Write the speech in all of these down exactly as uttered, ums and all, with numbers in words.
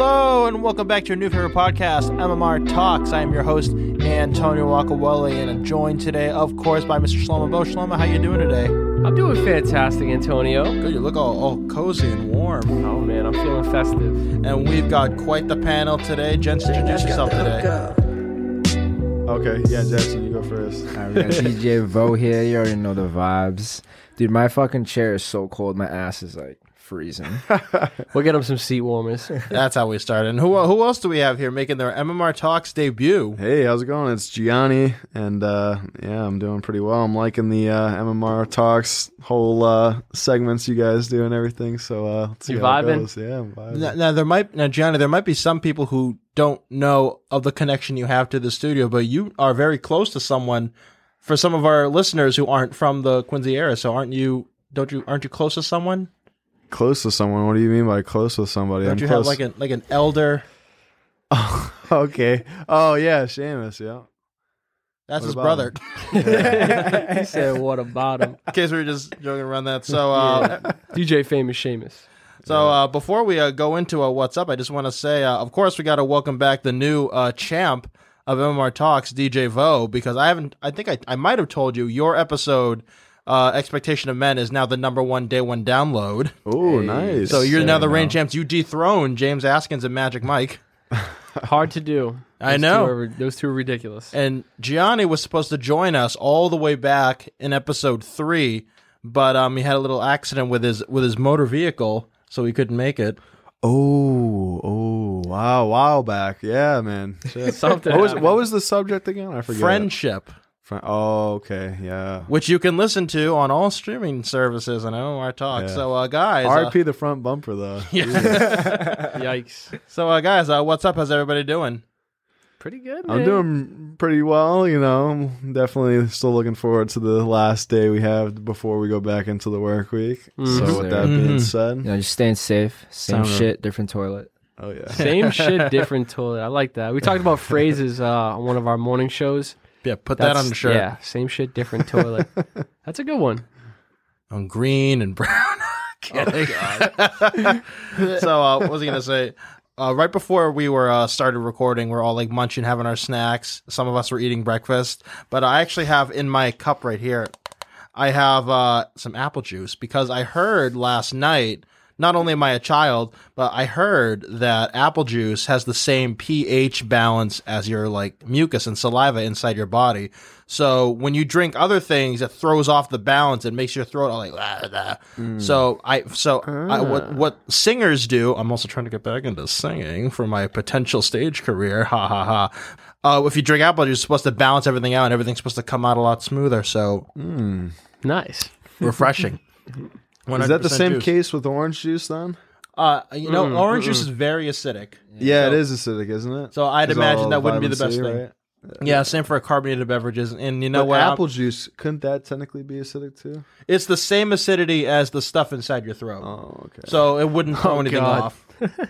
Hello, and welcome back to your new favorite podcast, M M R Talks. I am your host, Antonio Wakawale, and I'm joined today, of course, by Mister Shlomo Bo. Shlomo, how you doing today? I'm doing fantastic, Antonio. Good, you look all, all cozy and warm. Oh, man, I'm feeling festive. And we've got quite the panel today. Gents, introduce yourself today. Okay, yeah, Jackson, you go first. All right, we got D J Vo here. You already know the vibes. Dude, my fucking chair is so cold. My ass is like freezing. We'll get him some seat warmers. That's how we started. And who who else do we have here making their M M R Talks debut? Hey, how's it going? It's Gianni, and uh, yeah, I'm doing pretty well. I'm liking the uh, M M R Talks whole uh, segments you guys do and everything. So uh, let's see You how vibing? it goes. Yeah, I'm vibing. Now, now there might now Gianni, there might be some people who don't know of the connection you have to the studio, but you are very close to someone. For some of our listeners who aren't from the Quincy area, so aren't you? Don't you? Aren't you close to someone? Close to someone? What do you mean by close with somebody? Don't I'm you close. have like an like an elder? Oh, okay. Oh yeah, Seamus. Yeah. That's What his about brother. him? He said, what about him? In case we were just joking around that. So, uh, D J Famous Seamus. so uh, before we uh, go into uh, what's up, I just want to say, uh, of course, we got to welcome back the new uh, champ of M M R Talks, D J Vo, because I haven't. I think I I might have told you your episode. Uh, Expectation of Men is now the number one day one download. Oh, Hey. nice. So you're now the no. reign champs. You dethroned James Askins and Magic Mike. Hard to do. I Those know. Two are, those two are ridiculous. And Gianni was supposed to join us all the way back in episode three, but um, he had a little accident with his with his motor vehicle, so he couldn't make it. Oh, oh, wow, while back. Yeah, man. Shit. Something What was happened. what was the subject again? I forget. Friendship, Fri- Oh, okay, yeah. which you can listen to on all streaming services and M M R Talk. Yeah. So, uh, guys, R uh, P the front bumper though. Yikes. so uh, guys, uh, what's up? How's everybody doing? Pretty good, man. I'm doing pretty well, you know. I'm definitely still looking forward to the last day we have before we go back into the work week. Mhm. So with that being Mhm. said, You know, just staying safe. Same Sound of- shit, different toilet. oh yeah. Same shit, different toilet. I like that. We talked about phrases uh, on one of our morning shows. Yeah, put that on the shirt. Yeah, same shit, different toilet. That's a good one. On green and brown. Kidding. So, uh, what was I gonna say? Uh, right before we were uh, started recording, we're all like munching, having our snacks. Some of us were eating breakfast, but I actually have in my cup right here, I have uh, some apple juice because I heard last night. Not only am I a child, but I heard that apple juice has the same pH balance as your like mucus and saliva inside your body. So when you drink other things, it throws off the balance and makes your throat all like. Blah, blah. So I so I, what what singers do. I'm also trying to get back into singing for my potential stage career. Ha ha ha. Uh, if you drink apple juice, it's supposed to balance everything out, and everything's supposed to come out a lot smoother. So Nice. refreshing. Is that the one hundred percent same juice. case with orange juice then? Uh, you know, Mm, orange mm-mm. juice is very acidic. Yeah, So- it is acidic, isn't it? So I'd It's imagine all that wouldn't be the vitamin best C, thing. right? Yeah, same for carbonated beverages. And you know But what? apple juice, couldn't that technically be acidic too? It's the same acidity as the stuff inside your throat. Oh, okay. So it wouldn't throw Oh, anything God. off.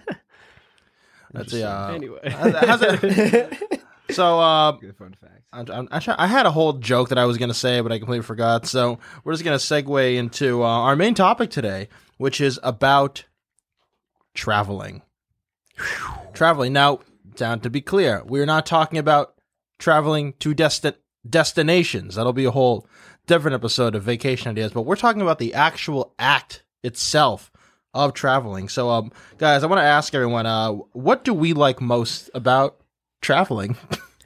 That's the, uh, Anyway. how's it? So, uh, Good fun fact. I'm, I'm, I try- I had a whole joke that I was going to say, but I completely forgot. So we're just going to segue into uh, our main topic today, which is about traveling. Traveling. Now, down to be clear, we're not talking about traveling to desti- destinations. That'll be a whole different episode of Vacation Ideas, but we're talking about the actual act itself of traveling. So, um, guys, I want to ask everyone, uh, what do we like most about traveling?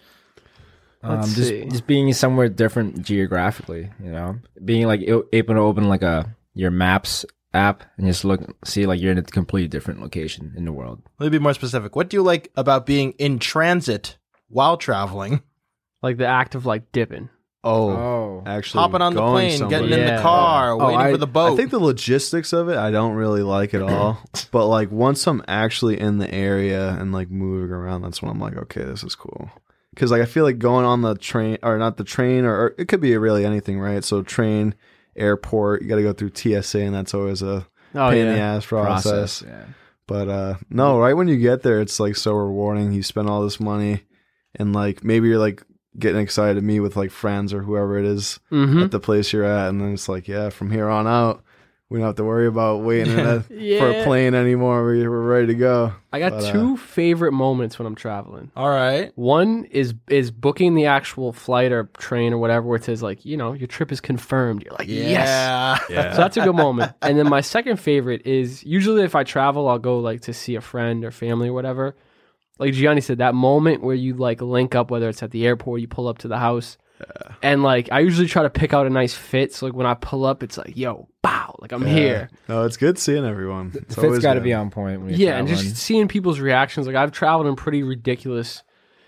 Um, Let's just, see. just being somewhere different geographically, you know, being like o- able to open like a your maps app and just look, see like you're in a completely different location in the world. Let me be more specific. What do you like about being in transit while traveling? Like the act of like dipping. Oh, Oh, actually, Hopping on the going plane, somewhere. getting in Yeah. the car, Oh, waiting I- for the boat. I think the logistics of it, I don't really like at all. But like once I'm actually in the area and like moving around, that's when I'm like, okay, this is cool. Because like I feel like going on the train, or not the train, or, or it could be really anything, right? So train, airport, you got to go through T S A, and that's always a Oh, pain in the yeah. ass process. process. Yeah. But uh no, right when you get there, it's like so rewarding. You spend all this money, and like maybe you're like getting excited to meet with like friends or whoever it is Mm-hmm. at the place you're at, and then it's like, yeah, from here on out, We don't have to worry about waiting in a, for Yeah. a plane anymore. We, we're ready to go. I got But, uh, two favorite moments when I'm traveling. All right. One is is booking the actual flight or train or whatever, where it says like, you know, your trip is confirmed. You're like, yes. Yeah. Yeah. So that's a good moment. And then my second favorite is usually if I travel, I'll go like to see a friend or family or whatever. Like Gianni said, that moment where you like link up, whether it's at the airport, you pull up to the house. Yeah. And like I usually try to pick out a nice fit. So like when I pull up, it's like, yo, bow, like I'm Yeah. here. No, it's good seeing everyone. It's Fit's always got to good. be on point. When you're Yeah, and traveling. just seeing people's reactions. Like I've traveled in pretty ridiculous,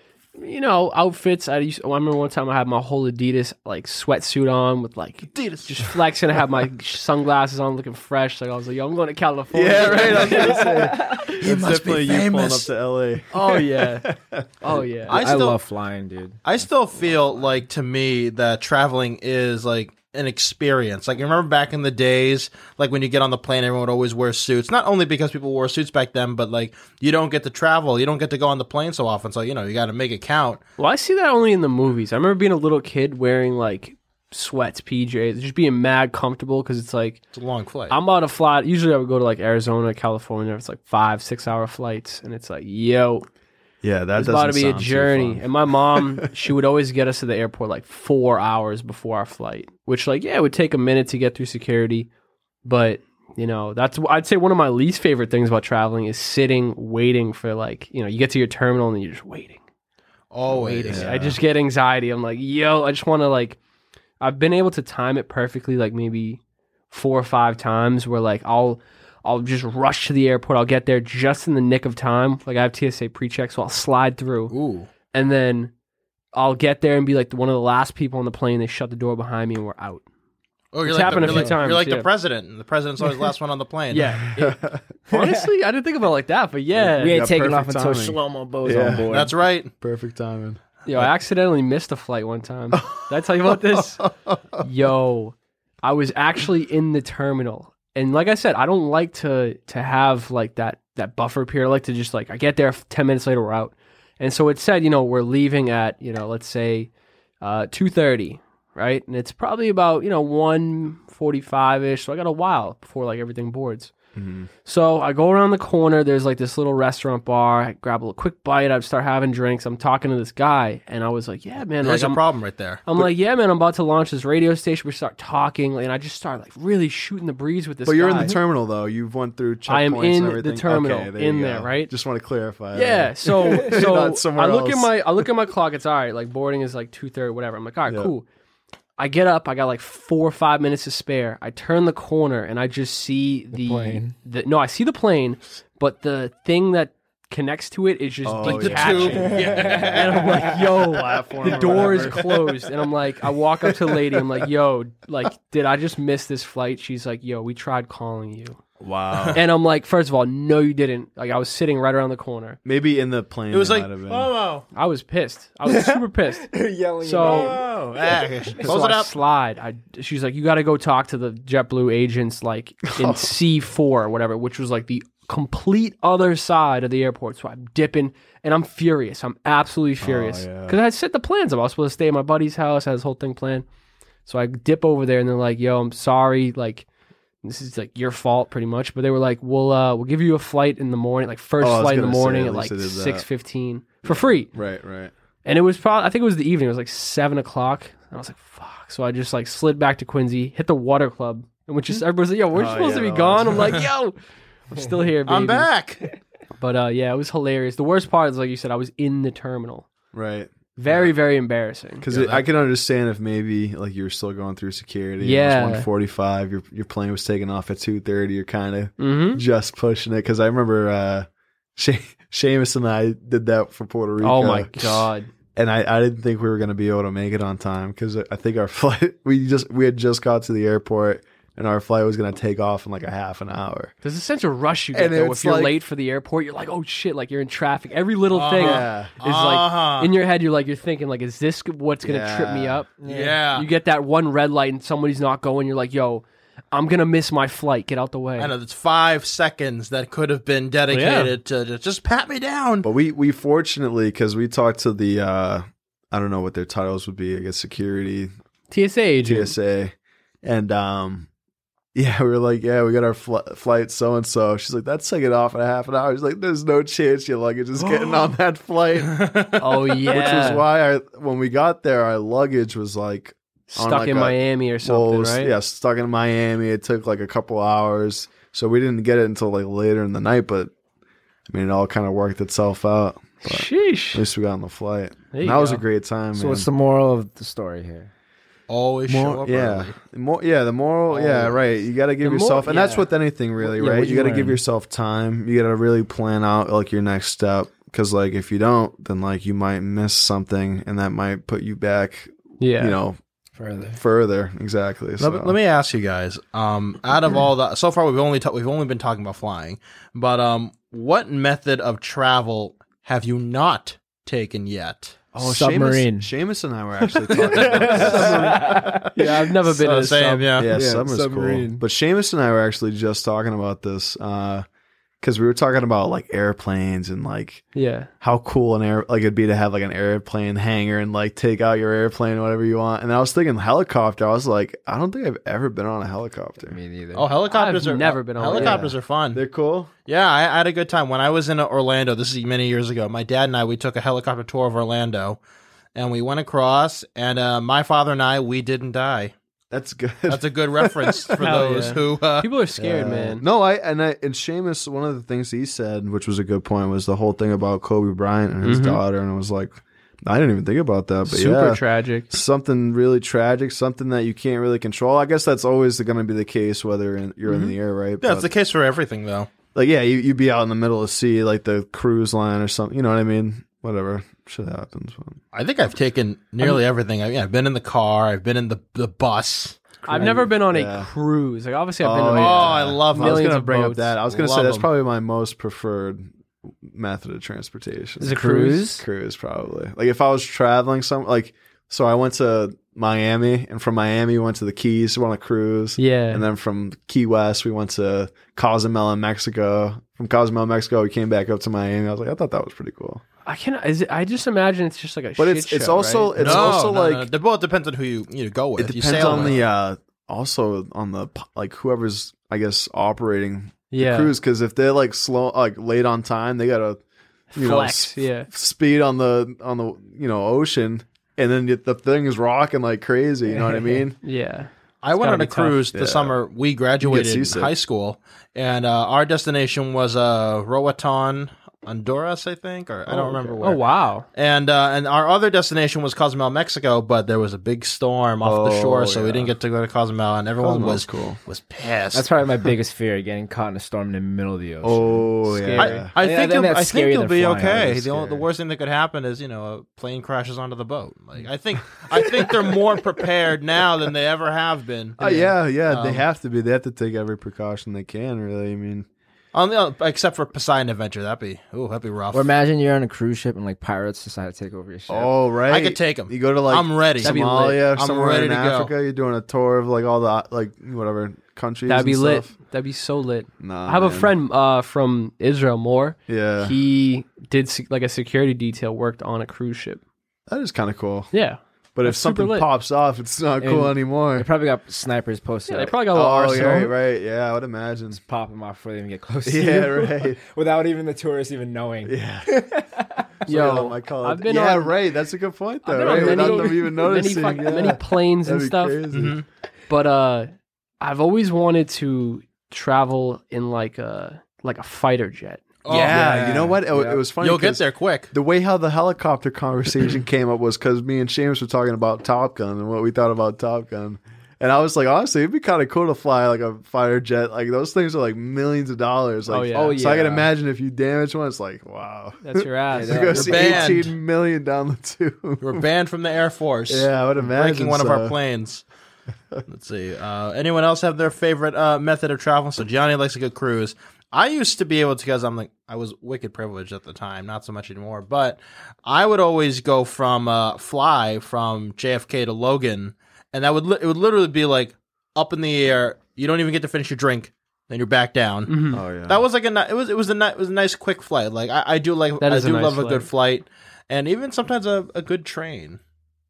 you know, outfits. I used. I remember one time I had my whole Adidas like sweatsuit on with like Adidas, just flexing. I had my sunglasses on, looking fresh. Like I was like, yo, I'm going to California. Yeah, right. I was gonna say it's must be definitely you pulling up famous. to L A. Oh yeah. Oh yeah. I I, still- love flying, dude. I still feel like to me that traveling is like an experience. Like, you remember back in the days, like when you get on the plane, everyone would always wear suits. Not only because people wore suits back then, but like you don't get to travel, you don't get to go on the plane so often. So you know you got to make it count. Well, I see that only in the movies. I remember being a little kid wearing like sweats, P Js, just being mad comfortable because it's like It's a long flight. I'm about to fly. Usually I would go to like Arizona, California. It's like five, six hour flights, and it's like, yo, Yeah, that it's doesn't about to be a sound too journey. fun. And my mom, she would always get us to the airport like four hours before our flight, which like, yeah, it would take a minute to get through security. But, you know, that's, I'd say one of my least favorite things about traveling is sitting, waiting for like, you know, you get to your terminal and you're just waiting. Always. waiting. Yeah. I just get anxiety. I'm like, yo, I just want to like, I've been able to time it perfectly, like maybe four or five times where like I'll, I'll just rush to the airport. I'll get there just in the nick of time. Like I have T S A pre-check, so I'll slide through. Ooh. And then I'll get there and be like one of the last people on the plane. They shut the door behind me and we're out. Oh, you're It's like happened the, a you're few like, times, You're like yeah. the president, and the president's always the last one on the plane. Yeah. it- honestly, I didn't think about it like that, but yeah. We ain't got taking off perfect until timing. Shlomo Bo's Yeah. on board. That's right. Perfect timing. Yo, I accidentally missed a flight one time. Did I tell you about this? Yo, I was actually in the terminal. And like I said, I don't like to to have like that that buffer period. I like to just like I get there ten minutes later, we're out. And so it said, you know, we're leaving at, you know, let's say uh two thirty, right? And it's probably about, you know, one forty-five ish. So I got a while before like everything boards. Mm-hmm. So I go around the corner. There's like this little restaurant bar. I grab a little quick bite. I start having drinks. I'm talking to this guy, and I was like, "Yeah, man." There's like, a I'm, problem right there. I'm like, "Yeah, man. I'm about to launch this radio station." We start talking, and I just start like really shooting the breeze with this. But you're in guy. the terminal though. You've went through checkpoints I am in and the everything. terminal, Okay, there in you there, go. right? Just want to clarify. Yeah. that. So so Not somewhere I look else. at my I look at my clock. It's all right. Like boarding is like two thirty, whatever. I'm like, all right, Yeah. cool. I get up. I got like four or five minutes to spare. I turn the corner and I just see the, plane. the no, I see the plane, but the thing that connects to it is just Oh, Like the detaching. tube. Yeah. And I'm like, yo, Platform the or door is whatever. closed. And I'm like, I walk up to the lady. I'm like, yo, like, did I just miss this flight? She's like, yo, we tried calling you. Wow. And I'm like, first of all, no, you didn't. Like, I was sitting right around the corner. Maybe in the plane. It was they like, might have been. oh, I was pissed. I was super pissed. yelling. So, oh, ah, so close it I up. slide. I, she's like, you got to go talk to the JetBlue agents, like in C four or whatever, which was like the complete other side of the airport. So I'm dipping, and I'm furious. I'm absolutely furious yeah. because I set the plans up. I was supposed to stay at my buddy's house. I had this whole thing planned. So I dip over there, and they're like, "Yo, I'm sorry. Like, this is like your fault, pretty much." But they were like, "We'll uh, we'll give you a flight in the morning, like first Oh, I was flight in the gonna say, morning at at least like they did that. six fifteen for free." Right, right. And it was probably, I think it was the evening. It was like seven o'clock. And I was like, fuck. So I just like slid back to Quincy, hit the water club, and which just everybody's like, yo, we're Oh, supposed yeah, to be that gone. was- I'm like, yo, I'm still here, baby. I'm back. But uh, yeah, it was hilarious. The worst part is, like you said, I was in the terminal. Right. Very, very embarrassing. Because Yeah, that- I can understand if maybe like you were still going through security. Yeah. It was one forty-five. Your your plane was taking off at two thirty. You're kind of Mm-hmm. just pushing it. Because I remember uh, she- Seamus and I did that for Puerto Rico. Oh my god. And I, I didn't think we were going to be able to make it on time because I think our flight we just we had just got to the airport and our flight was going to take off in like a half an hour. There's a sense of rush you get And though. it's If you're like- late for the airport, you're like, oh shit, like you're in traffic. Every little thing Yeah. is Uh-huh. like in your head. You're like, you're thinking like, is this what's gonna trip me Yeah. up? Yeah. You get that one red light and somebody's not going. You're like, yo, I'm gonna miss my flight. Get out the way. I know it's five seconds that could have been dedicated to, to just pat me down. But we we fortunately because we talked to the uh, I don't know what their titles would be. I guess security T S A agent. T S A, and um, Yeah, we were like, yeah, we got our fl- flight so and so. She's like, that's taking off in a half an hour. She's like, there's no chance your luggage is getting on that flight. Oh yeah, Which was why I, when we got there, our luggage was like on stuck like in a- Miami or something, well, it was- right? Yeah, stuck in Miami. It took like a couple hours, so we didn't get it until like later in the night. But I mean, it all kind of worked itself out. But Sheesh. at least we got on the flight. There And you that was go. a great time. So man. what's the moral of the story here? Always show More, up yeah, early. more, yeah. The moral, yeah, Always. right. You got to give The more- yourself, and that's yeah. with anything, really, Yeah, right? what'd You you got to give learn? yourself time. You got to really plan out like your next step, because like if you don't, then like you might miss something, and that might put you back, Yeah. you know, Further. further. Exactly. So. Let, me- let me ask you guys. Um, out of all the so far, we've only ta- we've only been talking about flying, but um, what method of travel have you not taken yet? Oh, Submarine. Seamus, Seamus and I were actually talking about this. Yeah, I've never been So in a same, sub. yeah. Yeah, Yeah, summer's submarine. cool. But Seamus and I were actually just talking about this because we were talking about like airplanes and like Yeah. how cool an air like it'd be to have like an airplane hangar and like take out your airplane whatever you want. And I was thinking helicopter. I was like, I don't think I've ever been on a helicopter. Me neither. Oh, helicopters I've are never been on one. helicopters are fun. They're cool. Yeah, I, I had a good time when I was in Orlando. This is many years ago. My dad and I we took a helicopter tour of Orlando, and we went across. And uh, my father and I we didn't die. That's good. That's a good reference for Hell those yeah. who. Uh, People are scared, Uh, man. No, I and I and Seamus, one of the things he said, which was a good point, was the whole thing about Kobe Bryant and his Mhm. daughter, and I was like, I didn't even think about that, but Super yeah, tragic. something really tragic, something that you can't really control. I guess that's always going to be the case, whether in, you're in the air, right? yeah, it's But, the case for everything, though. like, yeah, you you'd be out in the middle of the sea, like the cruise line or something. You know what I mean? Whatever, shit happens. But. I think I've taken nearly everything. I, yeah, I've been in the car. I've been in the the bus. I've never been on a Yeah. cruise. Like obviously, I've been Oh, on. Oh, yeah. I love. I was Millions gonna of bring up boats. that. I was gonna Love say that's them. probably my most preferred method of transportation. Is it cruise? Cruise, probably. Like if I was traveling some, like so I went to Miami, and from Miami we went to the Keys, we went on a cruise, Yeah. and then from Key West we went to Cozumel in Mexico. From Cozumel, Mexico, we came back up to Miami. I was like, I thought that was pretty cool. I can. Is it, I just imagine it's just like a. But shit it's it's show, also right? it's no, also no, like no. The, well, it depends on who you you go with. it You depends sail on with. the uh also on the like whoever's I guess operating yeah. the cruise, because if they're like slow like late on time, they gotta you know Flex. s- Yeah. speed on the on the you know ocean, and then the thing is rocking like crazy. You know what I mean? Yeah. I went gotta on a be tough. cruise the Yeah. summer we graduated in seasick. high school, and uh, our destination was uh, Roatan, Honduras, I think, or I don't remember where. Oh wow. And uh, and our other destination was Cozumel, Mexico, but there was a big storm off the Oh, shore, so we yeah. didn't get to go to Cozumel, and everyone Cozumel's was cool. was pissed. That's probably my biggest fear: getting caught in a storm in the middle of the ocean. Oh Scary. yeah. I, I Yeah, think then you'll, that's I scarier think you'll than be flying. okay. That's The, only, the scary. worst thing that could happen is you know a plane crashes onto the boat. Like I think I think they're more prepared now than they ever have been. Oh yeah, yeah. they Um, have to be. They have to take every precaution they can. Really, I mean, On the, except for Poseidon Adventure, that'd be ooh, that'd be rough. Or imagine you're on a cruise ship and like pirates decide to take over your ship. oh right. I could take 'em. You go to like I'm ready. That'd be lit. Somalia, I'm somewhere ready in to go. Africa. You're doing a tour of like all the like whatever countries. That'd be and lit. stuff. That'd be so lit. Nah, I have a man. friend uh, from Israel, Moore. Yeah, He did se- like a security detail, worked on a cruise ship. that is kind of cool. Yeah. But if That's super something lit. pops off, it's not cool And- anymore. They probably got snipers posted. Yeah, they up, probably got a little Oh, arsenal. yeah, right. Yeah, I would imagine. pop them off before they even get close. to Yeah, you. right. Without even the tourists even knowing. Yeah. Yo, I call it. I've been yeah, on- right. That's a good point, though. I've been Right? on many, Without them even many, noticing. fuck- yeah. many planes and That'd be stuff. crazy. Mhm. But uh, I've always wanted to travel in like a like a fighter jet. Oh, yeah, yeah. you know what? It, Yeah. it was funny. You'll get 'cause there quick. The way how the helicopter conversation came up was because me and James were talking about Top Gun and what we thought about Top Gun. And I was like, honestly, it'd be kind of cool to fly like a fighter jet. Like those things are like millions of dollars. Like, Oh, yeah. Oh, So I can yeah. imagine if you damage one, it's like, wow. That's your ass. You Yeah, go you're see banned. eighteen million down the tube. We're banned from the Air Force. Yeah, I would imagine. breaking one of so. our planes. Let's see. Uh, anyone else have their favorite uh, method of travel? So Johnny likes a good cruise. I used to be able to because I'm like I was wicked privileged at the time, not so much anymore. But I would always go from uh, fly from J F K to Logan, and that would li- it would literally be like up in the air. You don't even get to finish your drink, then you're back down. Mhm. Oh, yeah. That was like a ni- it was it was a ni- it was a nice quick flight. Like I, I do like That I is a do nice love a flight. good flight, and even sometimes a, a good train.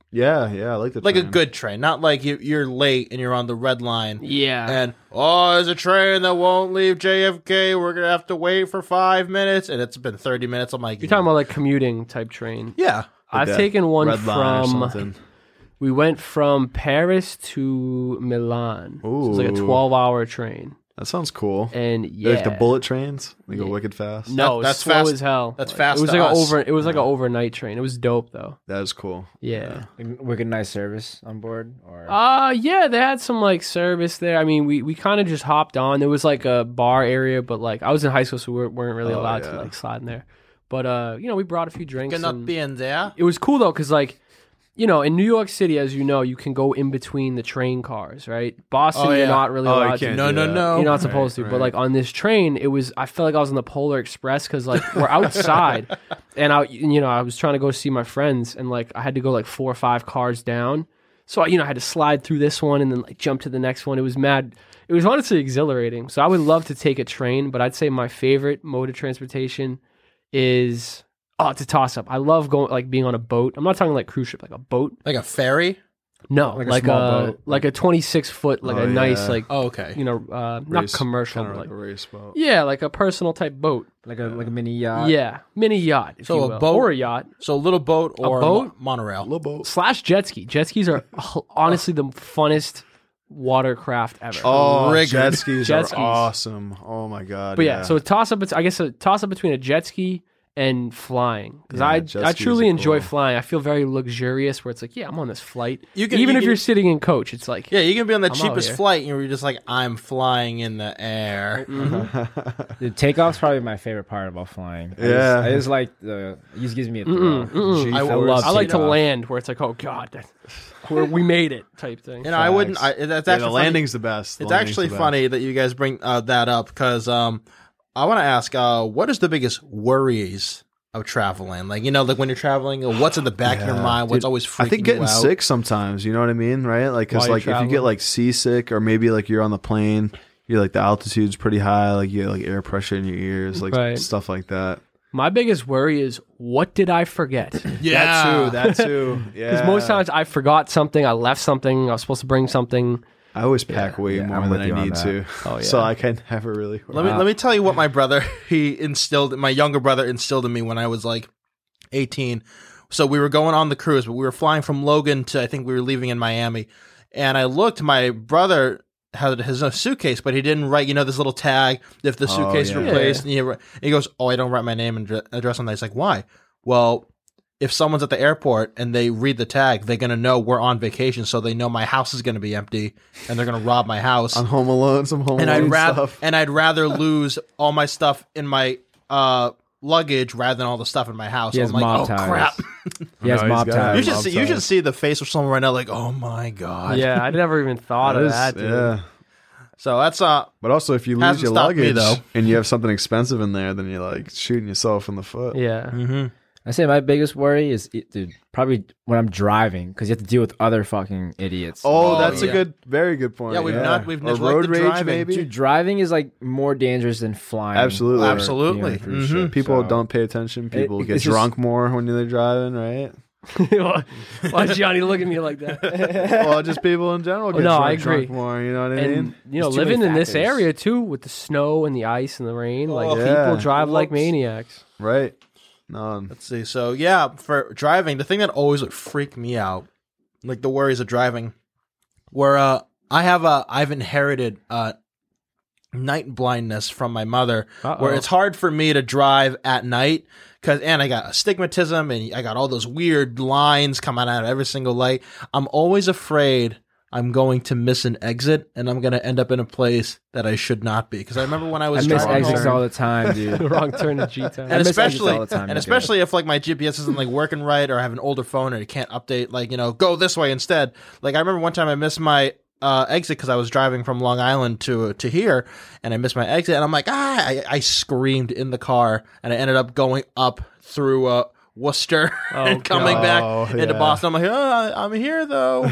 Yeah, yeah, I like the Like a train. good train, not like you, you're late and you're on the red line. Yeah. And, oh, there's a train that won't leave J F K. We're going to have to wait for five minutes. And it's been thirty minutes. I'm like, You're talking about like commuting type train. yeah. Like I've that taken one red line or from. something. We went from Paris to Milan. So it was like a Ooh. twelve hour train. That sounds cool. And yeah. Like the bullet trains, they go Yeah. wicked fast. No, That- that's that's slow fast- as hell. that's Like, fast It was to like us. an over. It was like an overnight train. It was dope though. That is cool. Yeah. Wicked nice service on board, or Uh yeah, they had some like service there. I mean, we, we kind of just hopped on. There was like a bar area, but like I was in high school, so we weren't really Oh, allowed yeah. to like slide in there. But uh, you know, we brought a few drinks. Cannot and be in there. it was cool though, because like, you know, in New York City, as you know, you can go in between the train cars, right? Boston, Oh, you're yeah. not really Oh, you allowed can't to. No, do no, that. no. You're not supposed to, Right, but like on this train, it was. I felt like I was on the Polar Express because like we're outside, and I, you know, I was trying to go see my friends, and like I had to go like four or five cars down, so I, you know, I had to slide through this one and then like jump to the next one. It was mad. It was honestly exhilarating. So I would love to take a train, but I'd say my favorite mode of transportation is oh, it's a toss up. I love going like being on a boat. I'm not talking like cruise ship, like a boat. Like a ferry? No, Like like, a small a boat. like a twenty-six foot, like Oh, a nice, yeah. like Oh, okay. you know, uh, not Race- commercial, kinda but like like a race boat. yeah, like a personal type boat. like a like a mini yacht. yeah, mini yacht, if So you a will. boat- or a yacht So a little boat or boat? mo- monorail? Little boat. slash jet ski. Jet skis are honestly the funnest watercraft ever. Oh, Triggered. jet skis Jet are skis. awesome. Oh my god. but yeah, so a toss up. I guess a toss up between a jet ski and flying because Yeah, I jet I skis truly are enjoy cool. flying. I feel very luxurious where it's like, yeah, I'm on this flight. You can- even you if can- you're sitting in coach, it's like Yeah, you can be on the I'm out cheapest here. flight and you're just like, I'm flying in the air. The takeoff's probably my favorite part about flying. I Yeah. just, I just like the. It just gives me a thrill. Mm-mm, mm-mm. G-force. I love I like to takeoff. land where it's like, oh god, that, where we made it type thing. And I wouldn't. I, that's Yeah, actually the funny. landing's the best. The It's landing's actually the best. funny that you guys bring uh, that up because um, I want to ask, uh, what is the biggest worries of traveling? Like, you know, like when you're traveling, uh, what's in the back of your Yeah. mind? What's Dude, always freaking I think getting you out? sick sometimes, you know what I mean, right? Like, While cause you're like if you traveling. get like seasick or maybe like you're on the plane, you're like the altitude's pretty high, like you get like air pressure in your ears, like Right. stuff like that. My biggest worry is what did I forget? Yeah, that too, that too. Yeah, Because most times I forgot something, I left something, I was supposed to bring something. I always pack way Yeah, more I'm than with you I on need that. to, Oh, yeah. so I can never really. Let me let me tell you what my brother he instilled. My younger brother instilled in me when I was like eighteen. So we were going on the cruise, but we were flying from Logan to I think we were leaving in Miami. And I looked. My brother had his own suitcase, but he didn't write. You know this little tag if the Oh, suitcase yeah. replaced. And he, and he goes, "Oh, I don't write my name and dr- address on that." He's like, "Why?" Well, if someone's at the airport and they read the tag, they're gonna know we're on vacation, so they know my house is gonna be empty and they're gonna rob my house. on Home Alone, some Home and Alone I'd rather stuff. and I'd rather lose all my stuff in my uh, luggage rather than all the stuff in my house. He So has I'm like, mob oh ties. crap! He has No, he's mob got ties. You should mob see you should ties. see the face of someone right now, like, oh my god. Yeah, I never even thought That of is- that. Dude. yeah. So that's uh But also, if you lose Hasn't your stopped me, luggage though. and you have something expensive in there, then you're like shooting yourself in the foot. Yeah. mm-hmm. I say my biggest worry is, it- dude, probably when I'm driving because you have to deal with other fucking idiots. Oh, Oh, that's yeah. a good, very good point. Yeah, we've not- we've or neglected road rage, driving. maybe. Dude, driving is like more dangerous than flying. Absolutely. or Absolutely. being on a cruise Mhm. ship, People so- don't pay attention. People It- get it's just- drunk more when they're driving, right? Why is Johnny look at me like that? Well, just people in general get no, drunk, I agree. drunk more. You know what I mean? And you know, There's too many living in this factors. area too, with the snow and the ice and the rain, like Oh, yeah. people drive like Whoops. maniacs. Right? No. Let's see. So yeah, for driving, the thing that always would freak me out, like the worries of driving, where uh, I have a I've inherited uh, night blindness from my mother, Uh-oh. where it's hard for me to drive at night because and I got astigmatism and I got all those weird lines coming out of every single light. I'm always afraid I'm going to miss an exit and I'm going to end up in a place that I should not be. Because I remember when I I was miss driving exits home- all the time, dude. Wrong turn to G town. and I miss exits especially all the time, and dude. especially if like my G P S isn't like working right or I have an older phone and it can't update like you know go this way instead. Like I remember one time I missed my uh, exit because I was driving from Long Island to to here and I missed my exit and I'm like ah I, I screamed in the car and I ended up going up through uh, Worcester Oh, and coming God. back Oh, into yeah. Boston. I'm like oh I'm here though.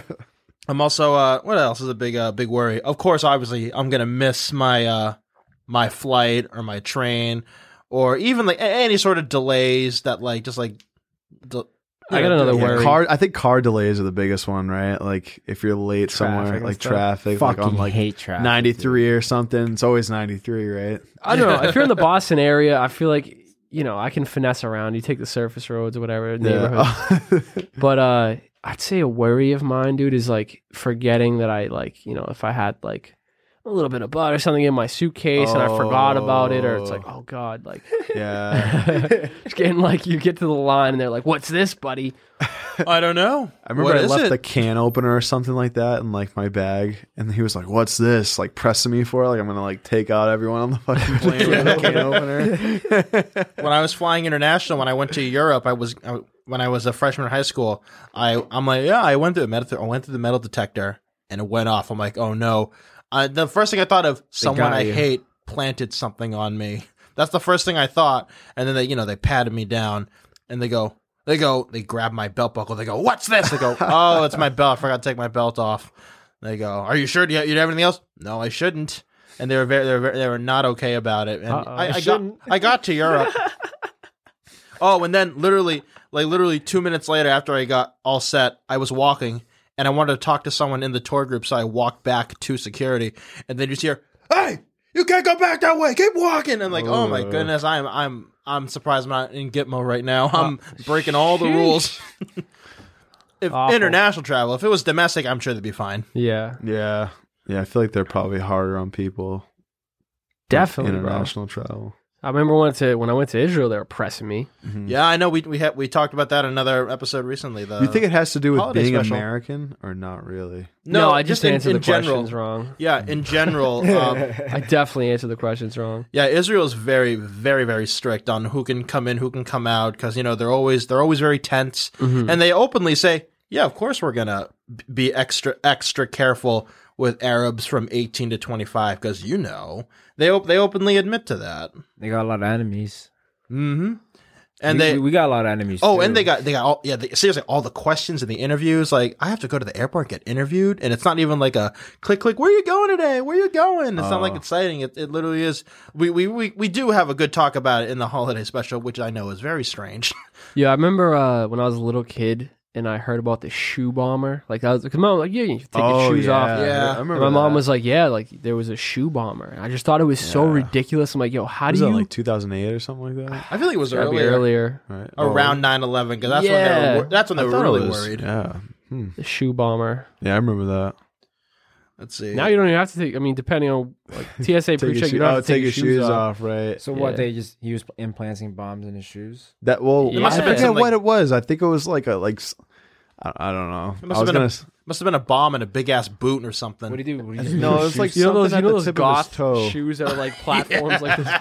I'm also uh what else is a big uh big worry? Of course, obviously I'm gonna miss my uh my flight or my train or even like a- any sort of delays that like just like de- I got another Yeah, worry. car. I think car delays are the biggest one, right? Like if you're late Traffic somewhere, and like stuff. traffic, like Fucking on like hate traffic. ninety-three or something. It's always ninety-three, right? I don't know. If you're in the Boston area, I feel like, you know, I can finesse around. You take the surface roads or whatever, neighborhood. Yeah. But uh, I'd say a worry of mine, dude, is like forgetting that I like, you know, if I had like a little bit of butt or something in my suitcase and I forgot about it, or it's like, oh God, like, yeah. it's getting like, you get to the line and they're like, what's this, buddy? I don't know. I remember What I is left it? the can opener or something like that in like my bag, and he was like, "What's this?" Like pressing me for it, like I'm gonna like take out everyone on the fucking plane with the can opener. When I was flying international, when I went to Europe, I was I, when I was a freshman in high school. I I'm like, yeah, I went to the metal, I went to the metal detector, and it went off. I'm like, oh no. Uh, the first thing I thought of, someone got I you. hate planted something on me. That's the first thing I thought. And then they, you know, they patted me down, and they go, they go, they grab my belt buckle. They go, what's this? They go, oh, it's my belt. I forgot to take my belt off. They go, are you sure? Do you, you have anything else? No, I shouldn't. And they were very, they were, very, they were not okay about it. And Uh-oh. I, I got, Shouldn't. I got to Europe. Oh, and then literally, like literally two minutes later, after I got all set, I was walking, and I wanted to talk to someone in the tour group, so I walked back to security, and then you just hear, "Hey, you can't go back that way. Keep walking." And like, oh my Uh. goodness, I'm I'm I'm surprised I'm not in Gitmo right now. I'm breaking all the rules. If Awful. international travel, if it was domestic, I'm sure they'd be fine. Yeah, Yeah, yeah. I feel like they're probably harder on people. definitely, bro. International travel. I remember when, to, when I went to Israel, they were pressing me. Yeah, I know. We we had we talked about that in another episode recently. The You think it has to do with holiday being special. American or not really? No, I just, in, answered in the general. questions wrong. Yeah, in general. Um, I definitely answered the questions wrong. Yeah, Israel is very, very, very strict on who can come in, who can come out, because you know they're always they're always very tense, Mhm. and they openly say, "Yeah, of course we're gonna be extra extra careful with Arabs from eighteen to twenty-five, because you know they op- they openly admit to that." They got a lot of enemies. Mm-hmm. And we, they we got a lot of enemies. oh, too. and they got they got all yeah they, seriously all the questions and the interviews. Like I have to go to the airport and get interviewed, and it's not even like a click click. Where you going today? Where you going? It's not like Oh. exciting. It it literally is. We, we we we do have a good talk about it in the holiday special, which I know is very strange. Yeah, I remember uh, when I was a little kid and I heard about the shoe bomber. Like, I was like, mom, like, yeah, you take your shoes off. Yeah. I And remember my mom that. was like, yeah, like there was a shoe bomber. And I just thought it was so Yeah. ridiculous. I'm like, yo, how was do that you like two thousand eight or something like that? I feel like it was Gotta be earlier, earlier? Right. around nine eleven, because that's when they Yeah. were wor- that's when they I were thought it really was- worried. Yeah. Hmm. The shoe bomber. Yeah, I remember that. Let's see. Now you don't even have to take. I mean, depending on like T S A Take your, pre-check, shoe- you don't oh, have to take, your shoes off, right? So what? Yeah. They just he was implanting bombs in his shoes. That well, It must I have been forget some, like- what it was. I think it was like a like. s- I, I don't know. It must I was have been gonna. a- s- Must have been a bomb in a big ass boot or something. What do you do? What do you do? No, it was like You know those, something you know at those the tip of his goth toe. shoes that are like platforms like this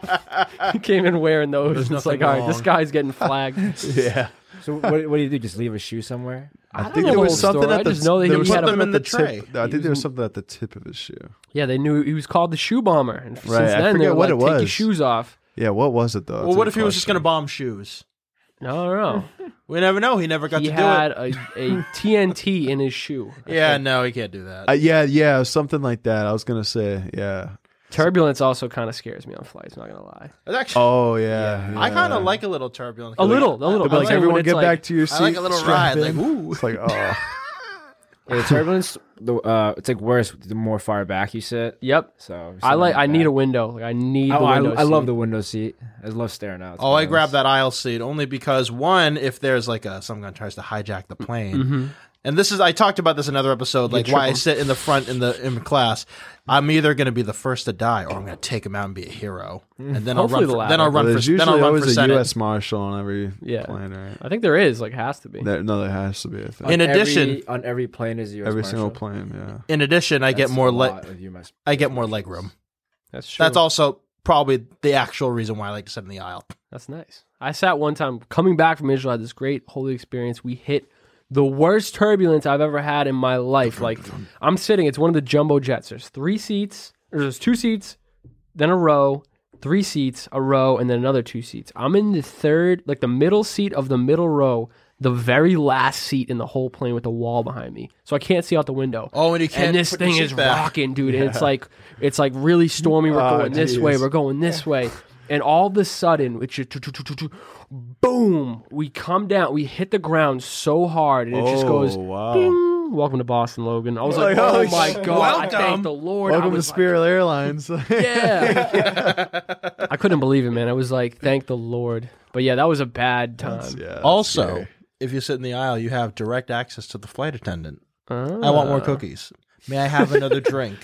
big. He came in wearing those. There's It's like, nothing all right, this wrong. guy's getting flagged. Yeah. So what, what do you do? Just leave a shoe somewhere? I, don't think know there the was whole something story. at I the just know that there he was had something them in at the tip- tray. I think there was something at the tip of his shoe. Yeah, they knew he was called the shoe bomber, and since Right, I then they forget were what like, it take your was. shoes off. Yeah, what was it though? Well, That's what a if he was just going to question. bomb shoes? No, no, no. We never know. He never got He to had do it. a, a T N T in his shoe. Yeah, no, he can't do that. Uh, yeah, yeah, something like that. I was gonna say, yeah. Turbulence also kind of scares me on flights. Not gonna lie. It's actually, Oh yeah, I kind yeah. of like a little turbulence. A little, a little. They'll be I'm like, saying when everyone it's get like- back to your seat. I like a little strap ride. Like, in. ooh. It's like, oh, Yeah, the turbulence, the uh, it's like worse the more far back you sit. Yep. So I like. I need a a. window. Like I need Oh, the I, window. I love seat. the window seat. I love staring out. Oh, I grab that aisle seat only because one, if there's like a someone tries to hijack the plane, Mhm. and this is I talked about this in another episode, like why I triple. sit in the front in the in class. I'm either going to be the first to die, or I'm going to take him out and be a hero, and then I'll Hopefully run. the For, latter. then I'll run there's for. Then usually I'll run always for a Senate. U S Marshal on every Yeah. plane, right? I think there is. Like has to be. There, no, there has to be. I think. In addition- every, on every plane is U S every Marshal. single plane, yeah. In addition, I get That's more a leg. lot of U S I get more leg room. That's true. That's also probably the actual reason why I like to sit in the aisle. That's nice. I sat one time coming back from Israel. I had this great holy experience. We hit the worst turbulence I've ever had in my life. Like I'm sitting. It's one of the jumbo jets. There's three seats. Or there's two seats, then a row, three seats, a row, and then another two seats. I'm in the third, like the middle seat of the middle row, the very last seat in the whole plane with a wall behind me, so I can't see out the window. Oh, and you can't. And this put your thing seat is back. rocking, dude. And it's like it's like really stormy. We're Oh, going this way. geez. We're going this way. And all of a sudden, it's just, boom, we come down, we hit the ground so hard, and it just goes, Oh, wow. ding. Welcome to Boston, Logan. I was like, Like, oh oh, my shit. God, I Welcome. thank the Lord. I Welcome to was Spirit Airlines. like, yeah. I couldn't believe it, man. I was like, thank the Lord. But yeah, that was a bad time. That's- yeah, that's Also, scary. if you sit in the aisle, you have direct access to the flight attendant. Ah. I want more cookies. May I have another drink?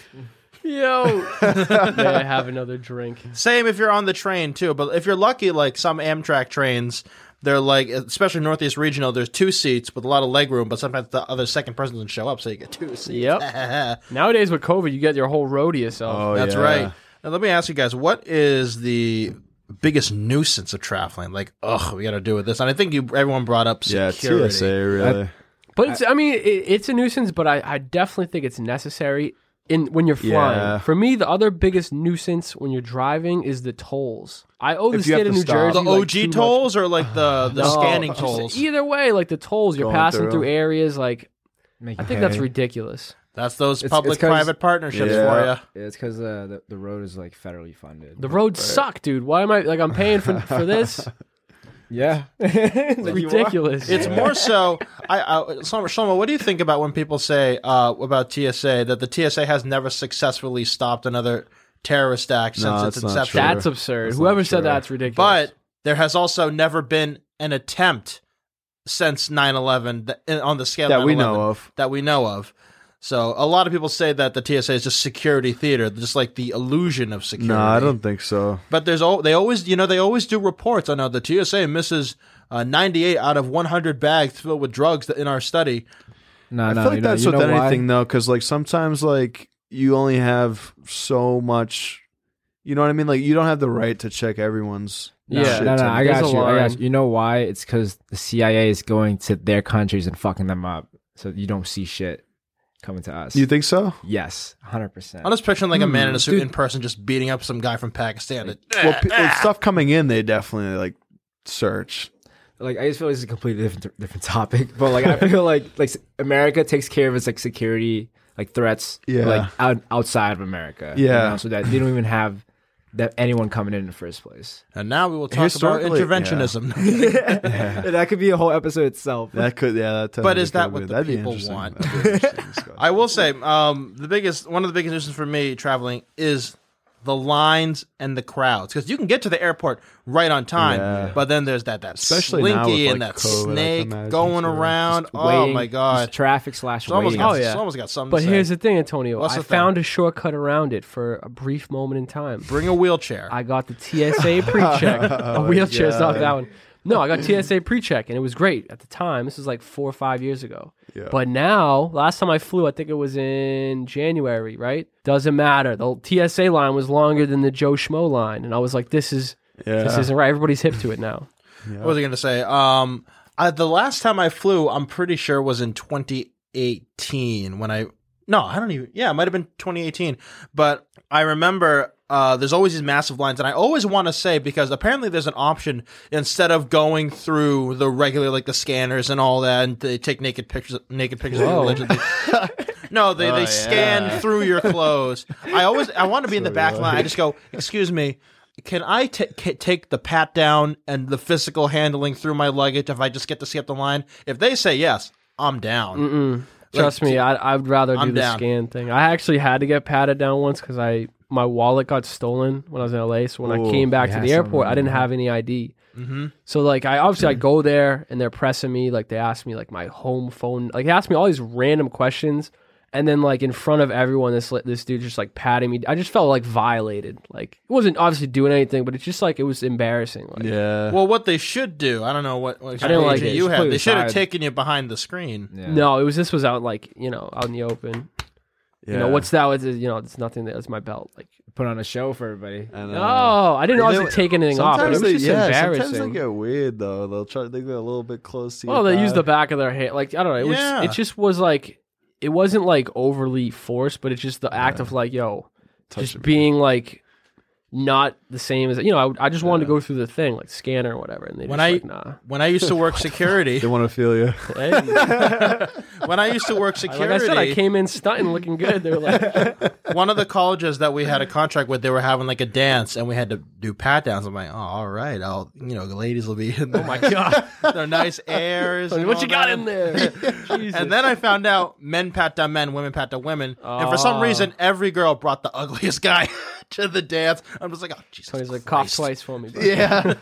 Yo. May I have another drink? Same if you're on the train too, but if you're lucky, like some Amtrak trains, they're like, especially Northeast Regional, there's two seats with a lot of leg room, but sometimes the other second person doesn't show up, so you get two seats. Yep. Nowadays with COVID, you get your whole row to yourself. Oh, That's yeah. right. Now, let me ask you guys, what is the biggest nuisance of traveling? Like, ugh, we got to do with this. And I think you everyone brought up Yeah, security. T S A, really. But it's, I mean, it, it's a nuisance, but I, I definitely think it's necessary in when you're flying. Yeah. For me, the other biggest nuisance when you're driving is the tolls. I owe the If you have state of to New stop. Jersey The like, O G too much- tolls or like the, the No, scanning just tolls? Either way, like the tolls, you're Going passing through. through areas. Like Make I you think that's pay. ridiculous. That's those It's- it's 'cause- public-private partnerships Yeah. for you. Yeah, it's because uh, the the road is like federally funded. The roads suck, dude. Why am I like I'm paying for for this? yeah, It's ridiculous. It's more so. I, I Shlomo, Shlomo, what do you think about when people say uh, about T S A that the T S A has never successfully stopped another terrorist act since No, its that's not inception? true. That's absurd. That's Whoever not said true. that's ridiculous. But there has also never been an attempt since nine eleven th- on the scale That of we nine eleven know of. that we know of. So a lot of people say that the T S A is just security theater, just like the illusion of security. No, I don't think so. But there's al- they always, you know, they always do reports on how the T S A misses uh, ninety-eight out of one hundred bags filled with drugs in our study. no, I no. feel like you know, that's you with know why? anything though, because like sometimes like you only have so much. You know what I mean? Like you don't have the right to check everyone's. Yeah. shit no, no, to- I There's got a you. I got line. you. You know why? It's because the C I A is going to their countries and fucking them up, so you don't see shit coming to us. You think so? Yes, hundred percent. I'm just picturing like a man in a suit Dude. in person just beating up some guy from Pakistan. Well, p- with stuff coming in, they definitely like search. Like I just feel like it's a completely different different topic, but like I feel like like America takes care of its like security like threats, Yeah. like out, outside of America, you Yeah. know, so that they don't even have that anyone coming in in the first place. And now we will talk about Historically, interventionism. That could be a whole episode itself. That could, yeah. That But technically is that could what be. the That'd be people interesting. want? That'd be interesting to discuss. I will say, um, the biggest, one of the biggest nuisances for me traveling is the lines and the crowds, because you can get to the airport right on time, Yeah. but then there's that that Especially now slinky with, and like, that COVID, I can snake imagine, going too. around. Just Oh waiting, my god, just traffic slash it's almost waiting. got, Oh, yeah. it's almost got something. But to say. here's the thing, Antonio. What's I the thing? found a shortcut around it for a brief moment in time. Bring a wheelchair. I got the T S A pre-check. A wheelchair's not God. that one. No, I got T S A pre-check, and it was great at the time. This was like four or five years ago. Yeah. But now, last time I flew, I think it was in January, right? Doesn't matter. The T S A line was longer than the Joe Schmo line, and I was like, "This is Yeah. this isn't right." Everybody's hip to it now. What was I going to say? Um, I, the last time I flew, I'm pretty sure was in twenty eighteen when I. No, I don't even. Yeah, it might have been twenty eighteen. But I remember uh, there's always these massive lines, and I always want to say, because apparently there's an option instead of going through the regular, like the scanners and all that, and they take naked pictures, naked pictures of Whoa. religion. No, they, Oh, they yeah. scan through your clothes. I always I want to be in the back line. I just go, excuse me. Can I t- ca- take the pat down and the physical handling through my luggage if I just get to see up the line? If they say yes, I'm down. Mm-mm. Trust Like, me, I, I'd rather I'm do the down. scan thing. I actually had to get patted down once because I my wallet got stolen when I was in L A. So when I Ooh, came back yeah, to the something airport, I like didn't that. have any I D. Mm-hmm. So like I obviously I go there and they're pressing me, like they ask me like my home phone, like they ask me all these random questions, and then like in front of everyone, this this dude just like patting me. I just felt like violated. Like it wasn't obviously doing anything, but it's just like it was embarrassing. Like, Yeah. Well, what they should do, I don't know what, what I didn't like agent it. you Just had. put it They should have aside. taken you behind the screen. Yeah. No, it was this was out like you know out in the open. yeah. You know what's that? It's, you know it's nothing. That's my belt. Like Put on a show for everybody. I know. no, I didn't They- obviously take anything off. But it was they, just yeah, embarrassing. sometimes they get weird though. They'll try. They get a little bit close to you. Well, they use the back of their hand. Like I don't know. It Yeah. was. It just was like. It wasn't like overly forced, but it's just the act of like, yo, just being like not the same as you know. I, I just wanted to go through the thing like scanner or whatever, and they When just I- like nah. When I used to work security, They want to feel you. Hey. when I used to work like security, I said, I came in stunting, looking good. They were like, one of the colleges that we had a contract with, they were having like a dance, and we had to do pat downs. I'm like, oh, all right, I'll, you know, the ladies will be. In oh my God. Their nice airs. What and you all got that. in there? Jesus. And then I found out men pat down men, women pat down women, and for some Oh. reason, every girl brought the ugliest guy to the dance. I'm just like, oh Jesus So he's like, Christ. cough twice for me. Bro. Yeah.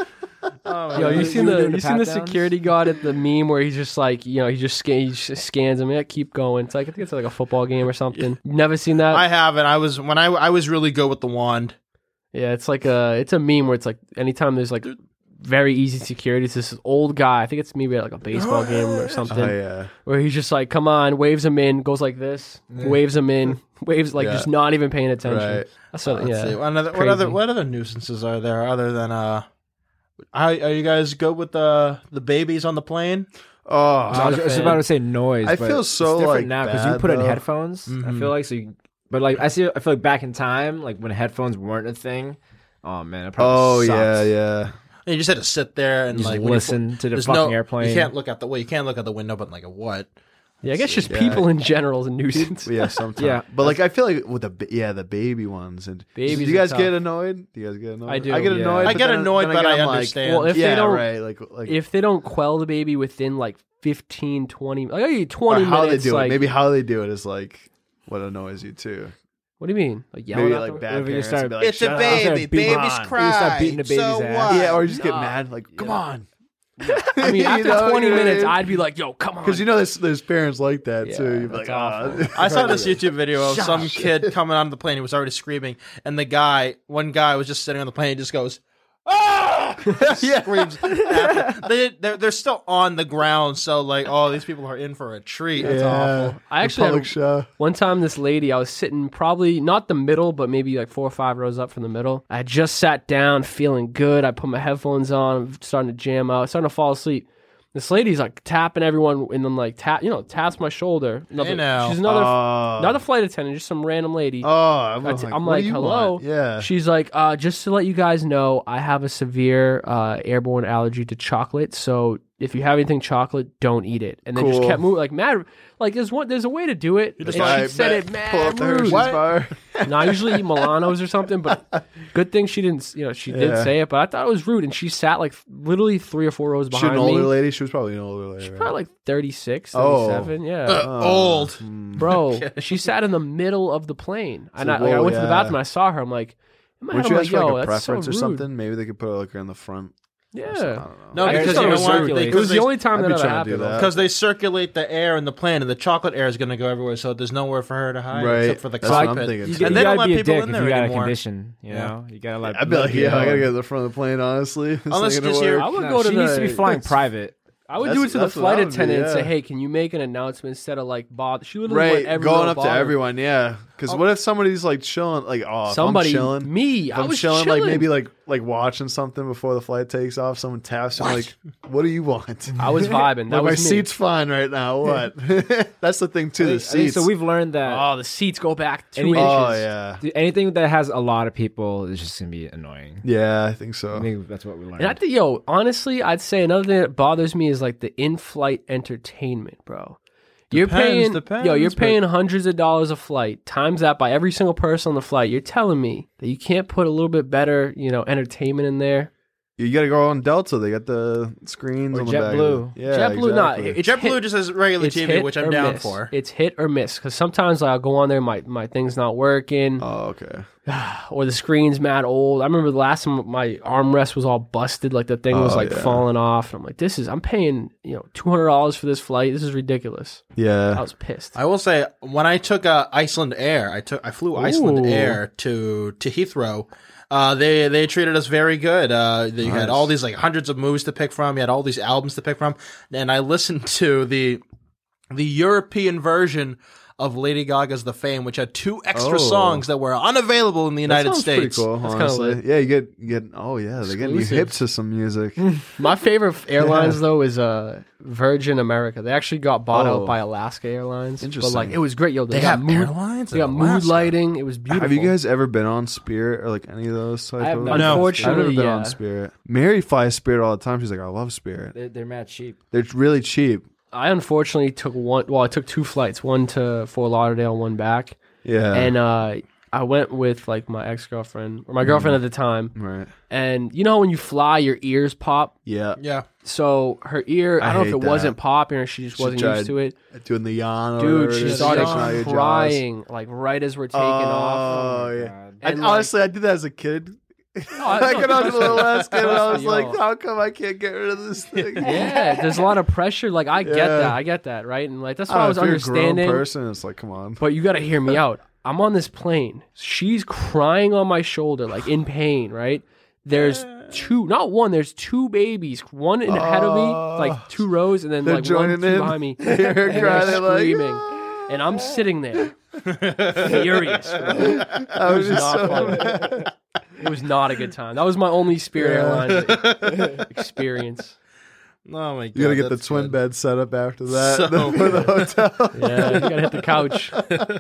Oh, Yo, you You seen were the doing you the seen the pat downs? security guard at the meme where he's just like, you know, he just, scan, he just scans him. Yeah, keep going. It's like I think it's like a football game or something. Never seen that? I haven't. I was when I I was really good with the wand. Yeah, it's like a it's a meme where it's like anytime there's like very easy security, it's this old guy. I think it's maybe at like a baseball game or something. Oh yeah. Where he's just like, come on, waves him in, goes like this, waves him in, waves like Yeah. just not even paying attention. Right. That's what, Let's yeah. see. What other, what Crazy. other what other nuisances are there other than uh? Are, are you guys good with the the babies on the plane? Oh, I Not was a just fan. about to say noise. I but feel it's so, different like, now because you bad, put in though. headphones. I Mhm. feel like so. You, but like I see, I feel like back in time, like when headphones weren't a thing. Oh man, it probably oh sucks. yeah, yeah. And you just had to sit there and You just like when you listen to the there's fucking no, airplane. You can't look out the well. You can't look out the window, but like a what? Yeah, I guess just Yeah. people in general is a nuisance. Yeah, sometimes. Yeah. but like I feel like with the ba- yeah the baby ones and Babies Do you guys are get tough. annoyed? Do you guys get annoyed? I do, I get yeah. annoyed. I but get then- annoyed, then but again, I I'm like, understand. Well, if they yeah, don't- right. Like like If they don't quell the baby within like fifteen, twenty, like oh, twenty or how minutes, they do like, it. Maybe how they do it is like what annoys you too. what do you mean? Like yelling Maybe at like them? bad If you parents. start- and be like, It's a "Shut up." baby. Start beating- Babies Come on. cry. You start beating the baby's so ass. what? Yeah, or you just get Nah. mad. Like, come Yeah. on. I mean, after You know, twenty you know what I minutes, mean? I'd be like, yo, come on. Because you know there's, there's parents like that Yeah, too. You'd be that's like, awful. ah. I saw this YouTube video of Shush. some kid coming on the plane. He was already screaming, and the guy, one guy, was just sitting on the plane. and just goes, "Ah!" Yeah. Screams. After. They they're, they're still on the ground, so like, oh, these people are in for a treat. That's awful. I The actually public had- show. One time, this lady, I was sitting probably not the middle, but maybe like four or five rows up from the middle. I had just sat down, feeling good. I put my headphones on, I'm starting to jam out, starting to fall asleep. This lady's like tapping everyone, and then like tap, you know, taps my shoulder. Another, Hey, now. she's another, Oh. not a flight attendant, just some random lady. Oh, I'm, I like, t- I'm what like, do you hello? want? Yeah. She's like, uh, just to let you guys know, I have a severe uh, airborne allergy to chocolate. So if you have anything chocolate, don't eat it. And then just Cool. kept moving. Like mad. Like there's one. There's a way to do it. just And like, she said it Pull up mad the Hershey's rude. What? bar. No, I usually eat Milanos or something. But good thing she didn't. You know, she did Yeah. say it, but I thought it was rude. And she sat like literally three or four rows She behind an older me. lady. She was probably an older lady. She's right? probably like thirty-six, Oh. thirty-seven. Yeah. Uh, Oh. old. Hmm. Bro, she sat in the middle of the plane, and So, I, like, I whoa, went to the yeah. bathroom. and I saw her. I'm like, in my head, Wouldn't I'm you like, ask for yo, like a that's so preference or rude. something? Maybe they could put like her in the front. or something. I Yeah. don't know. No, I because just you know thought it what? was They- It because was the they- only time I'd that be ever trying to do happened. that. Because they circulate the air in the plane, and the chocolate air is going to go everywhere, so there's nowhere for her to hide Right. except for the That's what I'm cockpit. thinking, You, too. you And they don't gotta let be a people dick in if there you got anymore. a condition. You Yeah. know, you gotta let. I'd be let like, people yeah, I know. gotta get to the front of the plane. Honestly, This Unless ain't you just gonna hear- work. I would No, go to she the. needs to be flying private. I would That's- do it to the that's what flight I would do, attendant and say, yeah. "Hey, can you make an announcement instead of like bother?" She literally Right, went everywhere going up to bother. everyone, yeah. Because what if somebody's like chilling, like oh, if Somebody, I'm chilling, me, if I I'm was chilling, chilling, like maybe like like watching something before the flight takes off. Someone taps, I'm like, what do you want? I was vibing. That Like, my was me. seat's fine right now. What? That's the thing too. I The think- I think seats. so we've learned that Oh, the seats go back two Any- inches. oh yeah, dude, anything that has a lot of people is just gonna be annoying. yeah. I think so. I think that's what we learned. And I think, yo, honestly, I'd say another thing that bothers me is like the in-flight entertainment, bro. You're Depends, paying, depends, yo, you're but- paying hundreds of dollars a flight. Times that by every single person on the flight. You're telling me that you can't put a little bit better, you know, entertainment in there. You got to go on Delta. They got the screens Or on the back. of JetBlue. it. Yeah, JetBlue, not exactly. it's JetBlue hit- just has regular it's T V, hit which I'm or down miss. for. It's hit or miss because sometimes like, I'll go on there, my my thing's not working, Oh, okay. or the screen's mad old. I remember the last time my armrest was all busted, like the thing was Oh, like yeah. falling off. And I'm like, this is I'm paying you know two hundred dollars for this flight. This is ridiculous. I Yeah. was pissed. I will say, when I took uh, Iceland Air, I took I flew Iceland Ooh. Air to to Heathrow. Uh, they they treated us very good. Uh, they had Nice. all these like hundreds of movies to pick from. You had all these albums to pick from, and I listened to the the European version of Lady Gaga's "The Fame," which had two extra Oh. songs that were unavailable in the That United sounds States. pretty cool, That's kinda honestly. lit. Yeah, you get you get. Oh yeah, they're getting you Exclusive. hip to some music. My favorite airlines though is uh Virgin America. They actually got bought Oh. out by Alaska Airlines. But Interesting. like it was great. Yo, they, They got have mood, airlines. They in got mood Alaska. lighting. It was beautiful. Have you guys ever been on Spirit or like any of those type I have of? not. No. I've Unfortunately, never been yeah. on Spirit. Mary flies Spirit all the time. She's like, I love Spirit. They're, they're mad cheap. They're really cheap. I unfortunately took one. Well, I took two flights. One to Fort Lauderdale, one back. Yeah. and uh, I went with like my ex girlfriend or my girlfriend at the time, right. and you know when you fly, your ears pop. Yeah. Yeah. So her ear, I, I don't know if hate it wasn't that. popping or she just She wasn't tried used to it. Doing the yawn. Or Dude, whatever it she is, started shaking out your jaws. crying like right as we're taking off. Oh, yeah. God. I, And, like- honestly, I did that as a kid. I- Like no, when I was a little less kid, I trust was me, like, y'all. how come I can't get rid of this thing? Yeah, there's a lot of pressure. Like I get Yeah. that, I get that, right? And like that's I what I don't was know, if you're a grown understanding. person, it's like, come on. But you got to hear me out. I'm on this plane. She's crying on my shoulder, like in pain, right? There's two, not one, there's two babies. One in ahead of me, like two rows, and then They're like one joining two in. behind me. They're and they're crying, they're like, screaming. "Ah." And I'm sitting there, furious. Bro. I was just not so fun. mad. It was not a good time. That was my only Spirit Airlines experience. Oh my god. You gotta get the that's twin good. bed set up after that So for the hotel. Yeah, you gotta hit the couch.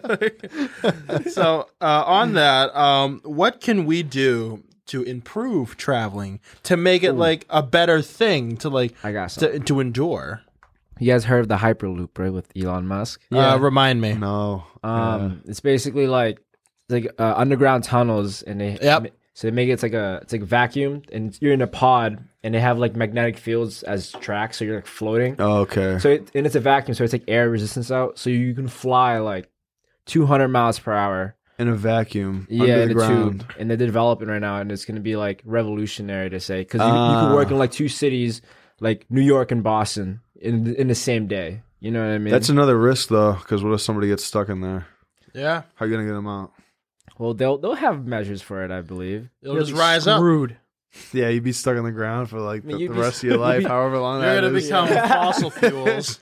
So uh, on that, um, what can we do to improve traveling to make it like a better thing to like I got some. to, to endure? You guys heard of the Hyperloop, right, with Elon Musk? Yeah. Uh, remind me. No. Um, it's basically like it's like uh, underground tunnels, and they Yep. so they make it, it's like a it's like vacuum, and you're in a pod, and they have like magnetic fields as tracks, so you're like floating. Oh, okay. So it, and it's a vacuum, so it's like air resistance out, so you can fly like two hundred miles per hour. In a vacuum. Yeah, under in the a ground. tube, and they're developing right now, and it's gonna be like revolutionary to say because you, you can work in like two cities, like New York and Boston, in in the same day. You know what I mean? That's another risk though, because what if somebody gets stuck in there? Yeah, How are you gonna get them out? well, they'll they'll have measures for it, I believe. it'll You'll just be rise up. screwed. Yeah, you'd be stuck on the ground for like I mean, the, you'd the be- rest of your you'd life, be- however long You're that gonna is. become fossil fuels.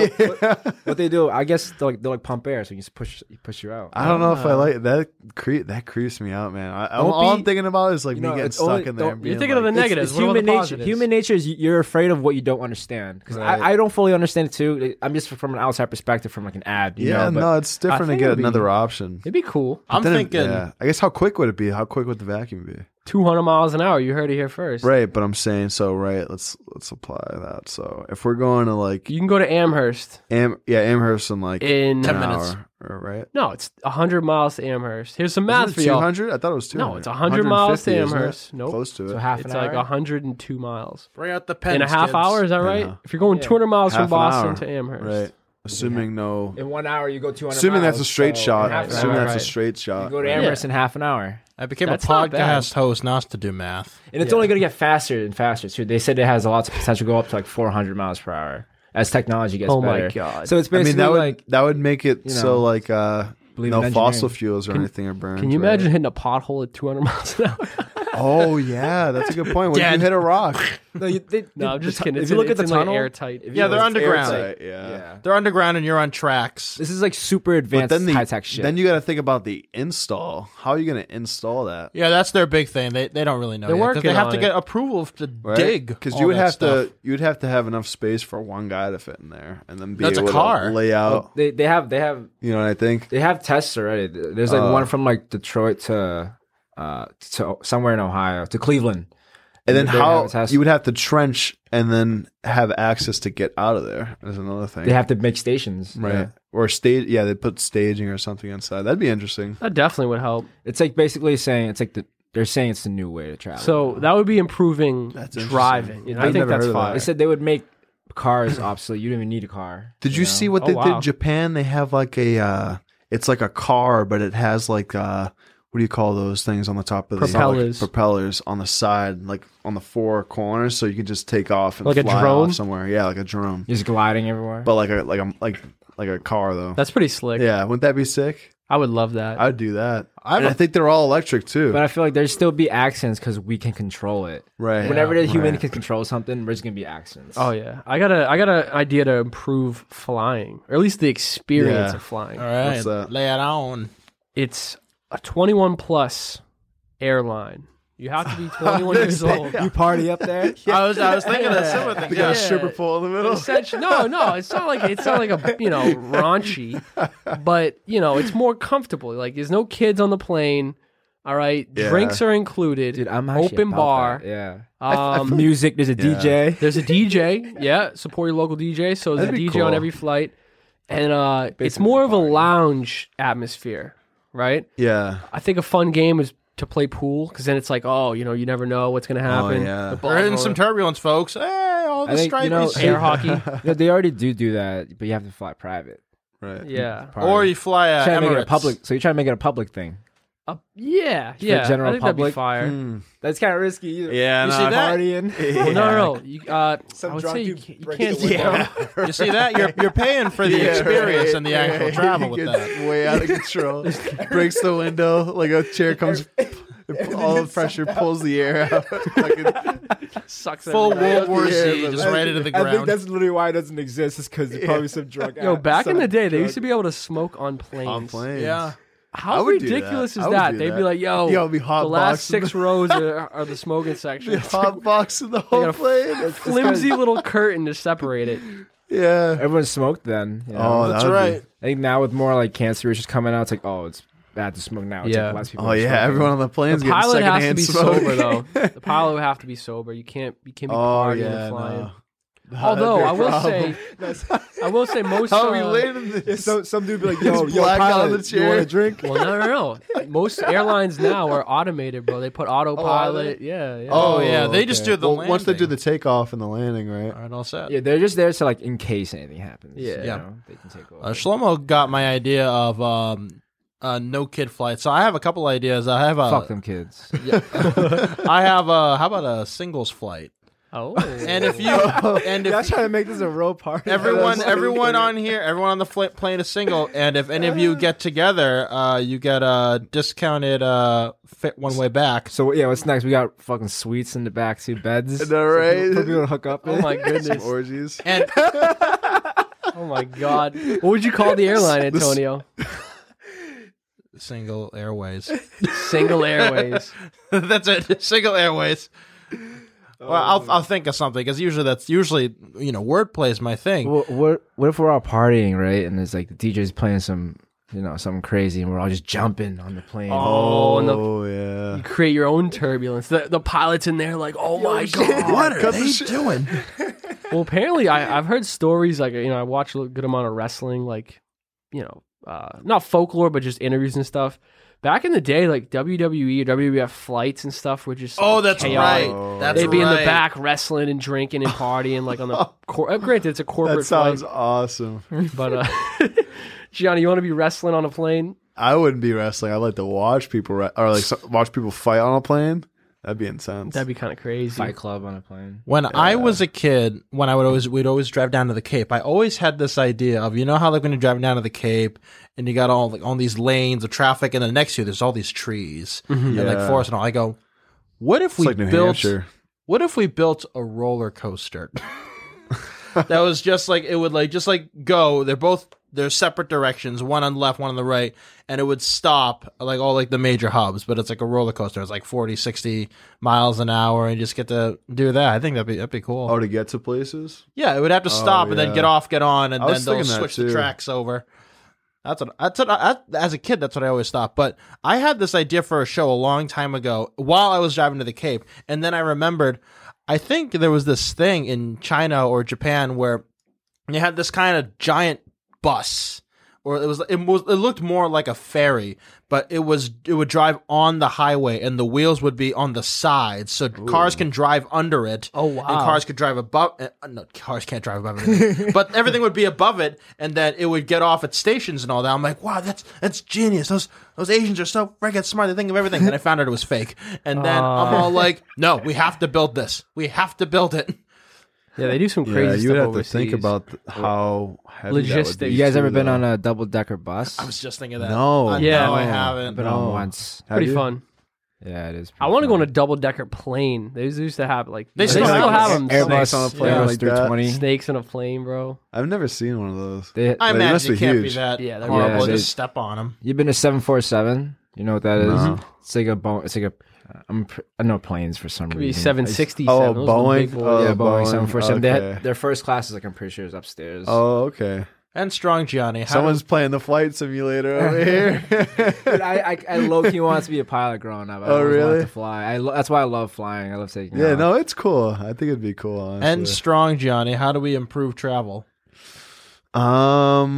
What they do, I guess, they'll like, they'll like pump air, so you just push you push you out. I don't know if I Uh, like that. Cre- that creeps me out, man. I, Don't all be- I'm thinking about is like you me know, getting it's stuck only- in there. don't- and You're being thinking of the like, ne- It's, negatives. it's What about human the nature. positives? Human nature is you- you're afraid of what you don't understand. Because Right. I, I don't fully understand it too. I'm just from an outside perspective, from like an ad. You yeah, know, but no, it's different to think get it'd be- another option. It'd be cool. I'm Then it- thinking. yeah. I guess how quick would it be? How quick would the vacuum be? two hundred miles an hour. You heard it here first. Right, but I'm saying so. Right, let's let's apply that. So if we're going to like, You can go to Amherst Am, yeah, Amherst in like in an ten minutes. hour, or, right? no, it's one hundred miles to Amherst. Here's some math for Two y'all. hundred? I thought it was two hundred. No, it's one hundred miles to Amherst. Nope. Close to it. so half It's an like hour. one hundred two miles. Bring out the pens, In a half kids. hour, is that Yeah. right? If you're going Yeah. two hundred miles Half from an Boston hour. to Amherst. Right. Assuming no. In one hour, you go two hundred. Assuming miles, that's a straight so shot. in half an Assuming hour, that's a right. straight shot. You go to right. Amherst in half an hour, I became That's a not bad. podcast host, not to do math. and it's Yeah. only going to get faster and faster too. They said it has a lot of potential to go up to like four hundred miles per hour as technology gets Oh my better. God. So it's I basically mean, that would like that would make it you know, so like uh, believe no in fossil engineering. fuels or Can- anything are burned. Can you right? imagine hitting a pothole at two hundred miles an hour? Oh yeah, that's a good point. What if you Dead. hit a rock? no, you, they, no, I'm just the tu- kidding. If It's you in- look at it's the in, like, tunnel, airtight. if you- Yeah, they're it's underground. airtight. Yeah. Yeah. They're underground and you're on tracks. This is like super But advanced then the high tech shit. then you got to think about the install. How are you going to install that? Yeah, that's their big thing. They they don't really know. They're yet, 'cause working they have on to it. get approval to Right? dig. Because all you would that have stuff. to you would have to have enough space for one guy to fit in there, and then be That's a able car. to lay out. they they have they have You know what I think? they have tests already. There's like Uh, one from like Detroit to uh to somewhere in Ohio to Cleveland. And then They have how a test. you would have to trench and then have access to get out of there is another thing. They have to make stations. right Yeah. or stage. Yeah, they put staging or something inside. That'd be interesting. That definitely would help. It's like basically saying it's like the they're saying it's the new way to travel. So that would be improving That's interesting. driving. And I I've think never that's heard of that. fine. they said they would make cars obsolete. You don't even need a car. Did you, know? see what Oh, they wow. did in Japan? They have like a, uh, it's like a car, but it has like, uh, what do you call those things on the top of the Propellers. Like propellers on the side, like on the four corners, so you can just take off and Like a fly drone? off somewhere. Yeah, like a drone, You're just gliding everywhere. but like a like a like like a car though. That's pretty slick. Yeah, wouldn't that be sick? I would love that. I'd do that. I'm and a- I think they're all electric too. But I feel like there'd still be accidents because we can control it. right. Whenever the human right. can control something, there's gonna be accidents. oh yeah, I got a I got an idea to improve flying, or at least the experience Yeah. of flying. All right, What's that? lay it on. It's a twenty-one plus airline. You have to be twenty-one years old. You party up there? I was I was thinking of similar things. They got a Yeah. stripper pole in the middle. Essentially, no, no, it's not like it's not like a you know raunchy, but you know it's more comfortable. Like there's no kids on the plane. All right, Yeah. drinks are included. Dude, I'm actually open about bar. that, Yeah. Um, Music. There's a Yeah. D J. there's a D J. Yeah, support your local D J. So there's That'd a be D J on cool. every flight, and uh, it's Basically more of a party. lounge atmosphere. right? Yeah. I think a fun game is to play pool because then it's like, oh, you know, you never know what's gonna happen. yeah. The We're ball's in rolling. some turbulence, folks. Hey, all the I think, you know, stripies. air hockey. You know, they already do do that, but you have to fly private. Right. Yeah. Or you fly uh, trying to make it a Emirates. public. So you're trying to make it a public thing. Uh, yeah, yeah. general I think that'd be public? fire. Hmm. That's kind of risky. Either. Yeah. You no, see that? Partying. Well, no, no, no. You, uh, Some I would drunk say you dude can't, you breaks can't the do window. that. You see that? You're you're paying for the Yeah, experience right, and the actual right. travel He with gets that. way out of control. Breaks the window. Like a chair comes. All the pressure pulls the air out. Fucking- Sucks. Full everybody. World War Yeah, Z, but just I right into the I think ground. that's literally why it doesn't exist. Is because probably some drunk. Yo, ass- back in some the day, they drunk- used to be able to smoke on planes. on planes. Yeah. I How would do ridiculous that. is I would that? do They'd that. be like, yo, Yo, be hot the last boxing six the- rows are, are the smoking section. Be hot boxing the whole got a plane. Flimsy little curtain to separate it. Yeah. Everyone smoked then. You know? Oh, That's that would be- right. I think now with more like cancer issues coming out, it's like, oh, it's bad to smoke now. It's Yeah. like less people Oh are yeah, smoking. everyone on the plane's The getting pilot has to secondhand be smoke. sober though. The pilot would have to be sober. You can't. You can't be Oh partying yeah, and flying. no. Although I will Problem. say, I will say most. How uh, are we landing Yeah, this? so some dude be like, yo, He's yo, black on pilot, the you chair. want a drink? Well, no, no, no. Most airlines now are automated, bro. They put autopilot. yeah, yeah. Oh, yeah, they just do the well, once they do landing. the takeoff and the landing, right? All right, all set. Yeah, they're just there to like in case anything happens. Yeah. you Yeah. know, they can take over. Uh, Shlomo got my idea of um, uh, no kid flight. So I have a couple ideas. I have a. Fuck them kids. Yeah. I have a. How about a singles flight? Oh, And if you and Y'all if trying to make this a real party? everyone That's everyone funny. on here, everyone on the fl- plane is single, and if any of you get together, uh, you get a discounted uh, fit one way back. So yeah, what's next? We got fucking suites in the backseat beds. Is that right? For people to hook up. oh in. my Some goodness. orgies. And Oh my god. What would you call the airline, Antonio? single airways. Single Airways. That's it. Single airways. Well, I'll I'll think of something because usually that's usually you know wordplay is my thing. What, what what if we're all partying, right? And there's like the D J's playing some, you know, something crazy, and we're all just jumping on the plane. Oh, and the, Oh yeah. you create your own turbulence. The, the pilot's in there like, oh my god. What are Cut the they shit. doing? Well, apparently, I, I've heard stories like you know I watch a good amount of wrestling, like you know, uh, not folklore, but just interviews and stuff. Back in the day, like W W E or W W F flights and stuff were just Oh, like, that's chaotic. right. That's They'd be in the right. back wrestling and drinking and partying, like on the. Cor- uh, granted, it's a corporate That sounds flight, awesome. but uh, Gianni, you want to be wrestling on a plane? I wouldn't be wrestling. I'd like to watch people re- or like so- watch people fight on a plane. That'd be intense. That'd be kind of crazy. Fight Club on a plane. When I was a kid, when I would always we'd always drive down to the Cape, I always had this idea of you know how like when you're driving down to the Cape and you got all like all these lanes of traffic, and then next to you there's all these trees and like Yeah. forest and all. I go, what if it's we like New built? Hampshire. What if we built a roller coaster that was just like it would like just like go? They're both they're separate directions, one on the left, one on the right, and it would stop like all like the major hubs, but it's like a roller coaster. It's like forty, sixty miles an hour, and you just get to do that. I think that'd be that'd be cool. Oh, to get to places. Yeah, it would have to stop and then yeah. get off, get on, and I then was they'll thinking that switch the too. tracks over. That's what that's what I, as a kid. That's what I always thought. But I had this idea for a show a long time ago while I was driving to the Cape, and then I remembered. I think there was this thing in China or Japan where you had this kind of giant bus, or it was it was it looked more like a ferry, but it was it would drive on the highway and the wheels would be on the sides, so cars can drive under it. Oh, wow. And cars could drive above. Uh, no, cars can't drive above it, but everything would be above it, and then it would get off at stations and all that. I'm like, wow, that's that's genius. Those those Asians are so freaking smart. They think of everything. And I found out it was fake, and then I'm all like, no, we have to build this. We have to build it. Yeah, they do some Yeah, crazy you would stuff have overseas. to think about th- how heavy that would Logistics. be You guys too, ever been though. on a double decker bus? I was just thinking that. No. Uh, Yeah. no, I No. haven't. I've been No. on once. Have Pretty you? fun. Yeah, it is. I want to go on a double decker plane. They used used to have like They they still still, have have them. Airbus Snakes. on a plane Yeah. was Like three that. twenty. Snakes in a plane, bro. I've never seen one of those. They, I They must imagine it be can't be huge. that Yeah, they're horrible. Yeah, they- Just step on them. you've been to seven forty-seven? You know what that is? No. It's like a bone. It's like a. I'm. pr- I know planes for some Could be reason. seven I just- sixty. Oh, Those are the Boeing? big boys. Oh, yeah, Boeing Boeing, seven forty-seven. They okay. had their first class is like I'm pretty sure is upstairs. Oh, okay. And strong Gianni. How Someone's playing the flight simulator over here. Dude, I, I I low key wanted to be a pilot growing up. I Oh, always wanted really? to fly. I lo- that's why I love flying. I love taking. yeah, off. no, it's cool. I think it'd be cool. Honestly. and strong Gianni. How do we improve travel? Um,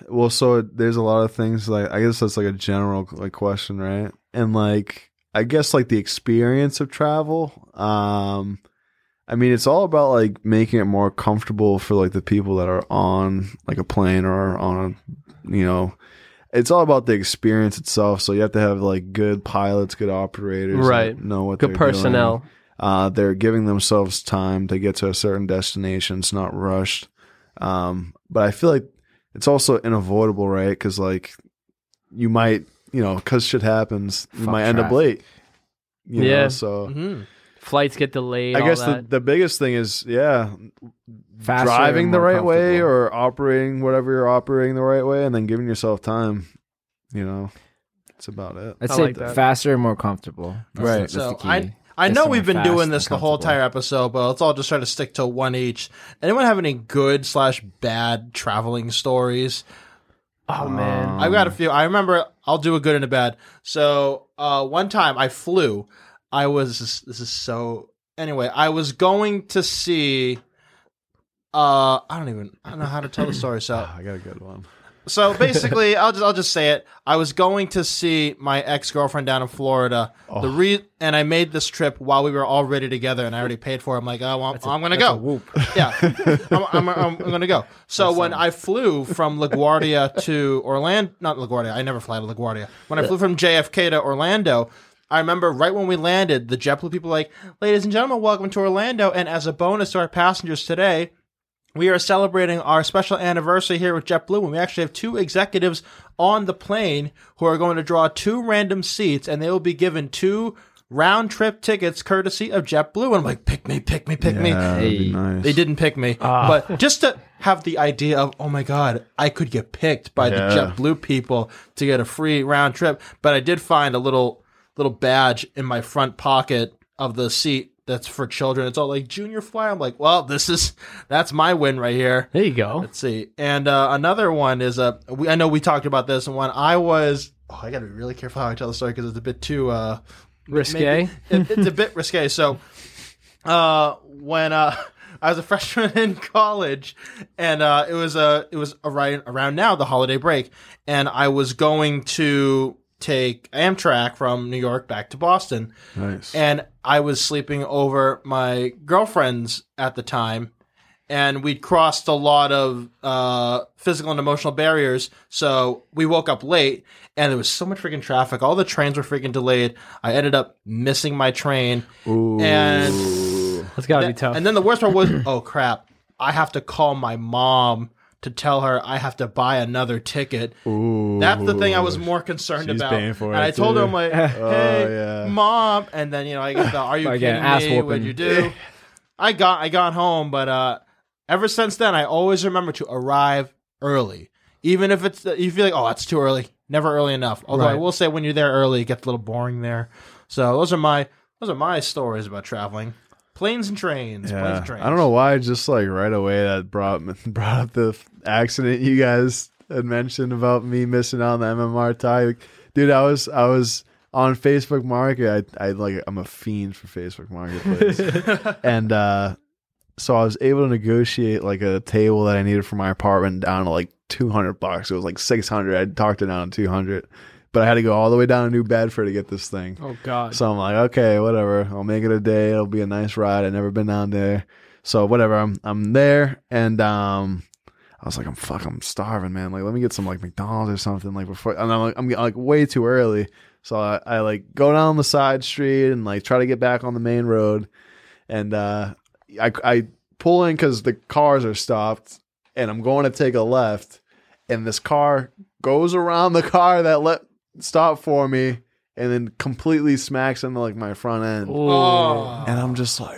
Well, so there's a lot of things like I guess that's like a general like question, right? And like I guess like the experience of travel. Um, I mean, it's all about like making it more comfortable for like the people that are on like a plane or on a, you know, it's all about the experience itself. So you have to have like good pilots, good operators, Right. that know what Good they're personnel. doing. Uh, they're giving themselves time to get to a certain destination. It's not rushed. Um, but I feel like it's also unavoidable, right? Because like you might, you know, because shit happens, you Fuck might end up traffic. late. You Yeah. know, so Mm-hmm. Flights get delayed. I all guess the, that. the biggest thing is, yeah, Faster driving and the more right way comfortable. or operating whatever you're operating the right way, and then giving yourself time. You know, that's about it. I'd I say like that. faster and more comfortable. That's, Right. That's So the key. I I Get know somewhere we've been fast doing and this the whole comfortable. entire episode, but let's all just try to stick to one each. Anyone have any good slash bad traveling stories? Oh man. Um, I've got a few. I remember. I'll do a good and a bad. So uh, one time I flew. I was. This is so. Anyway, I was going to see. Uh, I don't even. I don't know how to tell the story. So Ah, I got a good one. So basically, I'll just I'll just say it. I was going to see my ex girlfriend down in Florida. The re and I made this trip while we were already together, and I already paid for it. I'm like, oh, well, I'm gonna go. Whoop. Yeah, I'm, I'm, I'm, I'm gonna go. So when I flew from LaGuardia to Orlando, not LaGuardia, I never fly to LaGuardia. When I flew from J F K to Orlando, I remember right when we landed, the JetBlue people were like, ladies and gentlemen, welcome to Orlando. And as a bonus to our passengers today, we are celebrating our special anniversary here with JetBlue, and we actually have two executives on the plane who are going to draw two random seats, and they will be given two round-trip tickets courtesy of JetBlue. And I'm like, pick me, pick me, pick me. Yeah, that'd be Hey. nice. They didn't pick me, but just to have the idea of, oh my God, I could get picked by the Yeah. JetBlue people to get a free round trip. But I did find a little little badge in my front pocket of the seat that's for children. It's all like junior flyer. I'm like, well, this is that's my win right here. There you go. Let's see. And uh, another one is a. Uh, we, I know we talked about this, and when I was, oh, I got to be really careful how I tell the story because it's a bit too uh, Risque. maybe- it, it's a bit risque. So, uh, when uh, I was a freshman in college, and uh, it was uh, it was around around now the holiday break, and I was going to take Amtrak from New York back to Boston. Nice. And I was sleeping over my girlfriend's at the time, and we'd crossed a lot of uh, physical and emotional barriers. So we woke up late, and there was so much freaking traffic. All the trains were freaking delayed. I ended up missing my train. Ooh. And That's gotta be th- tough. And then the worst part was, oh crap, I have to call my mom to tell her I have to buy another ticket. Ooh. That's the thing I was more concerned She's about. paying for and it, I told her, too. I'm like, hey, yeah. mom. And then, you know, I get the, are you I kidding get an ass me? What'd whooping. you do? I got, I got home, but uh, ever since then, I always remember to arrive early. Even if it's, you feel like, oh, that's too early. Never early enough. Although I Right. will say when you're there early, it gets a little boring there. So those are my, those are my stories about traveling. Planes and trains. Planes Yeah. and trains. I don't know why, just like right away that brought brought up the f- accident you guys had mentioned about me missing out on the M M R tie. Dude, I was I was on Facebook Market. I I like I'm a fiend for Facebook Marketplace. and uh so I was able to negotiate like a table that I needed for my apartment down to like two hundred bucks. It was like six hundred. I talked it down to two hundred. But I had to go all the way down to New Bedford to get this thing. Oh God. So I'm like, okay, whatever. I'll make it a day. It'll be a nice ride. I've never been down there. So whatever. I'm I'm there, and um, I was like, I'm fuck, I'm starving, man. Like, let me get some like McDonald's or something. Like before, and I'm like, I'm like way too early. So I, I like go down the side street and like try to get back on the main road, and uh, I I pull in because the cars are stopped, and I'm going to take a left, and this car goes around the car that let stop for me, and then completely smacks into like my front end. Oh. And I'm just like,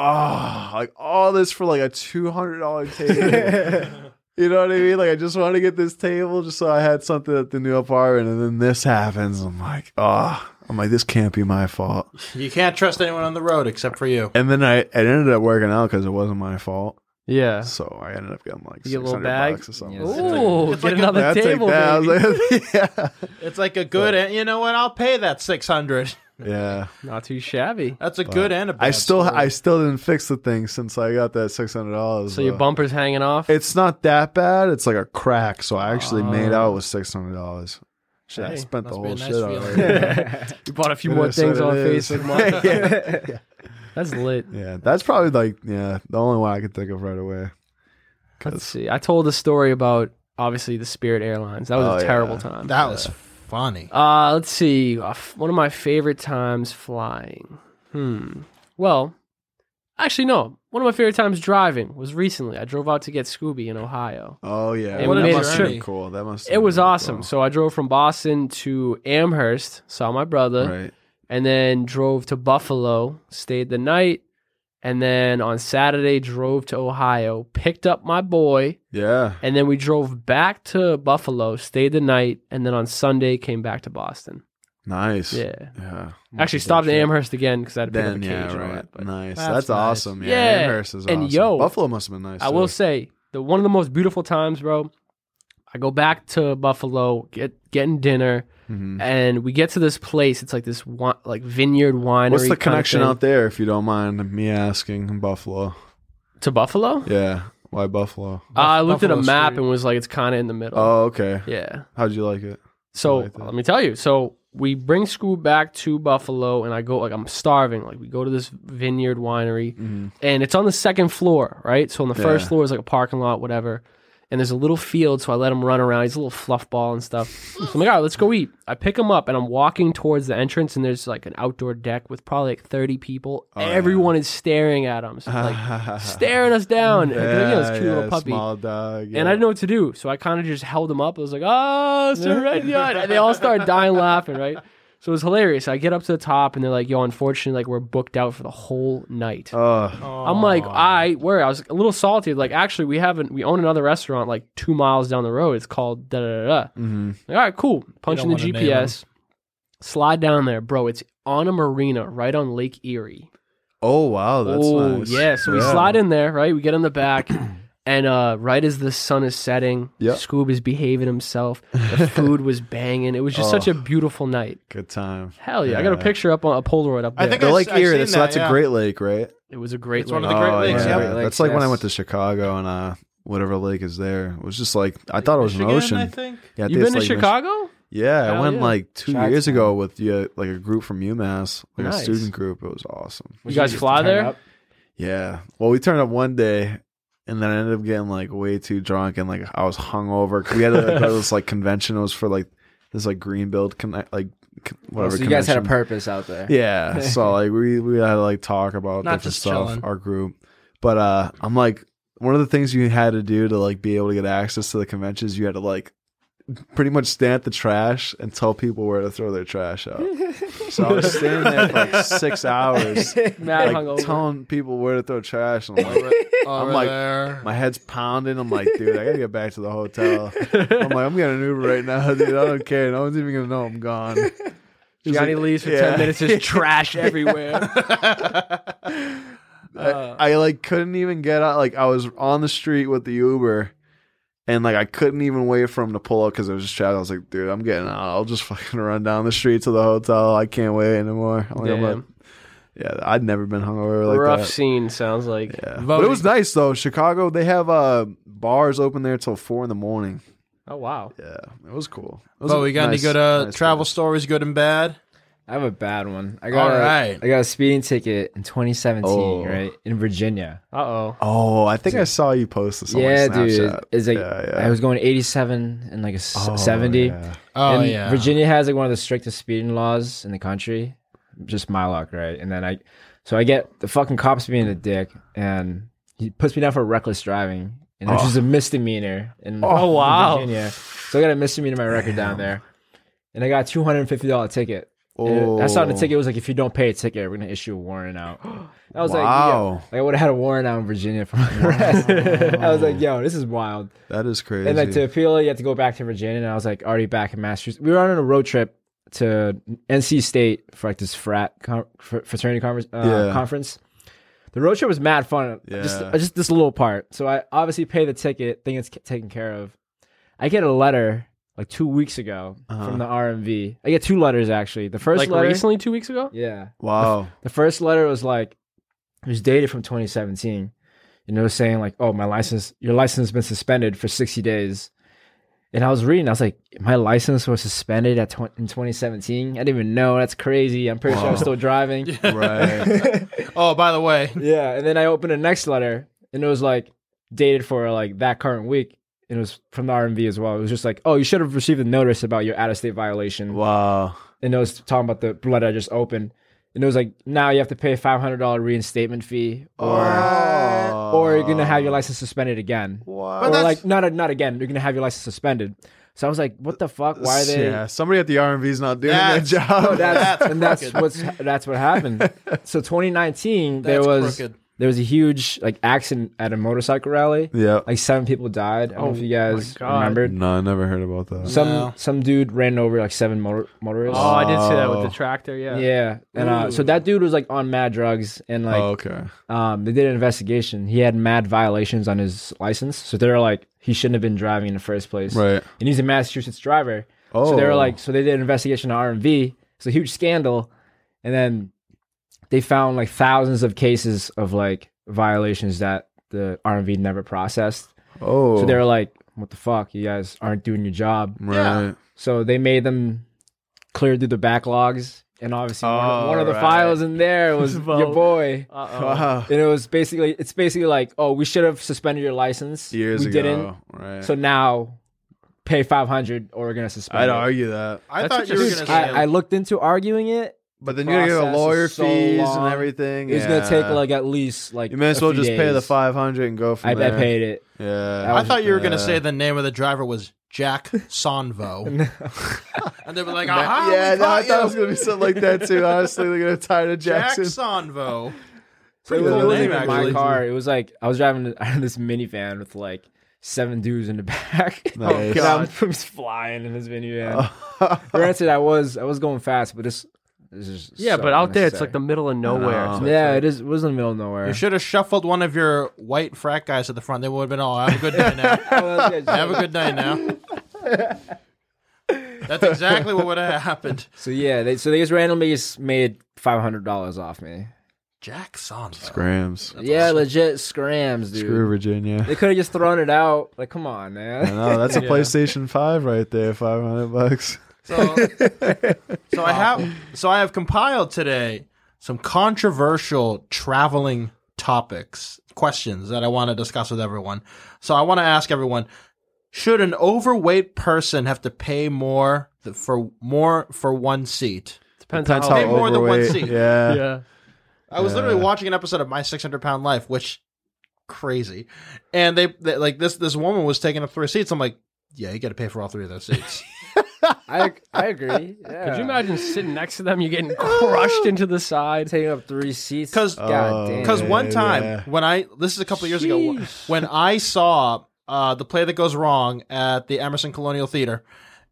oh, like all this for like a two hundred dollar table. You know what I mean? Like I just wanted to get this table just so I had something at the new apartment, and then this happens. I'm like, oh, I'm like, this can't be my fault. You can't trust anyone on the road except for you. And then I it ended up working out because it wasn't my fault. Yeah. So I ended up getting like You get a six little hundred bag? bucks or something. Yes. Ooh, It's get like a- another Yeah, I'll take table, that. I was baby. like, yeah. It's like a good, you know what? I'll pay that six hundred. Yeah. Not too shabby. That's a good and a bad I still story. I still didn't fix the thing since I got that six hundred dollars. So your bumper's hanging off. It's not that bad. It's like a crack. So I actually made Oh. out with six hundred dollars. Shit, I Hey, spent the must be whole a nice shit on feeling. it. You bought a few It more is things what on it is. Facebook Marketplace. yeah. That's lit. yeah, that's probably like yeah the only one I could think of right away. Let's see. I told a story about obviously the Spirit Airlines. That was Oh, a terrible yeah. time. That was funny. Uh, let's see. Uh, f- one of my favorite times flying. Hmm. Well, actually, no. One of my favorite times driving was recently. I drove out to get Scooby in Ohio. Oh yeah, And we that made a must have trip. been cool. That must. have It was been awesome. cool. So I drove from Boston to Amherst, saw my brother, Right. and then drove to Buffalo, stayed the night, and then on Saturday drove to Ohio, picked up my boy, Yeah. and then we drove back to Buffalo, stayed the night, and then on Sunday came back to Boston. Nice. Yeah. Yeah. Actually stopped in Amherst again because I had to pick Then up a yeah, cage and all right. that. But Nice. That's That's, nice. awesome. Yeah. Yeah. Amherst is And awesome. yo, Buffalo must have been nice. I too. will say the one of the most beautiful times, bro. I go back to Buffalo, get getting dinner, Mhm. and we get to this place. It's like this wi- like vineyard winery. What's the kind of connection thing. out there, if you don't mind me asking? In Buffalo. to Buffalo? Yeah. Why Buffalo? Uh, I looked at a Buffalo map Street. and was like, it's kind of in the middle. Oh, okay. Yeah. How'd you like it? So like that. let me tell you. So we bring Scoob back to Buffalo, and I go like I'm starving. Like we go to this vineyard winery, Mm-hmm. and it's on the second floor, right? So on the first Yeah. floor is like a parking lot, whatever. And there's a little field, so I let him run around. He's a little fluff ball and stuff. So I'm like, all right, let's go eat. I pick him up, and I'm walking towards the entrance, and there's like an outdoor deck with probably like thirty people. Oh, yeah. Everyone is staring at him, so like staring us down. And, you know, this cute little puppy. Small dog. And I didn't know what to do, so I kind of just held him up. I was like, "Oh, surrender!" And they all started dying laughing, right? So it was hilarious. I get up to the top, and they're like, "Yo, unfortunately, like we're booked out for the whole night." Oh, I'm like, "I where?" I was a little salty. Like, actually, we haven't. We own another restaurant like two miles down the road. It's called da da da. da. mm-hmm. Like, all right, cool. Punch don't in the wanna G name P S. Slide down there, bro. It's on a marina right on Lake Erie. oh wow, that's oh nice. yeah. So we slide in there, right? We get in the back. And uh, right as the sun is setting, Yep. Scoob is behaving himself. The food was banging. It was just Oh. such a beautiful night. Good time. Hell yeah! I got a picture up on a Polaroid up there. I think The I- Lake I've Erie. seen That's, that, that's yeah. a great lake, right? it was a great. It's one of lake. the Great Oh, Lakes, yeah. yeah. Great That's like when I Lakes, went to Chicago and uh, whatever lake is there. It was just like I thought it was Michigan, an ocean. I think. Yeah, I You think been it's to like Mich- Chicago? Yeah, I Hell went yeah. like two Shots, years man. ago with yeah, like a group from UMass, like Nice. a student group. It was awesome. You guys fly turn there? up? Yeah. Well, we turned up one day, and then I ended up getting like way too drunk, and like I was hungover. We had to like, go to this like convention. It was for like this like Greenbuild connect like con- whatever. So you guys had a convention. purpose out there. Yeah. So like we we had to like talk about Not different just stuff. chilling. Our group, but uh, I'm like one of the things you had to do to like be able to get access to the conventions. You had to like pretty much stand at the trash and tell people where to throw their trash out. So I was standing there for like six hours, Mad like hungover. telling people where to throw trash. And I'm like, Over like- there. my head's pounding. I'm like, dude, I gotta get back to the hotel. I'm like, I'm getting an Uber right now, dude. I don't care. No one's even gonna know I'm gone. He's Johnny like, leaves for yeah. ten minutes, just trash everywhere. I, I like couldn't even get out. Like I was on the street with the Uber, and like I couldn't even wait for him to pull up because it was just traffic. I was like, dude, I'm getting out. I'll just fucking run down the street to the hotel. I can't wait anymore. I'm like, I'm like, Damn. yeah, I'd never been hungover like Rough that. scene sounds like. Yeah. But Voting. it was nice though. Chicago, they have uh bars open there till four in the morning. Oh wow. Yeah, it was cool. It was But a we got nice- any good uh, nice travel place. stories, good and bad? I have a bad one. I got All a, right. I got a speeding ticket in twenty seventeen, Oh. right in Virginia. Uh oh. Oh, I think I saw you post this on yeah, like dude. Snapchat. It's like yeah, yeah. I was going eighty-seven and like a s- Oh, seventy. yeah. Oh, and yeah. Virginia has like one of the strictest speeding laws in the country. Just my luck, right? And then I, so I get the fucking cops being a dick, and he puts me down for reckless driving, and which Oh. is a misdemeanor in, Oh, in wow. Virginia. So I got a misdemeanor in my record down there, and I got a two hundred and fifty dollar ticket. Oh. And I saw the ticket was like, if you don't pay a ticket, we're gonna issue a warrant out. I was like, Wow. yo, like I would have had a warrant out in Virginia for my arrest. I was like, yo, this is wild. That is crazy. And like to appeal, you have to go back to Virginia. And I was like already back in Massachusetts. We were on a road trip to N C State for like this frat con- fr- fraternity conference. Uh, Yeah. conference. The road trip was mad fun. Just Yeah. just this little part. So I obviously pay the ticket, think it's k- taken care of. I get a letter like two weeks ago Uh-huh. from the R M V. I get two letters actually. The first Like letter, recently, two weeks ago. yeah. Wow. The first letter was like, it was dated from twenty seventeen. And it was saying like, oh, my license, your license has been suspended for sixty days. And I was reading, I was like, my license was suspended at tw- in twenty seventeen. I didn't even know. That's crazy. I'm pretty sure I was still driving. Right. Oh, by the way, Yeah. And then I opened the next letter and it was like dated for like that current week. And it was from the R M V as well. It was just like, oh, you should have received a notice about your out of state violation. Wow. And it was talking about the letter I just opened. And it was like, now you have to pay a five hundred dollars reinstatement fee, or Oh. or you're gonna have your license suspended again, Wow. But or that's- like not not again. You're gonna have your license suspended. So I was like, what the fuck? Why are they? Yeah, somebody at the R M V is not doing That's- their job. That's, That's and that's crooked. what's that's what happened. So twenty nineteen, there that's was crooked. there was a huge like accident at a motorcycle rally. Yeah. Like seven people died. I don't know Oh if you guys my God. remembered. No, I never heard about that. Some No. some dude ran over like seven motor motorists. Oh, I did see that with Oh. the tractor. Yeah. Yeah, and uh, so Ooh. that dude was like on mad drugs, and like oh, okay. um, they did an investigation. He had mad violations on his license, so they were like he shouldn't have been driving in the first place. Right. And he's a Massachusetts driver, Oh. so they were like, so they did an investigation on R M V. It's a huge scandal, and then they found like thousands of cases of like violations that the R M V never processed. oh. So they were like, "What the fuck? You guys aren't doing your job." right. So they made them clear through the backlogs, and obviously one, of, Oh, one of the right. files in there was Vote. your boy. Uh oh. Wow. And it was basically, it's basically like, oh, we should have suspended your license. Years we ago. didn't. Right. So now, pay five hundred or we're gonna suspend. I'd it. argue that. I That's thought what you were you're going to saying. say. I, I looked into arguing it. But then you're gonna get process a lawyer is so fees long. and everything. It's yeah. gonna take like at least like. You may as a well few just pay the days. five hundred and go from I, I there. paid it. Yeah. I thought you were going to Yeah. say the name of the driver was Jack Sonvo. And they were like, aha, yeah, we no, I caught thought it you. was gonna be something like that too. Honestly, they're gonna tie to Jack Jackson. Sonvo. So it Pretty was- cool it wasn't name, even my actually. car. It was like I was driving this minivan with like seven dudes in the back. Nice. And I'm God. just flying in this minivan. Granted, I was I was going fast, but this, this is Yeah, so but out there, it's like unnecessary. the middle of nowhere. know. So Yeah, it's it is. It was in the middle of nowhere. You should have shuffled one of your white frat guys at the front. They would have been all, have a good day now. Have a good day now. That's exactly what would have happened. So yeah, they so they just randomly just made five hundred dollars off me. Jack Sonvo. Scrams. yeah, legit scrams, dude. Screw Virginia. They could have just thrown it out. Like, come on, I man. know that's a Yeah. PlayStation Five right there. Five hundred bucks. So, so I have so I have compiled today some controversial traveling topics, questions that I want to discuss with everyone. So I want to ask everyone: should an overweight person have to pay more th- for more for one seat? depends, Depends on how Pay more than one overweight. seat. Yeah. Yeah. I was literally Yeah. watching an episode of My six hundred Pound Life, which crazy, and they, they like this this woman was taking up three seats. I'm like, yeah, you got to pay for all three of those seats. I I agree. Yeah. Could you imagine sitting next to them? You getting crushed into the side. taking up three seats? 'Cause- God Oh. damn. Because one Yeah, time yeah. when I this is a couple years ago Sheesh. when I saw uh, the play that goes wrong at the Emerson Colonial Theater,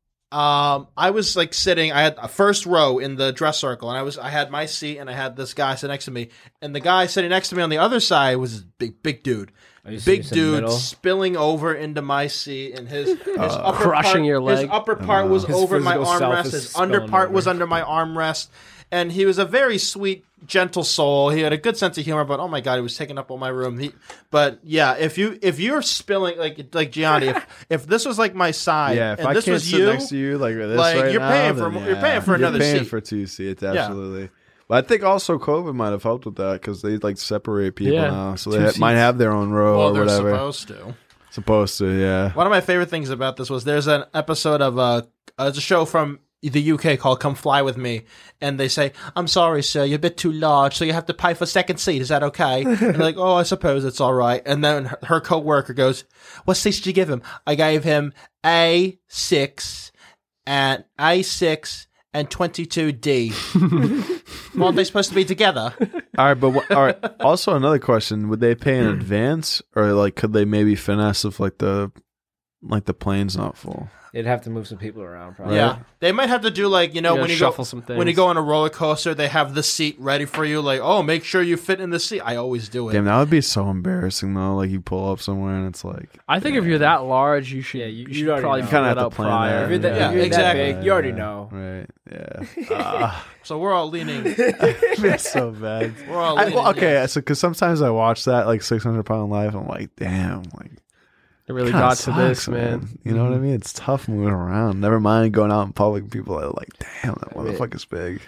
um, I was like sitting. I had a first row in the dress circle, and I was I had my seat, and I had this guy sitting next to me, and the guy sitting next to me on the other side was this big big dude. Are you Big serious in the dude middle? spilling over into my seat, and his, his upper Crushing part, your leg. His upper part was His over my physical self armrest. is His under spilling part was over. under my armrest, and he was a very sweet, gentle soul. He had a good sense of humor, but oh my god, he was taking up all my room. He, but yeah, if you if you're spilling like like Gianni, if if this was like my side, Yeah, if and I this can't was sit you, next to you like this like, right you're now, paying for then mo- you're yeah. paying for another You're paying seat. for two seats, absolutely. But I think also COVID might have helped with that because they like separate people Yeah, now, so two they ha- seats. might have their own row well, or they're whatever. supposed to. Supposed to, yeah. One of my favorite things about this was there's an episode of uh, uh it's a show from the U K called Come Fly With Me, and they say, I'm sorry, sir, you're a bit too large, so you have to pay for second seat. Is that okay? And they're like, oh, I suppose it's all right. And then her, her co-worker goes, what seats did you give him? I gave him A six and A six and twenty-two D. Aren't they supposed to be together? All right, but wh- all right. Also, another question: would they pay in advance, or like could they maybe finesse if like the like the plane's not full. They'd have to move some people around. Probably. Yeah, they might have to do like you know You when gotta you shuffle go some things. when you go on a roller coaster, they have the seat ready for you. Like, oh, make sure you fit in the seat. I always do it. Damn, that would be so embarrassing though. Like you pull up somewhere and it's like, I think if you're that large, you should. Yeah, you- you, you should already probably know. fill Kinda it have to out plan prior. that. If you're that, Yeah, if you're exactly. that big, you already know. right, yeah. Uh, So we're all leaning. it's so bad. We're all I, leaning. well, okay, yes. so because sometimes I watch that like six hundred pound life, I'm like, damn, like It really kinda got to this, sucks, man. You know what I mean? It's tough moving around. Never mind going out in public. And people are like, damn, that motherfucker's big.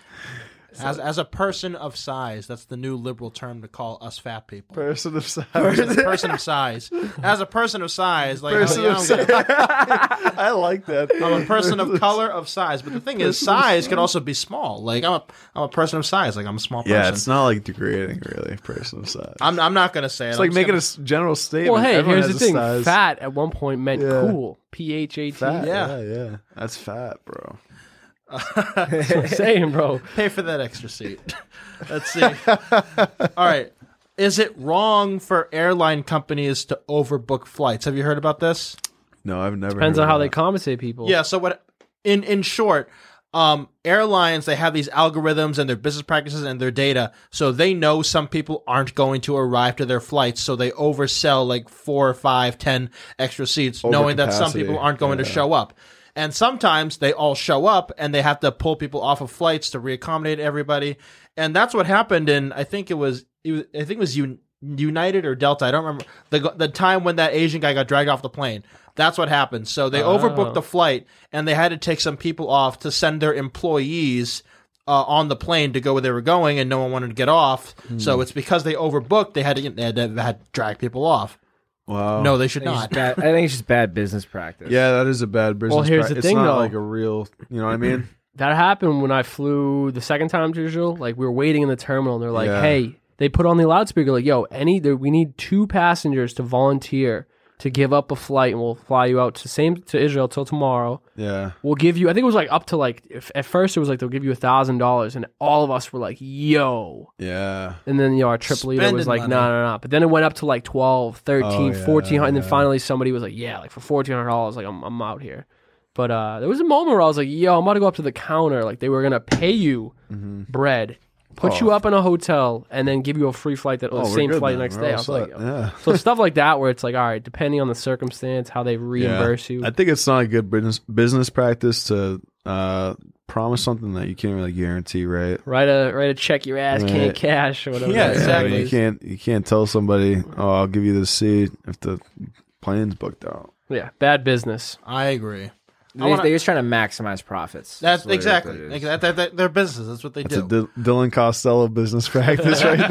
As as a person of size, that's the new liberal term to call us fat people. Person of size. Person of size. As a person of size, like Person you know, of I'm, size. gonna- I like that. I'm a person of color of size. But the thing is, size can also be small. Like I'm a I'm a person of size. Like I'm a small person. Yeah, it's not like degrading, really. Person of size. I'm I'm not gonna say it. It's I'm like just making gonna- a s- general statement. Well, hey, Everyone here's the has a thing: size. fat at one point meant Yeah. cool. P H A T. Fat, Yeah. yeah, yeah. That's fat, bro. That's what I'm saying, bro. pay for that extra seat. Let's see. All right. Is it wrong for airline companies to overbook flights? Have you heard about this? No, I've never. Depends heard on how of they that. compensate people. Yeah. So what? In in short, um, airlines they have these algorithms and their business practices and their data, so they know some people aren't going to arrive to their flights, so they oversell like four, five, ten extra seats, knowing that some Overcapacity. people aren't going to Yeah. show up. And sometimes they all show up and they have to pull people off of flights to reaccommodate everybody. And that's what happened in I think it was, it was I think it was Un- United or Delta. I don't remember the the time when that Asian guy got dragged off the plane. That's what happened. So they Oh. overbooked the flight and they had to take some people off to send their employees uh, on the plane to go where they were going, and no one wanted to get off. So it's because they overbooked. They had to they had to, they had to drag people off. Wow. No, they should I think, it's not. just bad, I think it's just bad business practice. Yeah, that is a bad business. Well, here's pra- the it's thing, not though. like a real. You know what I mean? That happened when I flew the second time to Israel. Like we were waiting in the terminal, and they're like, Yeah. "Hey," they put on the loudspeaker, like, "Yo, any there, we need two passengers to volunteer to give up a flight, and we'll fly you out to same to Israel till tomorrow. Yeah. We'll give you. I think it was like up to like if, at first it was like they'll give you a thousand dollars, and all of us were like, "Yo." Yeah. And then, you know, our trip leader was Spending like, money. no, no, no. But then it went up to like twelve, thirteen, Oh, yeah, fourteen hundred. And then yeah. finally somebody was like, yeah, like for fourteen hundred dollars, like, I'm, I'm out here. But uh, there was a moment where I was like, yo, I'm about to go up to the counter. Like, they were going to pay you bread, put Oh. you up in a hotel, and then give you a free flight, that Oh, the we're same good flight then. next We're day. I all was like, set. yo. yeah. So stuff like that where it's like, all right, depending on the circumstance, how they reimburse you. I think it's not a good business business practice to uh, promise something that you can't really guarantee, right? Write a write a check your ass can't Right. cash or whatever. Yeah, that exactly. You is. can't you can't tell somebody, oh, I'll give you the seat if the plane's booked out. Yeah, bad business. I agree. They, I wanna- they're just trying to maximize profits. That's what it- exactly what it is. like, that, that, that, their business. That's what they It's do. a D- Dylan Costello business practice right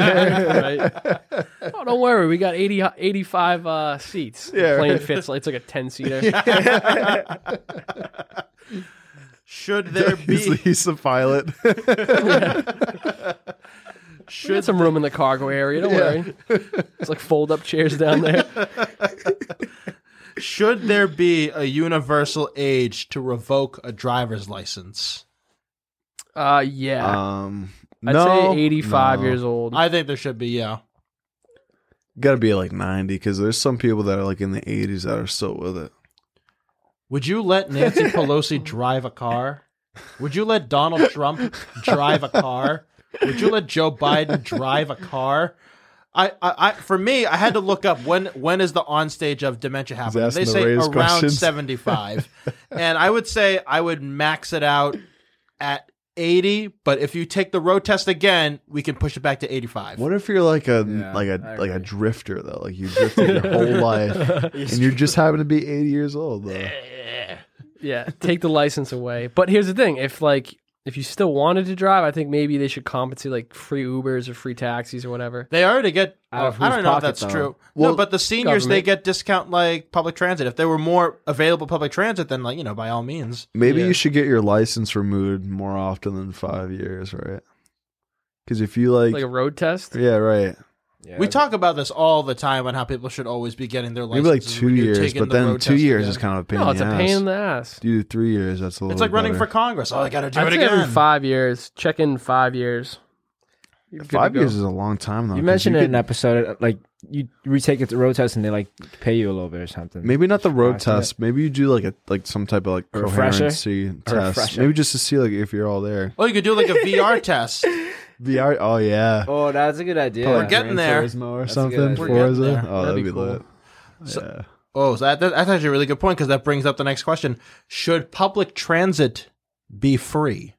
there. right? Oh, don't worry. We got eighty, eighty-five uh, seats. Yeah, The plane right. fits. Like, it's like a ten-seater. Should there he's, be he's the pilot. We should got some room in the cargo area. Don't worry. It's like fold-up chairs down there. should there be a universal age to revoke a driver's license? Uh, yeah. Um, I'd no, say eighty-five no. years old. I think there should be. Yeah. Got to be like ninety because there's some people that are like in the eighties that are still with it. Would you let Nancy Pelosi drive a car? Would you let Donald Trump drive a car? Would you let Joe Biden drive a car? I, I, I, for me, I had to look up when when is the on stage of dementia happening. asking They the say Rays around questions. seventy-five, and I would say I would max it out at eighty. But if you take the road test again, we can push it back to eighty-five. What if you're like a Yeah, like a I like a agree. drifter though? Like you drifted your whole life, and you just happen to be eighty years old though. Yeah, take the license away. But here's the thing: if like if you still wanted to drive, I think maybe they should compensate like free Ubers or free taxis or whatever. They already get. Out of I don't whose know if pocket, that's though? true. Well, no, but the seniors they government. get discount like public transit. If there were more available public transit, then like you know, by all means. Maybe Yeah. you should get your license removed more often than five years, right? Because if you like, Like a road test. yeah, right, Yeah, We talk about this all the time on how people should always be getting their maybe like licenses two renewed, years, taking but the then road two test years again. is kind of a pain. No, in it's a the pain ass. in the ass. You do three years, that's a little. It's like running better. for Congress. Oh, I got to do I'd it say again. every five years. Check in five years. You're good Five to go. years is a long time though. You 'cause mentioned you in could- an episode, like you retake it the road test and they like pay you a little bit or something. Maybe not the road Surprised by test. Maybe you do like a like some type of like A refresher? coherency test. refresher. Maybe just to see like if you're all there. Oh, you could do like a V R test. V R. Oh yeah. Oh, that's a good idea. We're getting there. Turismo or That's a something. good idea. for We're getting Forza. there. Oh, That'd that'd, be be cool. lit. So- yeah. Oh, so that, that, that's actually a really good point because that brings up the next question: should public transit be free?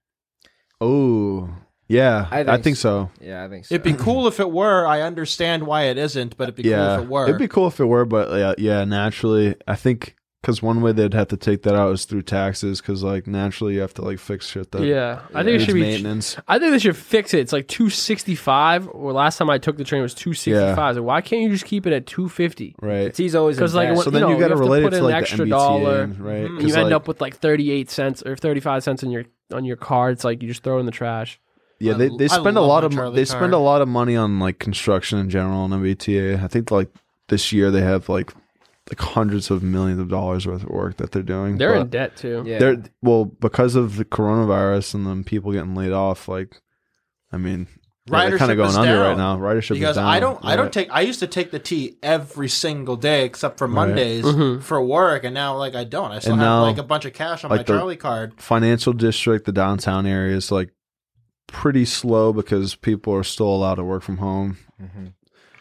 Oh, yeah. I I think think, so. Yeah, I think so. It'd be cool if it were. I understand why it isn't, but it'd be Yeah, cool if it were. it'd be cool if it were, but yeah, yeah. Naturally, I think because one way they'd have to take that out is through taxes, because like naturally you have to like fix shit that Yeah, I think it needs should be. maintenance. I think they should fix it. It's like two sixty five. Or last time I took the train it was two sixty five. So why can't you just keep it at two fifty? Right. He's always Because in like, debt. what- So then you, know, you got to have to relate put it in to an like extra the M B T A, dollar. right? Mhm. 'Cause, You end like, up with like thirty eight cents or thirty five cents on your on your card. It's like you just throw it in the trash. yeah, they, they I spend a love lot my of Charlie they spend card. a lot of money on like construction in general on M B T A. I think like this year they have like like hundreds of millions of dollars worth of work that they're doing. They're but in debt too. yeah. They're well because of the coronavirus and then people getting laid off. Like, I mean, yeah, they're kind Ridership of going is under down. right now. Ridership because is down. I don't, I don't Right. take. I used to take the T every single day except for Right. Mondays Mhm. for work, and now like I don't. I still And have now, like a bunch of cash on like my the- Charlie card. financial district, the downtown area is like pretty slow because people are still allowed to work from home. Mhm.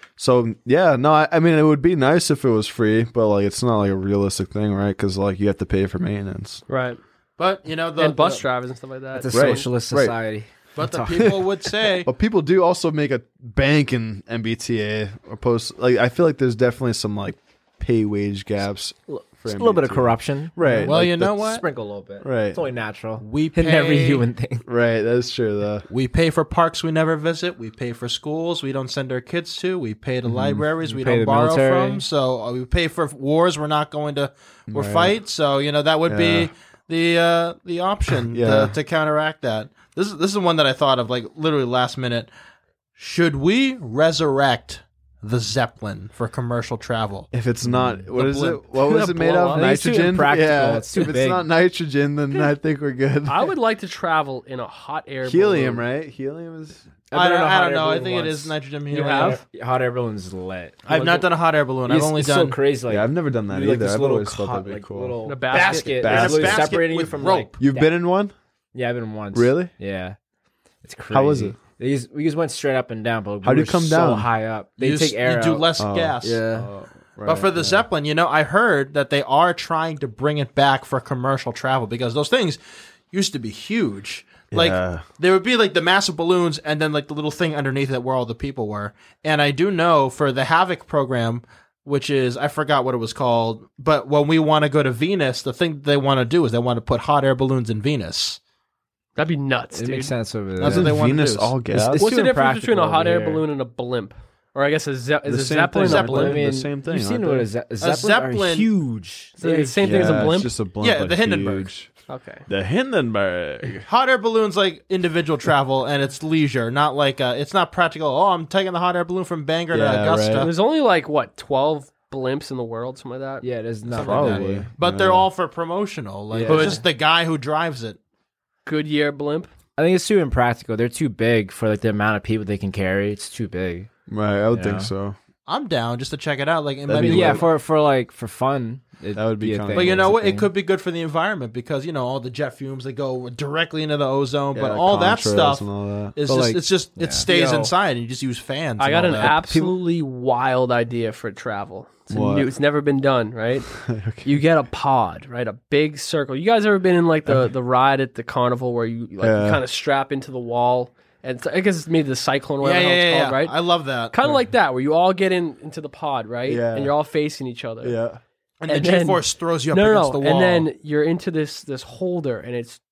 So yeah, no, I, I mean it would be nice if it was free, but like it's not like a realistic thing, right? Because like you have to pay for maintenance. Right. But you know the and bus the- drivers and stuff like that. It's a Right, socialist right. society. But the Talk- people would say, But people do also make a bank in M B T A opposed. Like I feel like there's definitely some like pay wage gaps. For Just a little bit of M B T A. corruption. right? well, like you know that's- what? Sprinkle a little bit. Right. It's only natural. We In every pay- human thing. Right, that's true though. We pay for parks we never visit. We pay for schools we don't send our kids to. We pay the libraries we pay don't the borrow military. from. So uh, we pay for wars we're not going to or Right. fight. So you know that would Yeah. be the uh, the option Yeah. to, to counteract that. This is this is one that I thought of like literally last minute. Should we resurrect the Zeppelin for commercial travel? If it's not, what The is blimp. it? What was it made Blow of? up. I think it's too Nitrogen. impractical. Yeah, It's too if it's big. not nitrogen, then I think we're good. I would like to travel in a hot air Helium, balloon. right? Helium is. I don't, done a I hot don't air know. I balloon think it once. is nitrogen. You helium. have? Hot air balloon's lit. I've not done a hot air balloon. I've It's, only it's done so crazy. Like, Yeah, I've never done that you do, like either. this I've little always thought cot, that'd be like, cool. little In a basket. basket. Basket. In a Literally basket separating you with from rope. like. You've yeah. been in one? Yeah, I've been once. Really? Yeah. It's crazy. How was it? They just, we just went straight up and down, but we How'd you were come so down? high up. They you, take s- air you do out. less Oh. gas. Yeah. Oh, But right, for the yeah. Zeppelin, you know, I heard that they are trying to bring it back for commercial travel because those things used to be huge. Like Yeah. there would be like the massive balloons and then like the little thing underneath it where all the people were. And I do know for the Havoc program, which is I forgot what it was called, but when we want to go to Venus, the thing they want to do is they want to put hot air balloons in Venus. That'd be nuts, It dude. makes sense over there. That's what they want to Venus do. all It's- gas. it's What's too the difference between a impractical hot air over here. balloon and a blimp? Or I guess a, ze- is The a same zeppelin thing. a Zeppelin. blimp? I mean, mean, the same thing. You've seen aren't what they? a, ze- a zeppelin, Zeppelin- are huge. So the same thing as a Yeah, blimp? It's just a blimp. Yeah, like the Hindenburg. huge. Okay. The Hindenburg. Hot air balloons like individual travel and it's leisure, not like uh, it's not practical. Oh, I'm taking the hot air balloon from Bangor Yeah, to Augusta. right. There's only like, what, twelve blimps in the world? Something like that? Yeah, there's not Something like Probably. that. But they're Yeah. all for promotional. Like Yeah. it's just the guy who drives it. Goodyear blimp? I think it's too impractical. They're too big for like the amount of people they can carry. It's too big. Right, I would Yeah. think so. I'm down just to check it out. Like, it That'd might be be yeah, lit. for for like for fun. It, That would be a kinda thing. But you It's know It's a what? It thing. could be good for the environment because you know all the jet fumes that go directly into the ozone. Yeah, but all that contrails stuff and all that. is But, just like- it's just yeah. it stays Yo. inside and you just use fans. I and got all an that. absolutely wild idea for travel. It's, a What? new, it's never been done, right? Okay. You get a pod, right? A big circle. You guys ever been in like the, the ride at the carnival where you like Yeah. kind of strap into the wall? And it's, I guess it's maybe the cyclone, Yeah, whatever yeah, the hell it's yeah, called, yeah. right? I love that. Kind of like that, where you all get in into the pod, right? Yeah. And you're all facing each other. Yeah. And, and the then- G force throws you up No, no, against no. the wall. And then you're into this this holder, and it's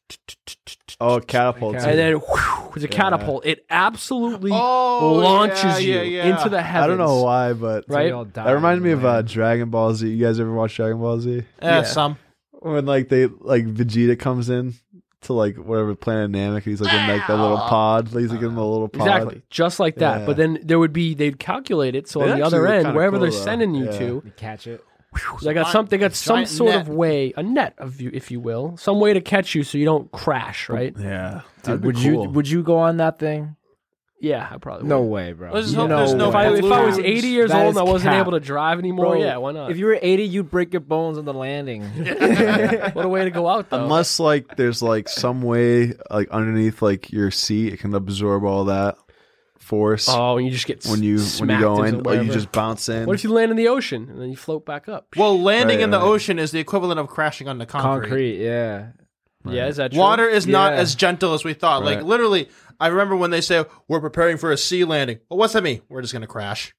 Oh, catapults. and then whew, it's a catapult. It absolutely Oh, launches yeah, you yeah, yeah. into the heavens. I don't know why, but Right? We all die that reminds me in of the uh, land. Dragon Ball Z. You guys ever watch Dragon Ball Z? yeah, yeah. some. When like they like Vegeta comes in to like whatever planet Namek, he's like in like the little pod. He's like in the little pod. Exactly, just like that. Yeah. But then there would be they'd calculate it. So It on the actually other looked end, kinda wherever cool, they're though. sending you Yeah. to, You catch it. they got some they got some giant sort net. of way, a net of you, if you will, some way to catch you so you don't crash. Right? Yeah. Dude, That'd be would cool. you would you go on that thing? Yeah, I probably No would. way, bro. Let's You hope know there's no If I, if I was balloons. eighty years That old is and I wasn't cap. able to drive anymore, Bro, yeah, why not? If you were eighty, you'd break your bones on the landing. What a way to go out, though. Unless like there's like some way like underneath like your seat, it can absorb all that force Oh, and you just get when you when you smacked go into in, or you wherever. just bounce in. What if you land in the ocean and then you float back up? Well, landing Right, in the right. ocean is the equivalent of crashing on the concrete. Concrete, yeah. yeah, is that true? Water is not Yeah. as gentle as we thought. Like Right. literally, I remember when they say we're preparing for a sea landing. Well, what's that mean? We're just gonna crash.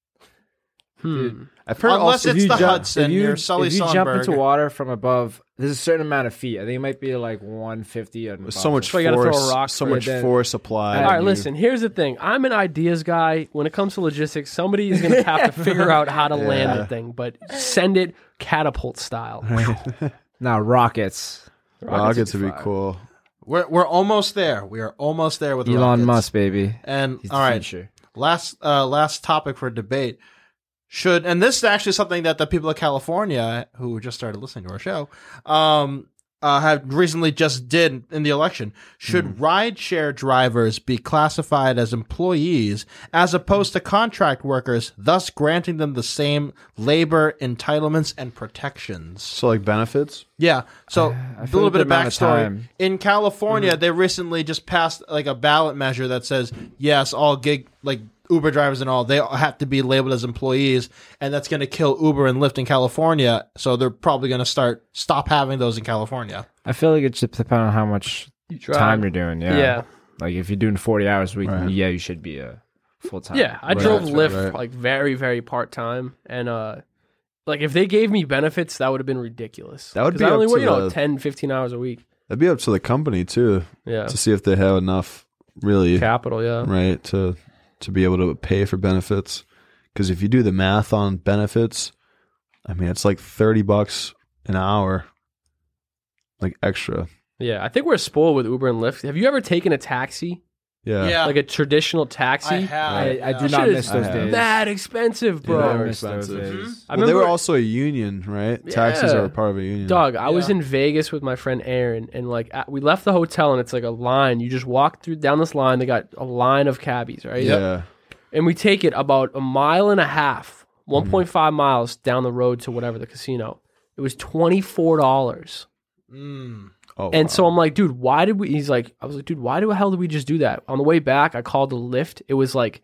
Hmm. I've heard Unless also, it's you the jump- Hudson, if you, you're Sully if you jump Sullenberg. into water from above, there's a certain amount of feet. I think it might be like one fifty. And so much So you gotta throw a force, rock so for it much then. force applied. All right, and you- listen. Here's the thing. I'm an ideas guy. When it comes to logistics, somebody is going to have to figure out how to land Yeah. the thing, but send it catapult style. Now rockets. Rockets would be fire. cool. We're we're almost there. We are almost there with Elon rockets. Musk, baby. And He's all the right, future. last uh, last topic for debate. Should and this is actually something that the people of California who just started listening to our show um, uh, have recently just did in the election. Should Hmm. rideshare drivers be classified as employees as opposed to contract workers, thus granting them the same labor entitlements and protections? So like benefits. Yeah. So I a feel little like bit the of amount of backstory. time- In California, Mm-hmm. they recently just passed like a ballot measure that says yes, all gig like Uber drivers and all they all have to be labeled as employees, and that's going to kill Uber and Lyft in California. So they're probably going to start stop having those in California. I feel like it should depend on how much You drive. time you're doing. Yeah. Yeah. Like if you're doing forty hours a week, Right. yeah, you should be a full time. Yeah, I Right, drove right, Lyft right. like very, very part time, and uh, like if they gave me benefits, that would have been ridiculous. That would 'Cause be I up only to work, you know, the- ten, fifteen hours a week. That'd be up to the company too Yeah, to see if they have enough really capital. Yeah, right to to be able to pay for benefits. Because if you do the math on benefits, I mean it's like thirty bucks an hour, like extra. yeah. I think we're spoiled with Uber and Lyft. Have you ever taken a taxi, Yeah, like a traditional taxi? I have. I, I yeah. do not Shit miss is those I days. Mad expensive, Yeah, bro. I they're miss those expensive. days. I well, they were remember- also a union, right? Taxis Yeah. are part of a union. Dog, I was Yeah. in Vegas with my friend Aaron, and like at, we left the hotel, and it's like a line. You just walk through down this line. They got a line of cabbies, right? Yeah, And we take it about a mile and a half, Mm-hmm. one point five miles down the road to whatever the casino. It was twenty four dollars, Mm. oh, and wow. so I'm like, dude, why did we? He's like, I was like, dude, why the hell did we just do that? On the way back, I called the Lyft. It was like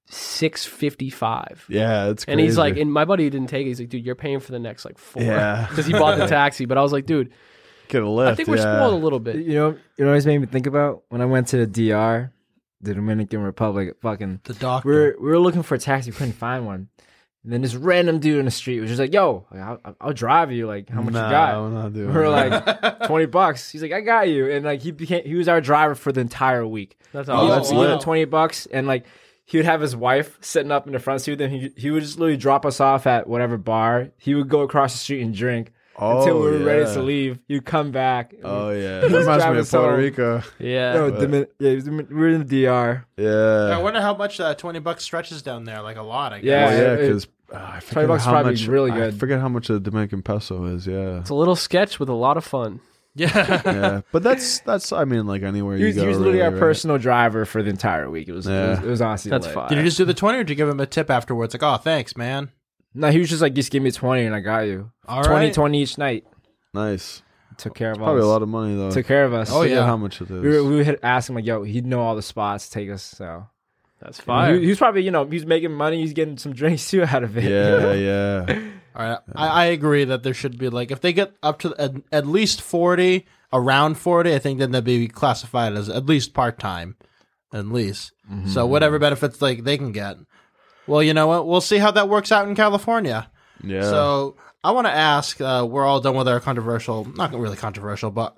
six fifty five. yeah, it's And he's like, crazy. and my buddy didn't take it. He's like, dude, you're paying for the next like four. Yeah. Because he bought the taxi. But I was like, dude, get a lift. I think we're yeah. spoiled a little bit. You know, you know what it's made me think about when I went to the D R, the Dominican Republic. Fucking, The doctor. we were we were looking for a taxi, we couldn't find one, and then this random dude in the street was just like, "Yo, like, I'll, I'll drive you. Like, how much Nah, you got?" I'm not doing We were that. like, twenty bucks. He's like, "I got you," and like he became he was our driver for the entire week. That's Oh, all. He that's was giving lit. twenty bucks, and like he would have his wife sitting up in the front seat with him. He he would just literally drop us off at whatever bar. He would go across the street and drink oh, until we were ready yeah. to leave. He'd come back. Oh yeah, He it was reminds me driving of Puerto solo. Rico. Yeah. No, But- Domin- yeah, he was Domin- we were in the D R. Yeah, I wonder how much that twenty bucks stretches down there. Like a lot, I guess. Yeah, oh, yeah, it- because uh, I forget bucks how probably much. really I good. forget how much a Dominican peso is. Yeah, It's a little sketch with a lot of fun. Yeah. yeah, but that's that's. I mean, like anywhere He you was, go. he was literally really, our right? personal driver for the entire week. It was it Yeah. was, it was honestly That's lit. fine. Did you just do the twenty, or did you give him a tip afterwards? Like, oh, thanks, man. No, he was just like, just give me twenty and I got you. All twenty, right. twenty each night. Nice. Took care of Probably us. a lot of money though. Took care of us. Oh, I forget yeah. how much it is. We were, we would ask him like, yo, he'd know all the spots to take us. So That's he, fire. he was probably, you know, he was making money. He's getting some drinks too out of it. yeah, yeah. All right. I, I agree that there should be like if they get up to at, at least forty, around forty, I think then they'd be classified as at least part time, at least. So whatever benefits like they can get. Well, you know what? We'll see how that works out in California. Yeah. So I want to ask. Uh, we're all done with our controversial, not really controversial, but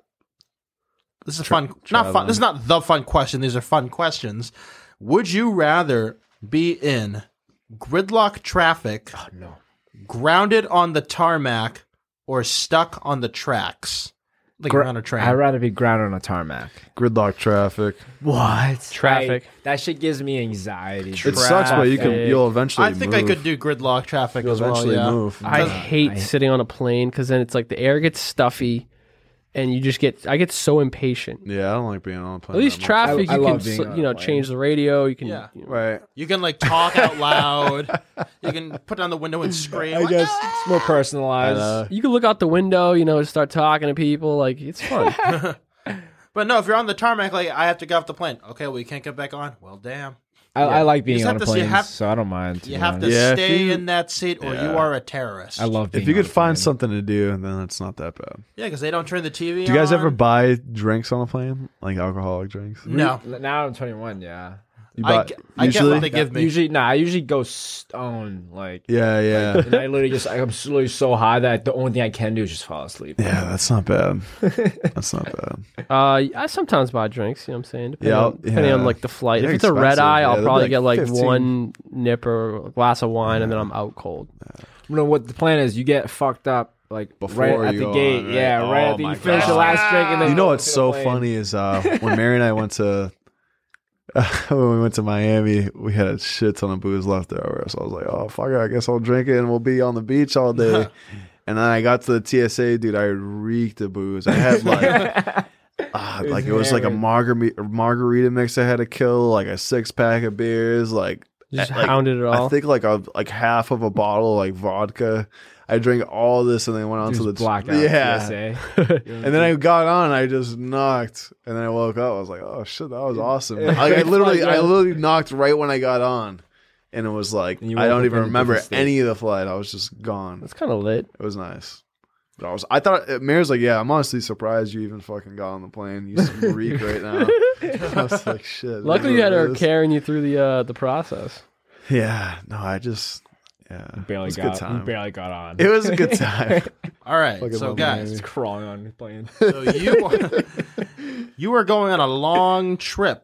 this is fun. Not fun. traveling. This is not the fun question. These are fun questions. Would you rather be in gridlock traffic, Oh, no. grounded on the tarmac, or stuck on the tracks, like Gra- you're on a train? I'd rather be grounded on a tarmac. Gridlock traffic. What? Traffic. that shit gives me anxiety. It sucks, but you can. Traffic. You'll eventually. I think move. I could do gridlock traffic You'll as well. eventually Yeah. move. I Because- hate I- sitting on a plane because then it's like the air gets stuffy. and you just get I get so impatient. Yeah, I don't like being on a plane. At least that much. traffic, I- I you love can being sl- on you a know plane. change the radio. You can Yeah. you know, Right. You can like talk out loud. You can put down the window and scream. I like, guess "Ah!" it's more personalized. Uh, you can look out the window, you know, start talking to people. Like it's fun. But no, if you're on the tarmac, like I have to get off the plane. Okay, well you can't get back on. Well, damn. I, I like You being just on have a to- you plane, have- so I don't mind. You be have to honest. Yeah, if stay you- in that seat, or Yeah. you are a terrorist. I love being if you on could a find plane. something to do, then it's not that bad. Yeah, because they don't turn the T V. Do you guys on. ever buy drinks on a plane, like alcoholic drinks? No. Now I'm twenty-one. Yeah. You I, buy, ge- I get usually? what they give me. Usually, nah. I usually go stone. Like, Yeah, yeah, and I literally just I'm literally so high that the only thing I can do is just fall asleep. yeah. That's not bad. That's not bad. Uh, I sometimes buy drinks. You know what I'm saying? Depending, Yeah, on, depending yeah. on like the flight. They're If it's a red expensive. eye, Yeah, I'll they'll be probably like get like fifteen. one nip or a glass of wine, and then I'm out cold. You know what the plan is? You get fucked up like Before right at you the go gate. on, right? Yeah, right Oh after my you finish your God. last drink, and then You know go what's to the so plane. funny is uh, when Mary and I went to when we went to Miami, we had a shit ton of booze left over. So I was like, "Oh fuck it, I guess I'll drink it, and we'll be on the beach all day." And then I got to the T S A, dude. I reeked of booze. I had like, ah, It was like it was like a hammered. margarita margarita mix. I had to kill like a six pack of beers, like Just like, hounded it all. I think like a like half of a bottle of like vodka. I drank all this and then went on to the Just blackout. Yeah, T S A. and then I got on, and I just knocked, and then I woke up. I was like, "Oh shit, that was awesome!" Like, I literally, I literally knocked right when I got on, and it was like And you I woke don't up even in a remember different state. any of the flight. I was just gone. That's kind of lit. It was nice. But I was, I thought Mayor's like, "Yeah, I'm honestly surprised you even fucking got on the plane. You seem reek right now." I was like, "Shit." Luckily, you had her her carrying you through the uh, the process. Yeah, no, I just yeah, it Barely was a got. good time. Barely got on. It was a good time. All right, Fucking so love guys, Miami. crawling on the plane. so you you are going on a long trip.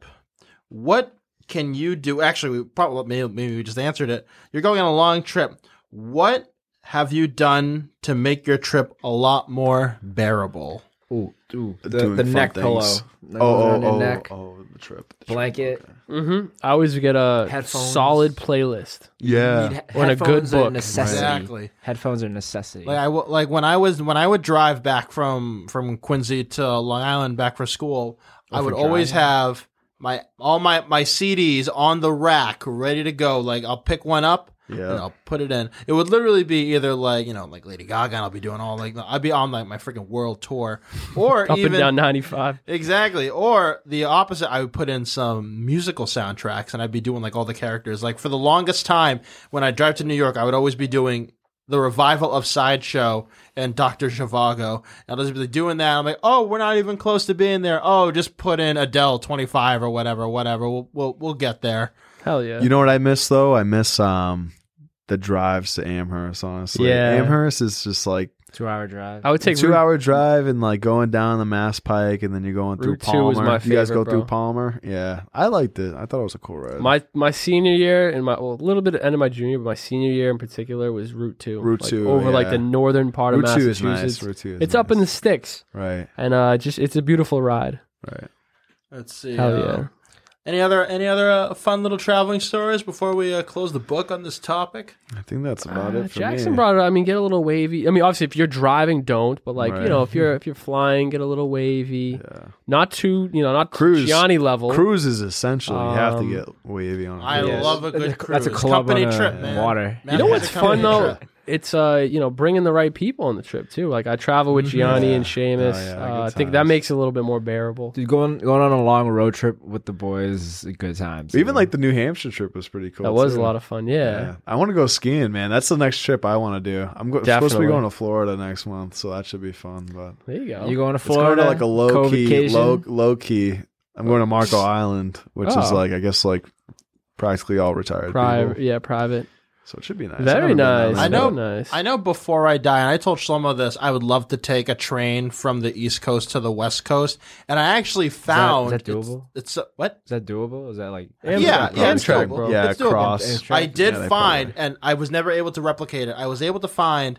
What can you do? Actually, we probably maybe, maybe we just answered it. You're going on a long trip. What have you done to make your trip a lot more bearable? Ooh, ooh, the, Doing the fun neck things. pillow. That Oh, goes oh, around your oh, neck. oh, the trip, the trip. Blanket. Mm-hmm. I always get a Headphones. solid playlist. Yeah. Need he- Or in a good headphones are book. necessity. Exactly. Headphones are a necessity. Like I w- like when I was when I would drive back from from Quincy to Long Island back for school, I would for always driving? have my all my my C Ds on the rack ready to go. Like I'll pick one up and Yeah. I'll put it in. It would literally be either like you know like Lady Gaga. And I'll be doing all like I'd be on like my freaking world tour, or Up even and down ninety-five. exactly, or the opposite. I would put in some musical soundtracks, and I'd be doing like all the characters. Like for the longest time, when I drive to New York, I would always be doing the revival of Sideshow and Doctor Zhivago. And I'll just be doing that. I'm like, oh, we're not even close to being there. Oh, just put in Adele twenty-five or whatever, whatever. We'll we'll we'll get there. Hell yeah. You know what I miss though? I miss um the drives to Amherst. Honestly, Yeah. Amherst is just like Two hour drive. I would take two Route- hour drive and like going down the Mass Pike, and then you're going through Route two Palmer. was my you guys go favorite, through bro. Palmer? Yeah, I liked it. I thought it was a cool ride. My my senior year and my well, a little bit at the end of my junior, but my senior year in particular was Route Two. Route like, two, over like yeah. the northern part Route of two is Massachusetts. nice. Route two is It's up in the nice. sticks, right, and uh, just it's a beautiful ride. right. Let's see. Hell uh, yeah. Any other any other uh, fun little traveling stories before we uh, close the book on this topic? I think that's about Uh, it for Jackson me. brought it. I mean, get a little wavy. I mean, obviously, if you're driving, don't. But like, you Right. know, if you're if you're flying, get a little wavy. Yeah. Not too, you know, not Cruise. Gianni level. Cruise is essential. You have to Um, get wavy on. a I cruise. love a good That's a- cruise. that's a club company on a trip, man. water. Man, You know it's what's a company fun though? trip. It's uh, you know, bringing the right people on the trip too. Like I travel with Gianni Yeah. and Seamus. Oh, yeah, uh, good I think that times. makes it a little bit more bearable. Dude, going going on a long road trip with the boys is a good times. Even like the New Hampshire trip was pretty cool. That was too. a lot of fun. Yeah. I want to go skiing, man. That's the next trip I want to do. I'm go- supposed to be Definitely. going to Florida next month, so that should be fun. But There you go. you going to it's going Florida? to like a low key, Co-vacation? low low key. I'm going to Marco Island, which is Oh. like I guess like practically all retired Private, people. yeah, private. So it should be nice. I've Very never been that nice. way. I know- very nice. I know before I die, and I told Shlomo this, I would love to take a train from the East Coast to the West Coast. And I actually found is that doable? It's, it's uh, what? Is that doable? Is that like Amtrak, yeah, bro. yeah, it's Amtrak, doable. bro. Yeah, It's doable. cross. Amtrak? I did Yeah, they find, probably- and I was never able to replicate it. I was able to find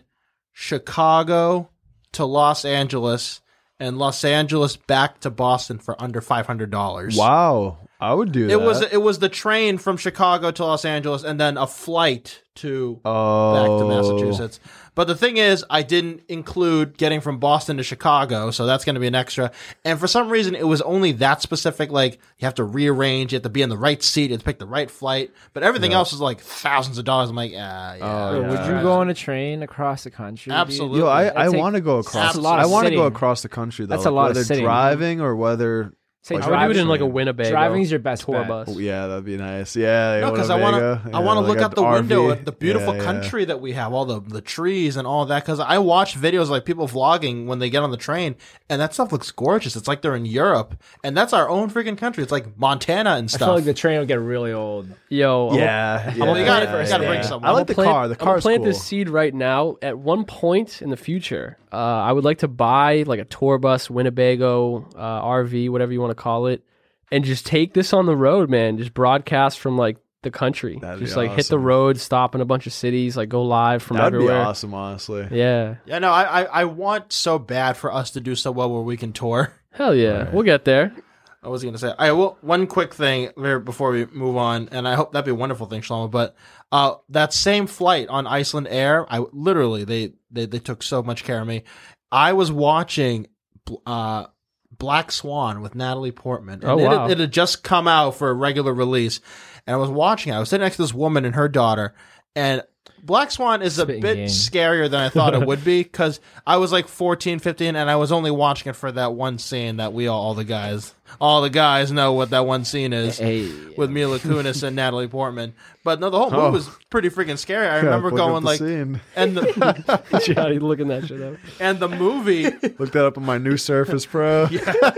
Chicago to Los Angeles and Los Angeles back to Boston for under five hundred dollars. Wow. I would do that. It was it was the train from Chicago to Los Angeles, and then a flight to oh. back to Massachusetts. But the thing is, I didn't include getting from Boston to Chicago, so that's going to be an extra. And for some reason, it was only that specific. Like, you have to rearrange, you have to be in the right seat, you have to pick the right flight. But everything Yeah. else is like thousands of dollars. I'm like, ah, yeah. Oh, Yo, yeah. would you go on a train across the country? dude? Absolutely. Yo, I, I That's like- want to go across. That's a lot I of want to go sitting. across the country though. That's a like, lot of whether sitting. driving or whether. Say Like, I would do it in driving. like a Winnebago. Driving's your best tour bet. bus. Oh, yeah, that'd be nice. Yeah, No, because I want to. I want to look out the window at the beautiful yeah, yeah. country that we have, all the the trees and all that. Because I watch videos like people vlogging when they get on the train, and that stuff looks gorgeous. It's like they're in Europe, and that's our own freaking country. It's like Montana and I stuff. feel like the train will get really old. Yo, I'm a- Yeah, yeah. Well, you gotta- yeah, you gotta yeah. bring someone. I like I'm the gonna plant- car. The I'm gonna car's plant cool. this seed right now. At one point in the future, uh, I would like to buy like a tour bus, Winnebago, uh, R V, whatever you want to call it, and just take this on the road, man. Just broadcast from like the country. That'd just be like hit the awesome. road, stop in a bunch of cities, like go live from That'd everywhere. be awesome, honestly. Yeah, yeah, no, I, I I want so bad for us to do so well where we can tour. hell yeah, Right. we'll get there. I was going to say, I will. One quick thing there before we move on, and I hope that'd be a wonderful thing, Shlomo. But uh, that same flight on Iceland Air, I literally they they they took so much care of me. I was watching uh, Black Swan with Natalie Portman, and Oh, it, wow. it had just come out for a regular release, and I was watching it. I was sitting next to this woman and her daughter, and Black Swan is a Spitting bit game. scarier than I thought it would be because I was like fourteen, fifteen, and I was only watching it for that one scene that we all, all the guys, all the guys know what that one scene is Hey, with Mila Kunis and Natalie Portman. But no, the whole movie Oh. was pretty freaking scary. I Gotta remember look up going the like, scene. and the Johnny looking that shit up. and the movie, Look that up on my new Surface Pro.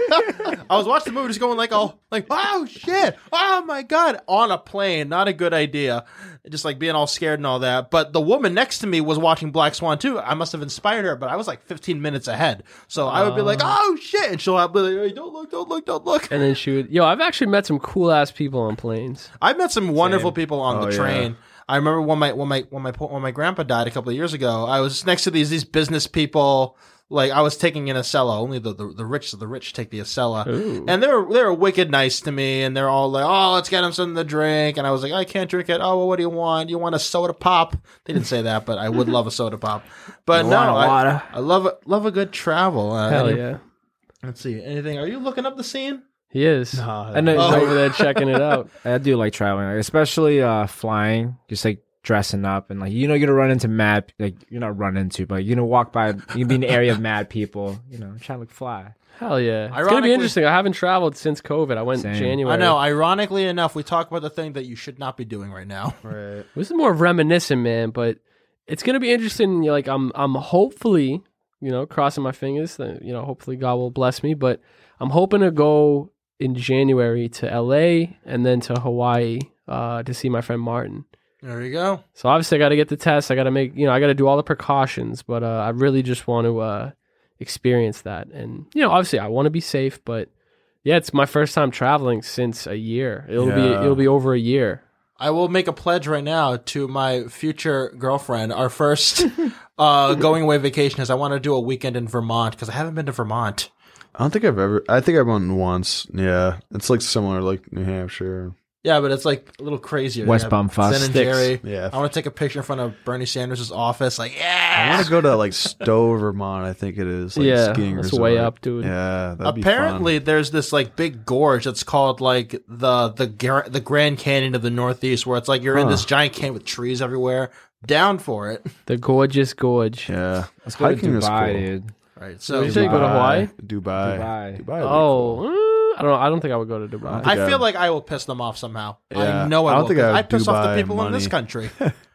I was watching the movie just going like, oh, like, oh shit, oh my god, on a plane, not a good idea. Just like being all scared and all that. But the woman next to me was watching Black Swan too. I must have inspired her, but I was like fifteen minutes ahead. So I would be like, oh shit, and she'll have be like, hey, don't look, don't look, don't look. And then she would, yo, I've actually met some cool ass people on planes. I met some wonderful Same. people on Oh, the yeah. train. I remember when my when my when my when my grandpa died a couple of years ago. I was next to these these business people. Like I was taking an Acela. Only the, the the rich of the rich take the Acela, Ooh. and they were they were wicked nice to me. And they're all like, "Oh, let's get him something to drink." And I was like, "I can't drink it." "Oh, well, what do you want? You want a soda pop?" They didn't say that, but I would love a soda pop. But You no, want a I, water? I love a, love a good travel. Uh, Hell any- yeah. Let's see anything. Are you looking up the scene? He is. Nah, I know. Oh. He's over there checking it out. I do like traveling, like, especially uh, flying. Just like dressing up and like you know you're gonna run into mad like you're not run into, but you're gonna walk by. You be in an area of mad people. You know, trying to look fly. Hell yeah. It's gonna Ironically- be interesting. I haven't traveled since COVID. I went Same. January. I know. Ironically enough, we talk about the thing that you should not be doing right now. Right. This is more reminiscent, man, but it's gonna be interesting. Like I'm I'm hopefully, you know, crossing my fingers that, you know, hopefully God will bless me, but I'm hoping to go in January to L A and then to Hawaii uh, to see my friend Martin. There you go. So obviously I got to get the test. I got to make, you know, I got to do all the precautions, but uh, I really just want to uh, experience that. And, you know, obviously I want to be safe, but yeah, it's my first time traveling since a year. It'll be, Yeah. it'll be over a year. I will make a pledge right now to my future girlfriend. Our first uh, going away vacation is I want to do a weekend in Vermont because I haven't been to Vermont. I don't think I've ever. I think I went once. Yeah, it's like similar, like New Hampshire. Yeah, but it's like a little crazier. West Yeah, Bumfuss. Zen and Sticks. Jerry. Yeah, I want to take a picture in front of Bernie Sanders' office. Like, I yeah. want to go to like Stowe, Vermont. I think it is. Like, Yeah, skiing that's resort. way up, dude. Yeah, that'd Apparently, be there's this like big gorge that's called like the the Gar- the Grand Canyon of the Northeast, where it's like you're in Huh. this giant canyon with trees everywhere. Down for it, The gorgeous gorge. fun. Yeah, Let's go hiking to is Dubai, cool. dude. right? So So you say you go to Hawaii? Dubai, Dubai. Dubai. would be Oh, cool. uh, I don't know. I don't think I would go to Dubai. think I I- feel like I will piss them off somehow. Yeah. I know I, I don't will. think I 'cause have I piss off the Dubai people in this money. country.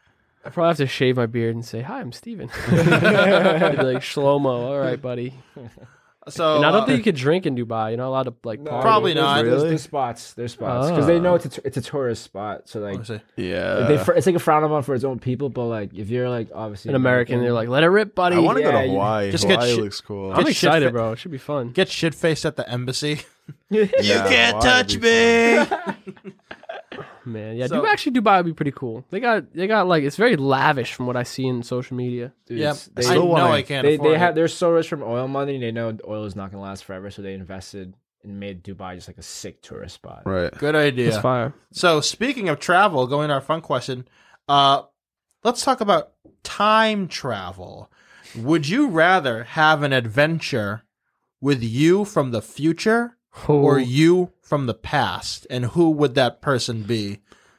I probably have to shave my beard and say, "Hi, I'm Steven." I'd be like Shlomo. All right, buddy. So And I don't uh, think you could drink in Dubai. You're not allowed to like party. Probably there's, not. There's, Really? there's spots. There's spots because they know it's a, t- it's a tourist spot. So like let me see. Yeah, they fr- it's like a frown upon for its own people. But like if you're like obviously An American, they're like, "Let it rip, buddy." I want to go yeah, to you- Hawaii. Just get Hawaii shit- looks cool. I'm Get shit excited, fa- bro. It should be fun. Get shit faced at the embassy. Yeah, you can't Hawaii touch would be me. Man, yeah, So- Dubai, actually, Dubai would be pretty cool. They got, they got like, it's very lavish from what I see in social media. Dude, Yep. it's- I they, still know wanna- I can't they afford they it. have they're so rich from oil money. They know oil is not gonna last forever, so they invested and made Dubai just like a sick tourist spot. Right. Good idea. It's fire. So speaking of travel, going to our fun question, uh, let's talk about time travel. Would you rather have an adventure with you from the future or Oh. you from the past? And who would that person be?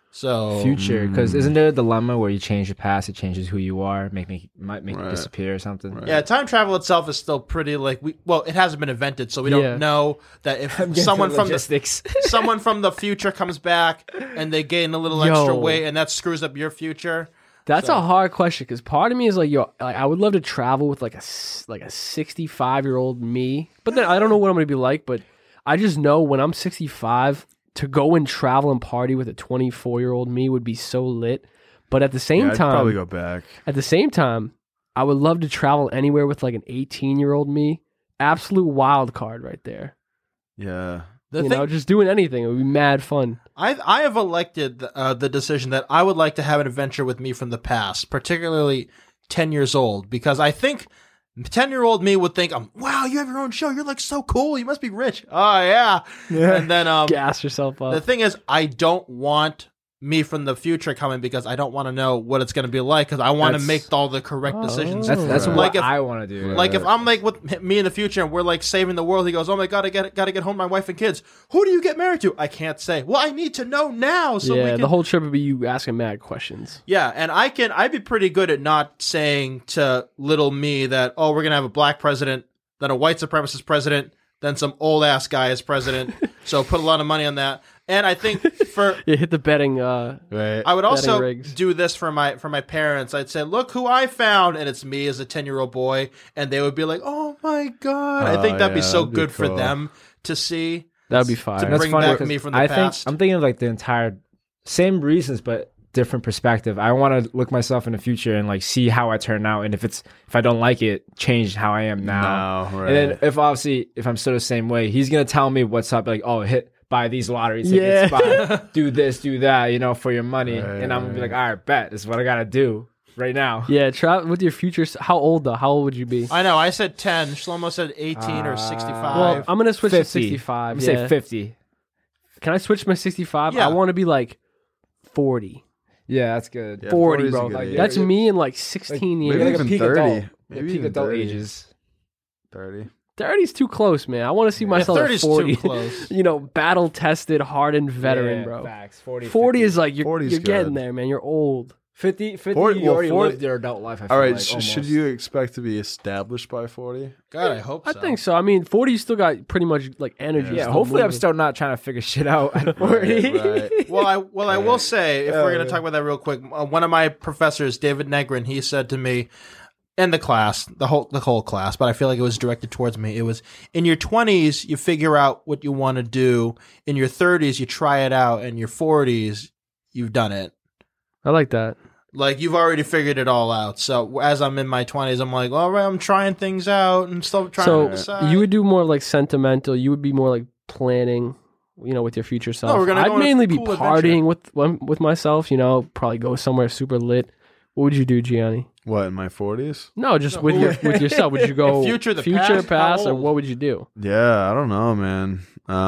So Future, because isn't there a dilemma where you change the past, it changes who you are, make me might make you Right. disappear or something? Right. yeah, time travel itself is still pretty like we well, it hasn't been invented, so we Yeah. don't know that if I'm getting someone to from the logistics. someone from the future comes back and they gain a little Yo. extra weight and that screws up your future. That's So- a hard question because part of me is like, yo, like I would love to travel with like a s- like a sixty-five year old me, but then I don't know what I'm gonna be like. But I just know when I'm sixty-five, to go and travel and party with a twenty-four year old me would be so lit. But at the same Yeah, I'd time, probably go back. at the same time, I would love to travel anywhere with like an eighteen year old me. Absolute wild card right there. Yeah. The you thing know, just doing anything. It would be mad fun. I I have elected uh, the decision that I would like to have an adventure with me from the past, particularly ten years old, because I think ten year old me would think, um, wow, you have your own show. You're like so cool. You must be rich. Oh, yeah. And then um, Gas yourself up. the thing is, I don't want me from the future coming because I don't want to know what it's going to be like because I want to That's- make all the correct decisions. That's that's Right. what Like if- I want to do. Like if Right. I'm like with me in the future and we're like saving the world, he goes, "Oh my god, I got got to get home to my wife and kids. Who do you get married to?" I can't say. Well, I need to know now. So we yeah, can... the whole trip would be you asking mad questions. yeah, and I can I'd be pretty good at not saying to little me that oh we're gonna have a black president, then a white supremacist president, then some old ass guy as president. So put a lot of money on that. And I think for You hit the betting. Uh, Right. I would also rigs. do this for my for my parents. I'd say, "Look who I found," and it's me as a ten year old boy, and they would be like, "Oh my god!" I Oh, think that'd be yeah, so that'd be good for cool. them to see. that would be fire. To That's bring funny back 'cause me from the I past. think I'm thinking of like the entire same reasons, but different perspective. I want to look myself in the future and like see how I turn out, and if it's if I don't like it, change how I am now. No, right. And then if obviously if I'm still the same way, he's gonna tell me what's up. Like, oh, hit buy these lottery tickets, Yeah. buy, do this, do that, you know, for your money. Right, and I'm gonna be right. like, all right, bet this is what I gotta do right now. Yeah, travel with your future. s- How old though? How old would you be? I know. I said ten. Shlomo said eighteen or Uh, sixty-five. Well, I'm gonna switch to fifty. sixty-five. I'm gonna Yeah. say fifty. Can I switch my sixty-five? Yeah. I want to be like forty. Yeah, that's good. Yeah, forty, forty is a bro, good like, age. That's you're- me in like sixteen Maybe years. like a even peak thirty. adult. Maybe peak even adult thirty. ages. thirty. thirty's too close, man. I want to see yeah, myself at thirty's forty. too close. You know, battle tested, hardened veteran, Yeah, bro. Facts. forty, forty fifty. is like you're, forty's you're getting good. there, man. You're old. fifty, fifty forty you well, already forty lived your adult life. I feel All right. like, sh- almost. should you expect to be established by forty? God, I hope I so. think so. I mean, forty still got pretty much like energy. Yeah, still hopefully I'm moving. still not trying to figure shit out at forty. Right, right. Well, I well I will say if we're Yeah. gonna talk about that real quick, uh, one of my professors, David Negrin, he said to me in the class, the whole the whole class, but I feel like it was directed towards me. It was in your twenties you figure out what you want to do. In your thirties you try it out. In your forties you've done it. I like that. Like you've already figured it all out. So as I'm in my twenties, I'm like, all right, I'm trying things out and still trying So to decide. you would do more like sentimental. You would be more like planning, you know, with your future self. we're gonna I'd go on a mainly be cool partying with with myself. You know, probably go somewhere super lit. What would you do, Gianni? What in my forties? No, just No, with who- your with yourself. Would you go Future, the future, past, past, how or old? what would you do? Yeah, I don't know, man.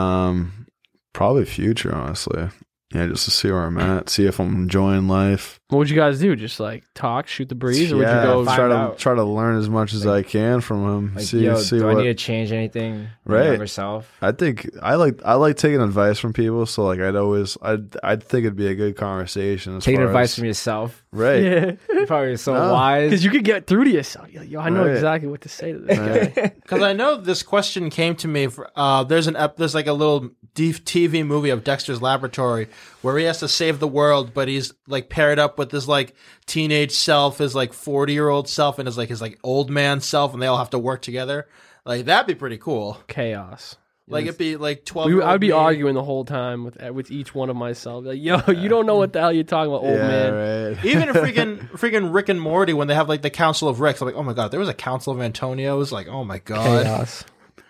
Um, probably future, honestly. Yeah, just to see where I'm at, see if I'm enjoying life. What would you guys do? Just like talk, shoot the breeze, or would yeah, you go? find try to out? try to learn as much as I can from him. Like, see, yo, see do what I need to change anything? in my Right. younger self. I think I like. I like taking advice from people. So like, I'd always, I'd, I'd think it'd be a good conversation. As Taking far advice as, from yourself. right? Yeah, You're probably so No. wise. because you could get through to yourself. You're like, yo, I know Right. exactly what to say to this Right. guy. Because I know this question came to me. For, uh, there's an ep- there's like a little D- T V movie of Dexter's Laboratory where he has to save the world, but he's like paired up with his like teenage self, his like forty year old self, and his like his like old man self, and they all have to work together. Like that'd be pretty cool. Chaos. Like it'd be like twelve. We, I'd be arguing the whole time with with each one of myself. Like, yo, you don't know what the hell you're talking about, old yeah, man. right. Even freaking freaking Rick and Morty when they have like the Council of Ricks. I'm like, oh my god, there was a Council of Antonios. Like, oh my god. Chaos.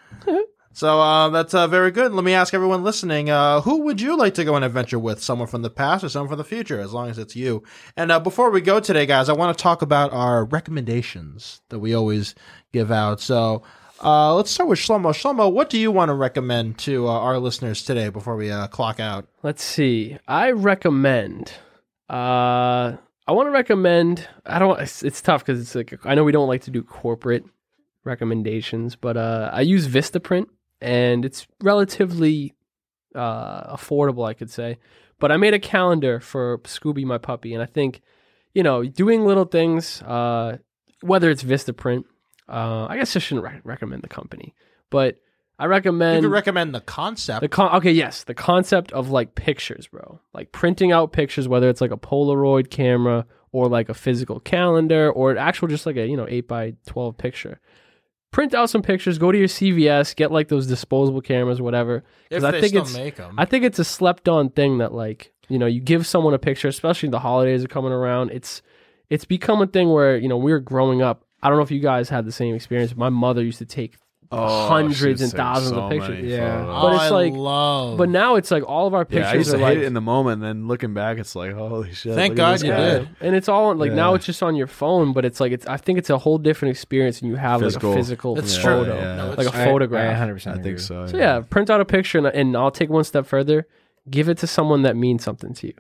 So uh, that's uh, very good. Let me ask everyone listening: uh, who would you like to go on an adventure with? Someone from the past or someone from the future? As long as it's you. And uh, before we go today, guys, I want to talk about our recommendations that we always give out. So Uh, let's start with Shlomo. Shlomo, what do you want to recommend to uh, our listeners today before we uh, clock out? Let's see. I recommend. Uh, I want to recommend. I don't. It's, it's tough because it's like I know we don't like to do corporate recommendations, but uh, I use Vistaprint, and it's relatively uh, affordable, I could say. But I made a calendar for Scooby, my puppy, and I think, you know, doing little things, uh, whether it's Vistaprint. Uh, I guess I shouldn't re- recommend the company, but I recommend. You could recommend the concept. the con- okay, yes, the concept of like pictures, bro. Like printing out pictures, whether it's like a Polaroid camera or like a physical calendar or an actual just like a you know eight by twelve picture. Print out some pictures. Go to your C V S. Get like those disposable cameras, whatever. if I they think still it's make them. I think it's a slept on thing that like you know you give someone a picture, especially the holidays are coming around. It's it's become a thing where you know we were growing up. I don't know if you guys had the same experience. My mother used to take Oh, hundreds she's and taken thousands so of pictures. many Yeah. photos. But it's I like- love. But now it's like all of our yeah, pictures I used to are hate like it in the moment, and then looking back, it's like, holy shit! Thank look at God this you guy. did. and it's all on like now Yeah. it's just on your phone, but it's like it's I think it's a whole different experience, and you have Physical. like a physical It's Yeah, true. photo, yeah. No, like it's a true. I- photograph. I one hundred percent I think agree. so. So yeah, print out a picture, and, and I'll take one step further. Give it to someone that means something to you.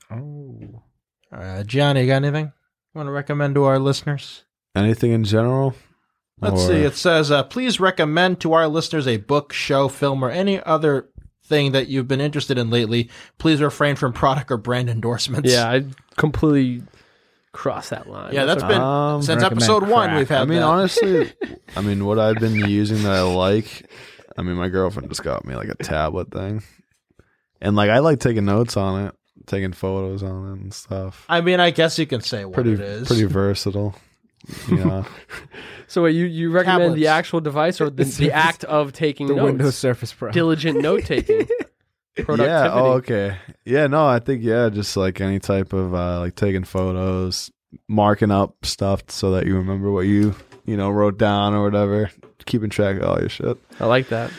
Oh. All right, Gianni, you got anything you want to recommend to our listeners? Anything in general? Let's Or- see. It says, uh, please recommend to our listeners a book, show, film, or any other thing that you've been interested in lately. Please refrain from product or brand endorsements. Yeah, I completely crossed that line. Yeah, that's a- been Um, since recommend episode one. crack. We've had. I mean, that. honestly, I mean, what I've been using that I like. I mean, my girlfriend just got me like a tablet thing, and like I like taking notes on it, taking photos on it and stuff. I mean, I guess you can say what Pretty, it is. pretty versatile. You know, So wait, you you recommend the Tablets. actual device or the, the act of taking The notes? Windows Surface Pro. Diligent note taking. Productivity. yeah. Oh, okay. Yeah. No, I think yeah, just like any type of uh, like taking photos, marking up stuff so that you remember what you you know wrote down or whatever, keeping track of all your shit. I like that.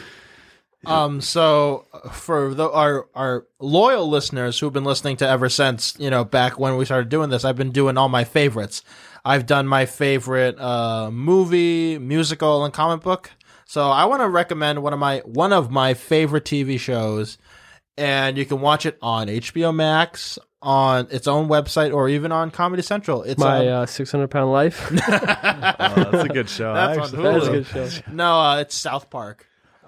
Um, so uh, for the, our our loyal listeners who've been listening to ever since, you know, back when we started doing this, I've been doing all my favorites. I've done my favorite uh, movie, musical, and comic book. So I want to recommend one of my one of my favorite T V shows, and you can watch it on H B O Max, on its own website, or even on Comedy Central. It's My on, uh, six hundred pound life. Oh, that's a good show. That's on actually. Hulu. That's a good show. no, uh, it's South Park.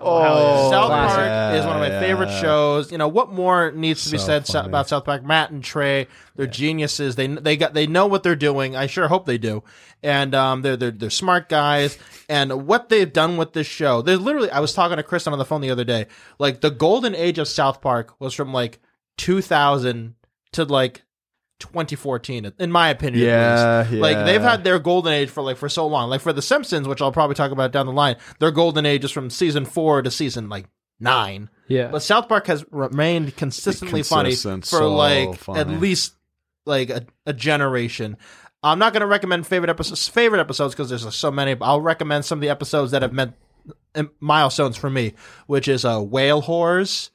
Oh, South Park yeah, is one of my yeah. favorite shows. You know, what more needs to be So said so- funny. about South Park? Matt and Trey, they're geniuses. They they got they know what they're doing. I sure hope they do. And um, they're they're they're smart guys. And what they've done with this show, there's literally. I was talking to Kristen on the phone the other day. Like the golden age of South Park was from like two thousand to like twenty fourteen, in my opinion. at least. Yeah, yeah. Like they've had their golden age for like for so long. Like for The Simpsons, which I'll probably talk about down the line, their golden age is from season four to season like nine. Yeah. But South Park has remained consistently Consistent, funny for so like funny. at least like a, a generation. I'm not going to recommend favorite episodes, favorite episodes because there's so many. But I'll recommend some of the episodes that have meant um, milestones for me, which is uh, Whale Whores,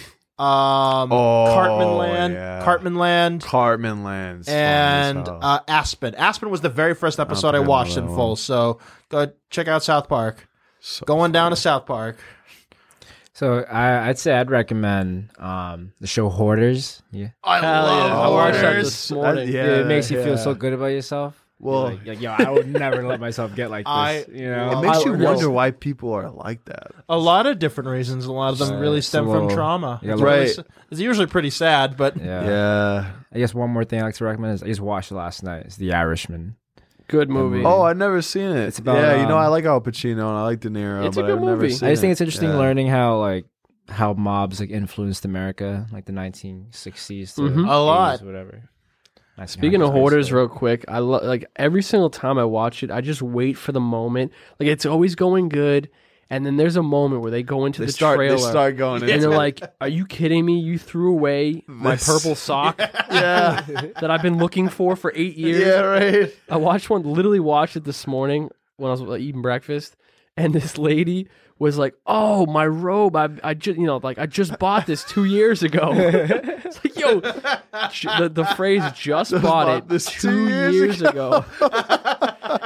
um, Oh, Cartman Land, yeah. Cartman Land, Cartman Lands and uh, Aspen. Aspen was the very first episode I, think I know watched that in one. full. So go check out South Park. so Going down to South Park. So I, I'd say I'd recommend um, the show Hoarders. Yeah. I Hell love yeah. I watched that Hoarders. this morning. yeah, it makes you yeah. feel so good about yourself. Well, like, like, yo, I would never let myself get like this. I- you know, it makes I- you yes. wonder why people are like that. A lot of different reasons. A lot of them Uh, really it's stem a from little- trauma. yeah, It's, right. really s- it's usually pretty sad, but yeah. Yeah. I guess one more thing I like to recommend is I just watched it last night. It's The Irishman. Good movie. Oh, I've never seen it. It's about, yeah, you know, um, I like Al Pacino and I like De Niro, It's a but good I've never movie. seen I just think it. it's interesting Yeah. learning how like how mobs like influenced America, like the nineteen sixties to Mhm. A lot. eighties, whatever. Speaking of nineteen hundreds, Hoarders, basically. real quick, I lo- like every single time I watch it, I just wait for the moment. Like it's always going good, and then there's a moment where they go into They the start, trailer, they start going and into they're it. like, "Are you kidding me? You threw away my This- purple sock yeah. that I've been looking for for eight years." Yeah, right. I watched one, literally watched it this morning when I was like, eating breakfast, and this lady was like, "Oh, my robe! I, I just, you know, like I just bought this two years ago." It's like, yo, j- the, the phrase "just bought bought it this two two years years ago,"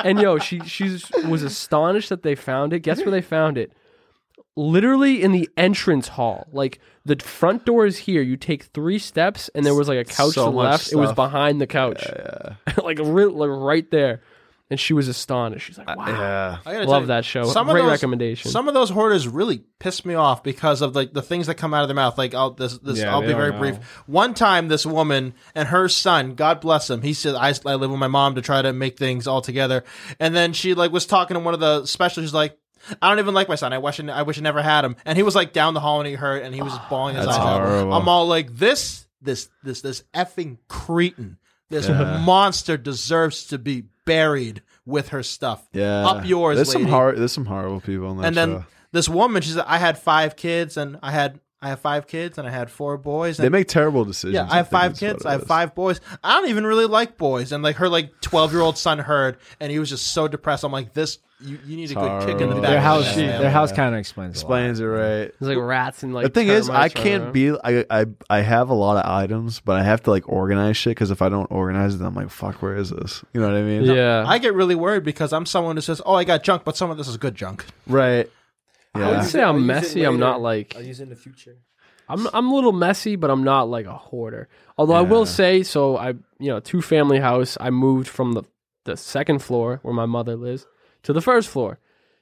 And yo, she she was astonished that they found it. Guess where they found it? Literally in the entrance hall. Like the front door is here. You take three steps, and there was like a couch So to the much left. It was stuff. behind the couch, Yeah, like, re- like right there. And she was astonished. She's like, "Wow, yeah. I gotta tell love you, that show. some of Great those- recommendation." Some of those hoarders really piss me off because of like the things that come out of their mouth. Like, I'll this this Yeah, I'll they be don't very know. brief. One time, this woman and her son, God bless him, he said, I, "I live with my mom to try to make things all together." And then she like was talking to one of the specialists. She's like, "I don't even like my son. I wish I, I wish I never had him." And he was like down the hall and he hurt and he was just bawling his That's eyes out. horrible. I'm all like, this this this this effing cretin, this Yeah. monster deserves to be buried with her stuff. Yeah, Up yours, There's some lady. hard. There's some horrible people in that And then show. this woman, she said, "I had five kids, and I had I have five kids, and I had four boys." And They make terrible decisions. yeah, I have think five is what kids. it I have is. five boys. I don't even really like boys. And like her like twelve year old son heard, and he was just so depressed. I'm like, this you, you need a good kick in the horrible. back. Their of house, the ass, their man. house kind of explains. Explains it right. There's like rats and like. The thing is, I termites running can't around. be. I, I I have a lot of items, but I have to like organize shit because if I don't organize it, I'm like, fuck, where is this? You know what I mean? Yeah, I get really worried because I'm someone who says, "Oh, I got junk," but some of this is good junk. Right. I Yeah. would say I'm messy. I'm not like. use it in the future. I'm I'm a little messy, but I'm not like a hoarder. Although I will Yeah. say, so I you know two family house. I moved from the the second floor where my mother lives to the first floor,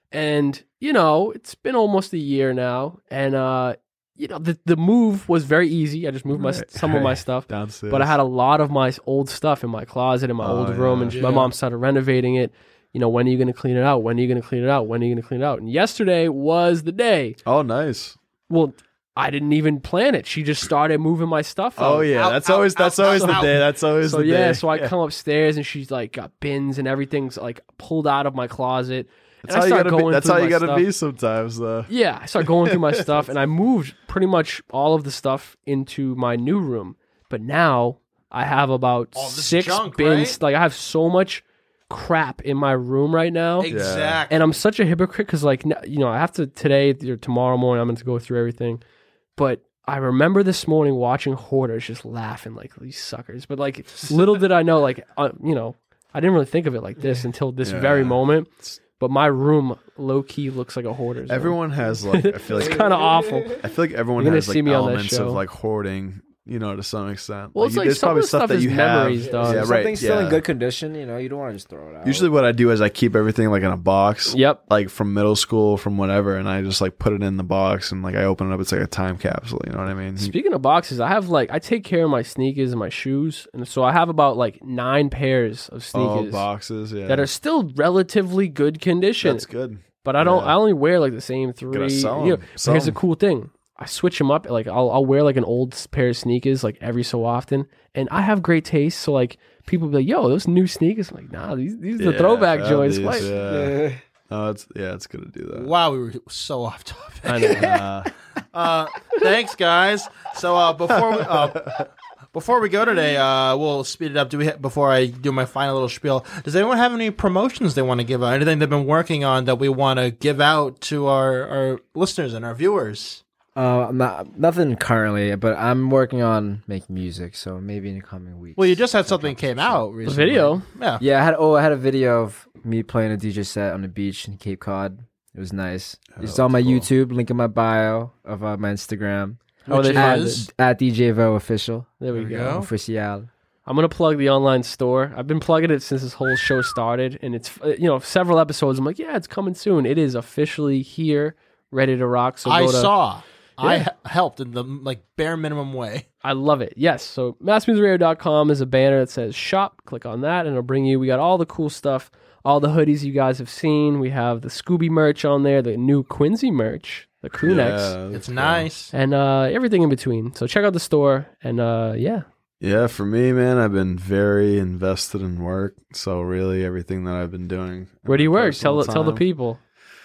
and you know it's been almost a year now, and uh you know the the move was very easy. I just moved my Right. some of my stuff, Downstairs. but I had a lot of my old stuff in my closet in my Oh, old room, yeah. and Yeah. my mom started renovating it. You know, when are you going to clean it out? When are you going to clean it out? When are you going to clean it out? And yesterday was the day. Oh, nice. Well, I didn't even plan it. She just started moving my stuff out. Oh yeah, Out, that's out, always that's out, always out, the out. day. That's always So the yeah, day. so I come upstairs and she's like got bins and everything's like pulled out of my closet. That's and how I you start gotta be. going That's through how you my gotta stuff. be sometimes, though. Yeah, I start going through my stuff and I moved pretty much all of the stuff into my new room. But now I have about All this six junk, bins. right? Like I have so much crap in my room right now. Exactly. And I'm such a hypocrite because, like, n- you know, I have to today or tomorrow morning, I'm going to go through everything. But I remember this morning watching hoarders just laughing like these suckers. But, like, little did I know, like, uh, you know, I didn't really think of it like this until this Yeah. very moment. But my room, low key, looks like a hoarder's. room. Everyone has like. I feel It's like. kind of awful. I feel like everyone You're gonna has like see me on that elements show. of like hoarding. You know, to some extent. Well, it's you- like there's some probably of the stuff stuff that is you have. memories, dog. Yeah, If right. Something's still in yeah. good condition, you know, you don't want to just throw it out. Usually, what I do is I keep everything like in a box. Yep. Like from middle school, from whatever, and I just like put it in the box and like I open it up. It's like a time capsule. You know what I mean? Speaking of boxes, I have like I take care of my sneakers and my shoes, and so I have about like nine pairs of Oh, sneakers boxes. Yeah, that are still relatively good condition. that's good. But I don't. yeah. I only wear like the same three. sell you 'em. know, but Sell here's the 'em. cool thing: I switch them up. Like I'll I'll wear like an old pair of sneakers like every so often, and I have great taste. So like people be like, "Yo, those new sneakers." I'm like, nah, these these are the Yeah, throwback I have joints. these, What? Yeah. Oh, it's yeah, it's good to do that. Wow, we were so off topic. I know. Uh, Uh, thanks, guys. So uh, before we uh, before we go today, uh, we'll speed it up. Do we ha- before I do my final little spiel? Does anyone have any promotions they want to give out? Anything they've been working on that we want to give out to our, our listeners and our viewers? Uh, not nothing currently, but I'm working on making music, so maybe in the coming weeks. Well, you just had something came out A recently. video. Yeah. Yeah, I had oh, I had a video of me playing a D J set on the beach in Cape Cod. It was nice. It's Oh, on my cool. YouTube, link in my bio of uh, my Instagram How Which they find is- it? at D J Vo official. There we There we go. go. Official. I'm gonna plug the online store. I've been plugging it since this whole show started, and it's uh, you know several episodes. I'm like, yeah, it's coming soon. It is officially here, ready to rock. So I go to, saw. I Yeah. h- helped in the like bare minimum way. I love it. Yes. So mass music radio dot com is a banner that says shop. Click on that, and it'll bring you. We got all the cool stuff, all the hoodies you guys have seen. We have the Scooby merch on there, the new Quincy merch, the crew necks, yeah, It's that's cool. nice. and uh, everything in between. So check out the store, and uh, yeah, Yeah, for me, man, I've been very invested in work. So really, everything that I've been doing. where do you in my work? Tell personal tell the time- people.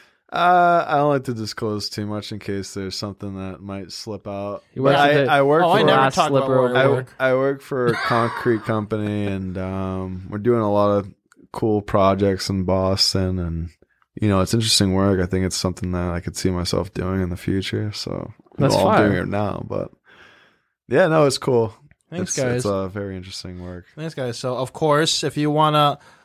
Uh, I don't like to disclose too much in case there's something that might slip out. He works But at I, the- I work Oh, for I never Glass talk about slipper where I I, work. I work for a concrete company, and um, we're doing a lot of cool projects in Boston, and you know, it's interesting work. I think it's something that I could see myself doing in the future. So That's well, I'm fire. doing it now, but yeah, no, it's cool. Thanks, it's, guys. It's uh, very interesting work. Thanks, guys. So, of course, if you want to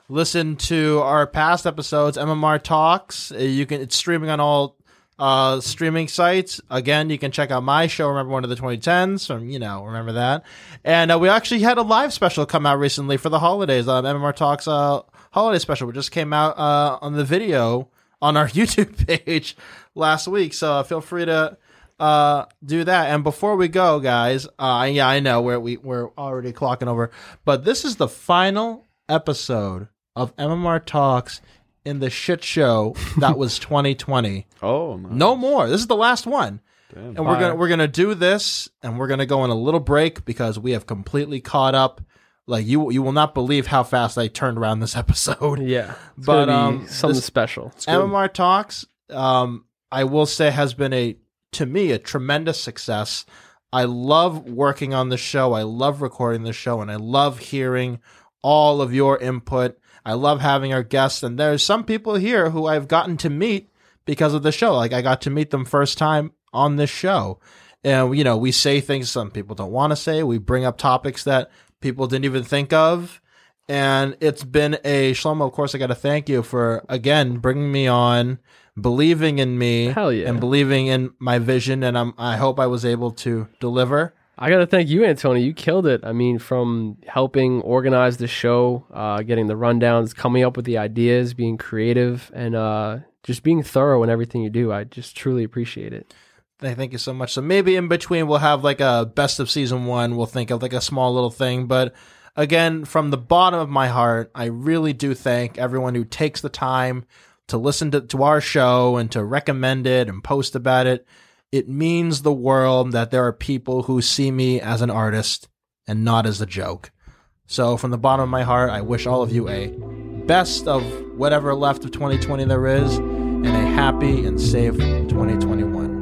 listen to our past episodes, M M R Talks. Uh, You can it's streaming on all uh, streaming sites. Again, you can check out my show, Remember One of the twenty tens, from, you know, remember that. And uh, we actually had a live special come out recently for the holidays. Um, M M R Talks uh, holiday special, which just came out uh, on the video on our YouTube page last week. So uh, feel free to uh, do that. And before we go, guys, uh, yeah, I know we're, we, we're already clocking over, but this is the final episode of M M R Talks in the shit show that was twenty twenty. Oh, nice. No more. This is the last one. Damn. And we're gonna we're gonna do this, and we're gonna go on a little break because we have completely caught up. Like you, you will not believe how fast I turned around this episode. Yeah, it's But, gonna be um, something this- special. M M R Talks, um, I will say, has been a to me a tremendous success. I love working on the show. I love recording the show, and I love hearing all of your input. I love having our guests, and there's some people here who I've gotten to meet because of the show. Like I got to meet them first time on this show. And, you know, we say things some people don't want to say. We bring up topics that people didn't even think of. And it's been a, Shlomo, of course, I got to thank you for, again, bringing me on, believing in me. Hell yeah. And believing in my vision. And I'm, I hope I was able to deliver. I got to thank you, Antonio. You killed it. I mean, from helping organize the show, uh, getting the rundowns, coming up with the ideas, being creative, and uh, just being thorough in everything you do. I just truly appreciate it. Thank you so much. So maybe in between we'll have like a best of season one. We'll think of like a small little thing. But again, from the bottom of my heart, I really do thank everyone who takes the time to listen to, to our show and to recommend it and post about it. It means the world that there are people who see me as an artist and not as a joke. So from the bottom of my heart, I wish all of you a best of whatever left of twenty twenty there is, and a happy and safe twenty twenty-one.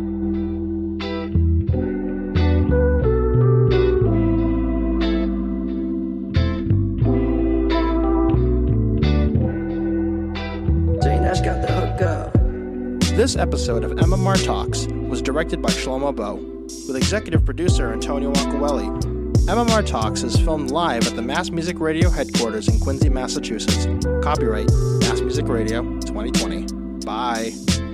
Zane's got the hookup. This episode of M M R Talks was directed by Shlomo Bo, with executive producer Antonio Acquelli. M M R Talks is filmed live at the Mass Music Radio headquarters in Quincy, Massachusetts. Copyright Mass Music Radio twenty twenty. Bye.